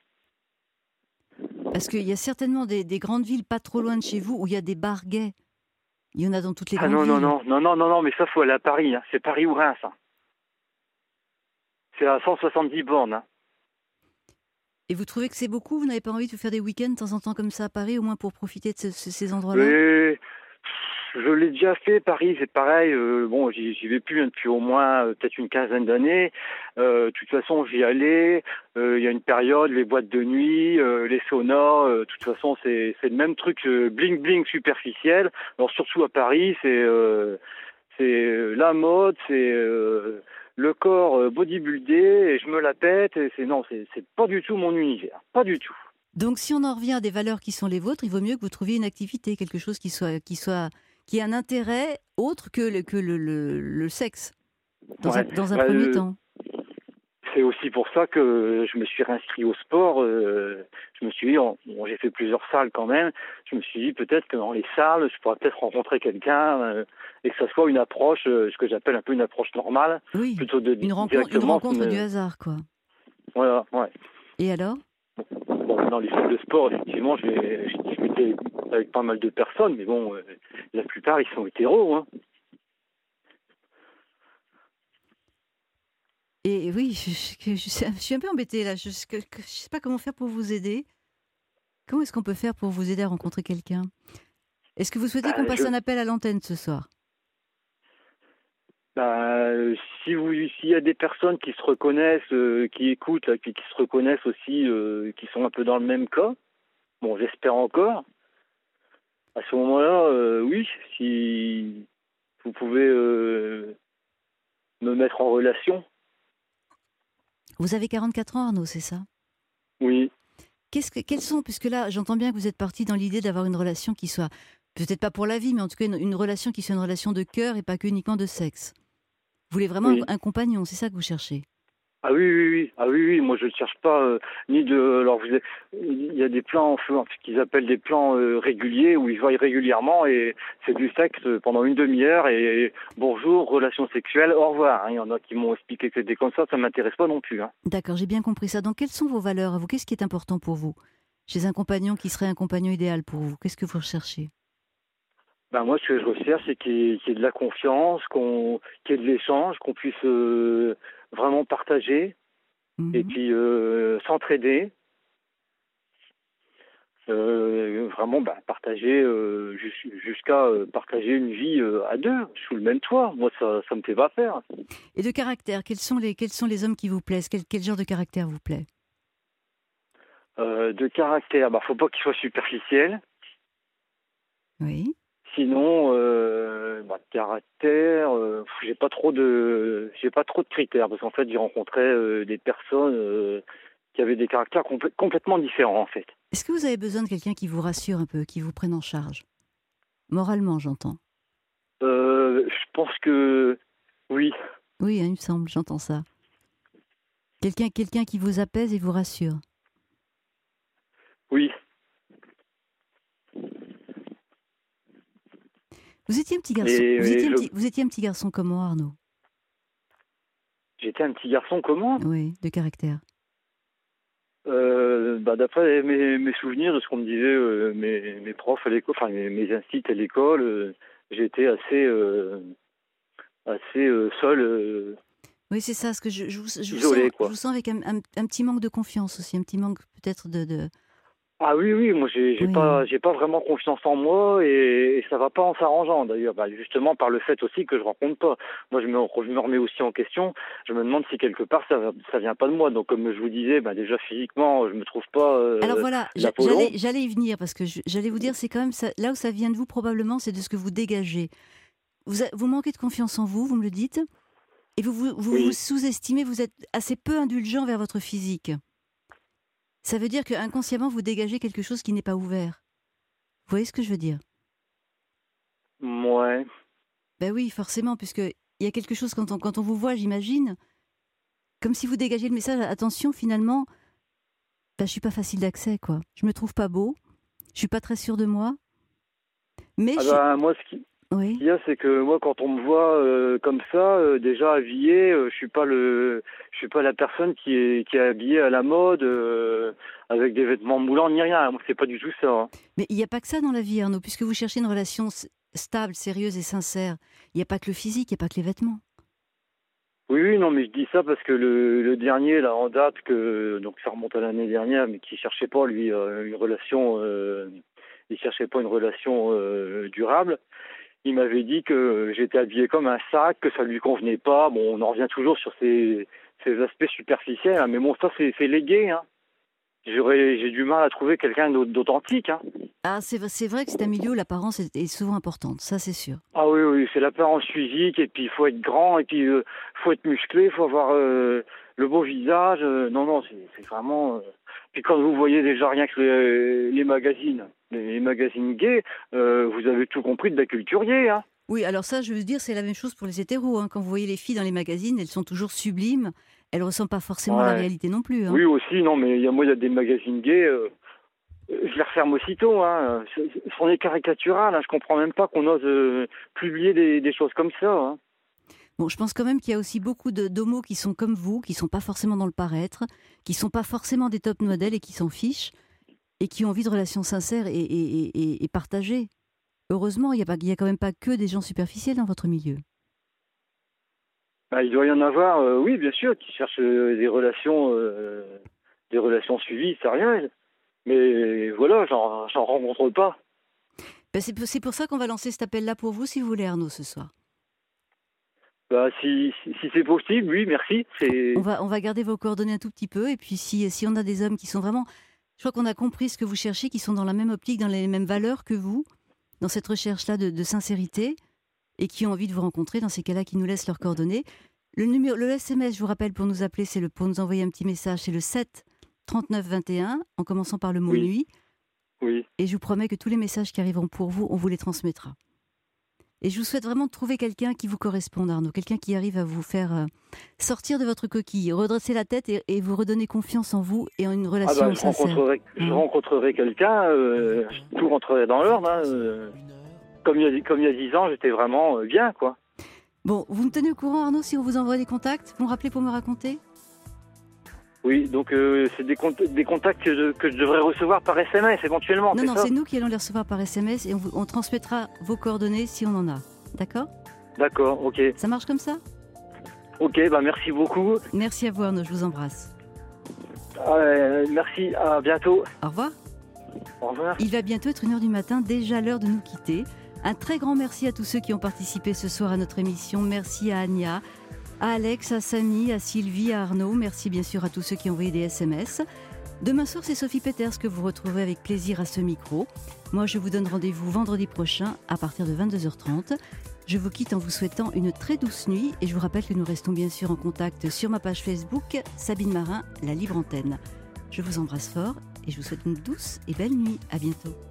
B: Parce qu'il y a certainement des, des grandes villes pas trop loin de chez vous où il y a des bars gays. Il y en a dans toutes les
H: Ah
B: grandes
H: non
B: villes.
H: non non non non non non mais ça faut aller à Paris. Hein. C'est Paris ou Reims. Hein. C'est à cent soixante-dix bornes. Hein.
B: Et vous trouvez que c'est beaucoup? Vous n'avez pas envie de vous faire des week-ends de temps en temps comme ça à Paris, au moins pour profiter de ce- ce- ces endroits-là?
H: Mais je l'ai déjà fait, Paris, c'est pareil. Euh, bon, j'y, j'y vais plus hein, depuis au moins euh, peut-être une quinzaine d'années. Euh, de toute façon, j'y allais. Euh, Il y a une période, les boîtes de nuit, euh, les saunas. euh, de toute façon, c'est, c'est le même truc euh, bling bling superficiel. Alors surtout à Paris, c'est euh, c'est euh, la mode, c'est euh, le corps euh, bodybuildé et je me la pète. Et c'est non, c'est, c'est pas du tout mon univers, pas du tout.
B: Donc si on en revient à des valeurs qui sont les vôtres, il vaut mieux que vous trouviez une activité, quelque chose qui soit, qui soit, qui ait un intérêt autre que le, que le, le, le sexe, dans
H: Ouais.
B: un, dans un
H: Bah,
B: premier
H: euh,
B: temps.
H: C'est aussi pour ça que je me suis réinscrit au sport. Euh, je me suis dit, bon, j'ai fait plusieurs salles quand même. Je me suis dit peut-être que dans les salles, je pourrais peut-être rencontrer quelqu'un euh, et que ça soit une approche, euh, ce que j'appelle un peu une approche normale,
B: Oui,
H: plutôt de
B: une rencontre, une
H: directement.
B: rencontre
H: me-
B: du hasard, quoi.
H: Voilà, ouais.
B: Et alors?
H: Bon, dans les salles de sport, effectivement, j'ai j'ai discuté avec pas mal de personnes, mais bon, euh, la plupart ils sont hétéros. Hein.
B: Et oui, je, je- je suis je suis un peu embêtée là. Je ne sais pas comment faire pour vous aider. Comment est-ce qu'on peut faire pour vous aider à rencontrer quelqu'un? Est-ce que vous souhaitez
H: Bah,
B: qu'on passe
H: je-
B: un appel à l'antenne ce soir?
H: Bah, euh, si vous, s'il y a des personnes qui se reconnaissent, euh, qui écoutent, là, qui, qui se reconnaissent aussi, euh, qui sont un peu dans le même cas, bon, j'espère encore. À ce moment-là, euh, oui, si vous pouvez euh, me mettre en relation,
B: Vous avez quarante-quatre ans, Arnaud, c'est ça?
H: oui.
B: Qu'est-ce que, quels sont, puisque là, j'entends bien que vous êtes parti dans l'idée d'avoir une relation qui soit, peut-être pas pour la vie, mais en tout cas une, une relation qui soit une relation de cœur et pas que uniquement de sexe. Vous voulez vraiment
H: Oui.
B: un, un compagnon, c'est ça que vous cherchez?
H: Ah oui, oui, oui. Ah oui, oui. Moi, je ne cherche pas euh, ni de. Alors, vous avez- il y a des plans, enfin, ce qu'ils appellent des plans euh, réguliers où ils voient régulièrement et c'est du sexe pendant une demi-heure et bonjour, relation sexuelle, au revoir. hein. Il y en a qui m'ont expliqué que c'était comme ça, ça m'intéresse pas non plus. hein.
B: D'accord, j'ai bien compris ça. Donc, quelles sont vos valeurs à vous? Qu'est-ce qui est important pour vous? Chez un compagnon qui serait un compagnon idéal pour vous, qu'est-ce que vous recherchez?
H: Ben moi, ce que je recherche, c'est qu'il y ait, qu'il y ait de la confiance, qu'on, qu'il y ait de l'échange, qu'on puisse euh, vraiment partager et
B: Mhm.
H: puis euh, s'entraider. Euh, vraiment ben, partager euh, jus- jusqu'à euh, partager une vie euh, à deux sous le même toit. Moi, ça, ça me fait pas peur.
B: Et de caractère, quels sont les, quels sont les hommes qui vous plaisent? Quel, quel genre de caractère vous plaît?
H: Euh, de caractère, bah, faut pas qu'il soit superficiel.
B: Oui.
H: Sinon, euh, bah, de caractère, euh, pff, j'ai pas trop de, j'ai pas trop de critères parce qu'en fait, j'ai rencontré euh, des personnes euh, qui avaient des caractères complè- complètement différents en fait.
B: Est-ce que vous avez besoin de quelqu'un qui vous rassure un peu, qui vous prenne en charge? Moralement, j'entends.
H: Euh, je pense que oui,
B: Oui, hein, il me semble, j'entends ça. Quelqu'un, quelqu'un qui vous apaise et vous rassure.
H: oui.
B: Vous étiez un petit garçon.
H: Et,
B: Vous
H: et
B: étiez un
H: je-
B: petit, vous étiez un petit garçon comme moi, Arnaud.
H: j'étais un petit garçon comment
B: Oui, de caractère.
H: euh, bah, d'après mes, mes souvenirs de ce qu'on me disait euh, mes, mes profs à l'école, enfin mes, mes instituts à l'école, euh, j'étais assez euh, assez euh, seul, euh,
B: Oui, c'est ça. Ce que je, je, vous, je, vous sens,
H: isolé
B: je
H: quoi.
B: vous sens avec un, un- un petit manque de confiance aussi, un petit manque peut-être de, de...
H: Ah oui, oui, moi j'ai j'ai
B: Oui.
H: pas j'ai pas vraiment confiance en moi et, et ça va pas en s'arrangeant d'ailleurs. Bah, justement par le fait aussi que je rencontre pas. Moi je me, je me remets aussi en question. Je me demande si quelque part ça va- ça vient pas de moi. Donc comme je vous disais, bah, déjà physiquement je me trouve pas
B: Alors
H: euh,
B: voilà, j'a-
H: l'Apollon.
B: j'allais, j'allais y venir parce que je- j'allais vous dire, c'est quand même ça, là où ça vient de vous probablement, c'est de ce que vous dégagez. Vous, a- vous manquez de confiance en vous, vous me le dites, et vous vous, vous, vous
H: Oui.
B: sous-estimez, vous êtes assez peu indulgent vers votre physique. Ça veut dire que inconsciemment vous dégagez quelque chose qui n'est pas ouvert. Vous voyez ce que je veux dire?
H: Ouais.
B: Ben oui, forcément, puisque il y a quelque chose quand on, quand on vous voit, j'imagine, comme si vous dégagez le message. Attention, finalement, ben, je suis pas facile d'accès, quoi. Je me trouve pas beau, je suis pas très sûre de moi, mais
H: Ah
B: je suis...
H: bah moi ce qui ce
B: Oui.
H: qu'il y a c'est que moi quand on me voit euh, comme ça euh, déjà habillé, euh, je suis pas le je suis pas la personne qui est qui est habillée à la mode euh, avec des vêtements moulants ni rien. Moi c'est pas du tout ça. hein.
B: Mais il n'y a pas que ça dans la vie, Arnaud, puisque vous cherchez une relation s- stable, sérieuse et sincère. Il n'y a pas que le physique, il n'y a pas que les vêtements.
H: Oui, oui, non, mais je dis ça parce que le, le dernier, là, en date, que donc ça remonte à l'année dernière, mais qui cherchait pas lui euh, une relation, euh, il cherchait pas une relation euh, durable. Il m'avait dit que j'étais habillé comme un sac, que ça lui convenait pas. Bon, on en revient toujours sur ces, ces aspects superficiels, hein, mais bon, ça c'est c'est légué. Hein. J'aurais, j'ai du mal à trouver quelqu'un d'aut- d'authentique. Hein.
B: Ah, c'est, v- c'est vrai que c'est un milieu où l'apparence est, est souvent importante, ça c'est sûr.
H: Ah oui, oui, c'est l'apparence physique, et puis il faut être grand, et puis il faut être musclé, il faut avoir euh, le beau visage. euh, non, non, c'est c'est vraiment... euh, Puis quand vous voyez déjà rien que les, les magazines, les, les magazines gays, euh, vous avez tout compris de la culture gay. Hein.
B: Oui, alors ça, je veux dire, c'est la même chose pour les hétéros. hein. Quand vous voyez les filles dans les magazines, elles sont toujours sublimes. Elles ne ressemblent pas forcément à la
H: Ouais.
B: réalité non plus. hein.
H: Oui, aussi, non, mais il y a, moi, il y a des magazines gays, euh, je les referme aussitôt. Hein. Ce ce sont des caricaturales, hein. Je comprends même pas qu'on ose euh, publier des, des choses comme ça. Hein.
B: Bon, je pense quand même qu'il y a aussi beaucoup de, d'homos qui sont comme vous, qui ne sont pas forcément dans le paraître, qui ne sont pas forcément des top modèles et qui s'en fichent, et qui ont envie de relations sincères et, et, et, et- et partagées. Heureusement, il n'y a, pas- il y a quand même pas que des gens superficiels dans votre milieu.
H: Bah, il doit y en avoir, euh, oui, bien sûr, qui cherchent euh, des relations, euh, des relations suivies, sérieuses. Mais voilà, j'en j'en rencontre pas.
B: Ben, c'est, pour- c'est pour ça qu'on va lancer cet appel-là pour vous, si vous voulez, Arnaud, ce soir.
H: Bah, si si, si c'est possible, oui, merci. C'est
B: On va, on va garder vos coordonnées un tout petit peu, et puis si, si on a des hommes qui sont vraiment... Je crois qu'on a compris ce que vous cherchez, qui sont dans la même optique, dans les mêmes valeurs que vous, dans cette recherche-là de, de sincérité, et qui ont envie de vous rencontrer, dans ces cas-là, qui nous laissent leurs coordonnées. Le, numéro, le S M S, je vous rappelle, pour nous appeler, c'est le, pour nous envoyer un petit message, c'est le sept trente-neuf vingt et un, en commençant par le mot
H: Oui.
B: nuit.
H: oui.
B: Et je vous promets que tous les messages qui arriveront pour vous, on vous les transmettra. Et je vous souhaite vraiment de trouver quelqu'un qui vous corresponde, Arnaud, quelqu'un qui arrive à vous faire euh, sortir de votre coquille, redresser la tête et, et vous redonner confiance en vous et en une
H: Ah
B: relation
H: bah, je
B: sincère.
H: rencontrerai, je
B: Mmh.
H: rencontrerai quelqu'un, euh, tout rentrerait dans l'ordre. Hein, euh, comme, il y a, comme il y a dix ans, j'étais vraiment euh, bien, quoi.
B: Bon, vous me tenez au courant, Arnaud, si on vous envoie des contacts? Vous me rappelez pour me raconter?
H: Oui, donc euh, c'est des, cont- des contacts que je, que je devrais recevoir par S M S éventuellement,
B: Non,
H: c'est
B: non,
H: ça?
B: c'est nous qui allons les recevoir par S M S et on, vous, on transmettra vos coordonnées si on en a. D'accord?
H: D'accord, ok.
B: Ça marche comme ça?
H: Ok, bah merci beaucoup.
B: Merci à vous, Arnaud, je vous embrasse.
H: Euh, merci, à bientôt.
B: Au revoir.
H: Au revoir.
B: Il va bientôt être une heure du matin, déjà l'heure de nous quitter. Un très grand merci à tous ceux qui ont participé ce soir à notre émission. Merci à Ania, à Alex, à Samy, à Sylvie, à Arnaud. Merci bien sûr à tous ceux qui ont envoyé des S M S. Demain soir, c'est Sophie Peters que vous retrouverez avec plaisir à ce micro. Moi, je vous donne rendez-vous vendredi prochain à partir de vingt-deux heures trente. Je vous quitte en vous souhaitant une très douce nuit et je vous rappelle que nous restons bien sûr en contact sur ma page Facebook, Sabine Marin, la libre antenne. Je vous embrasse fort et je vous souhaite une douce et belle nuit. À bientôt.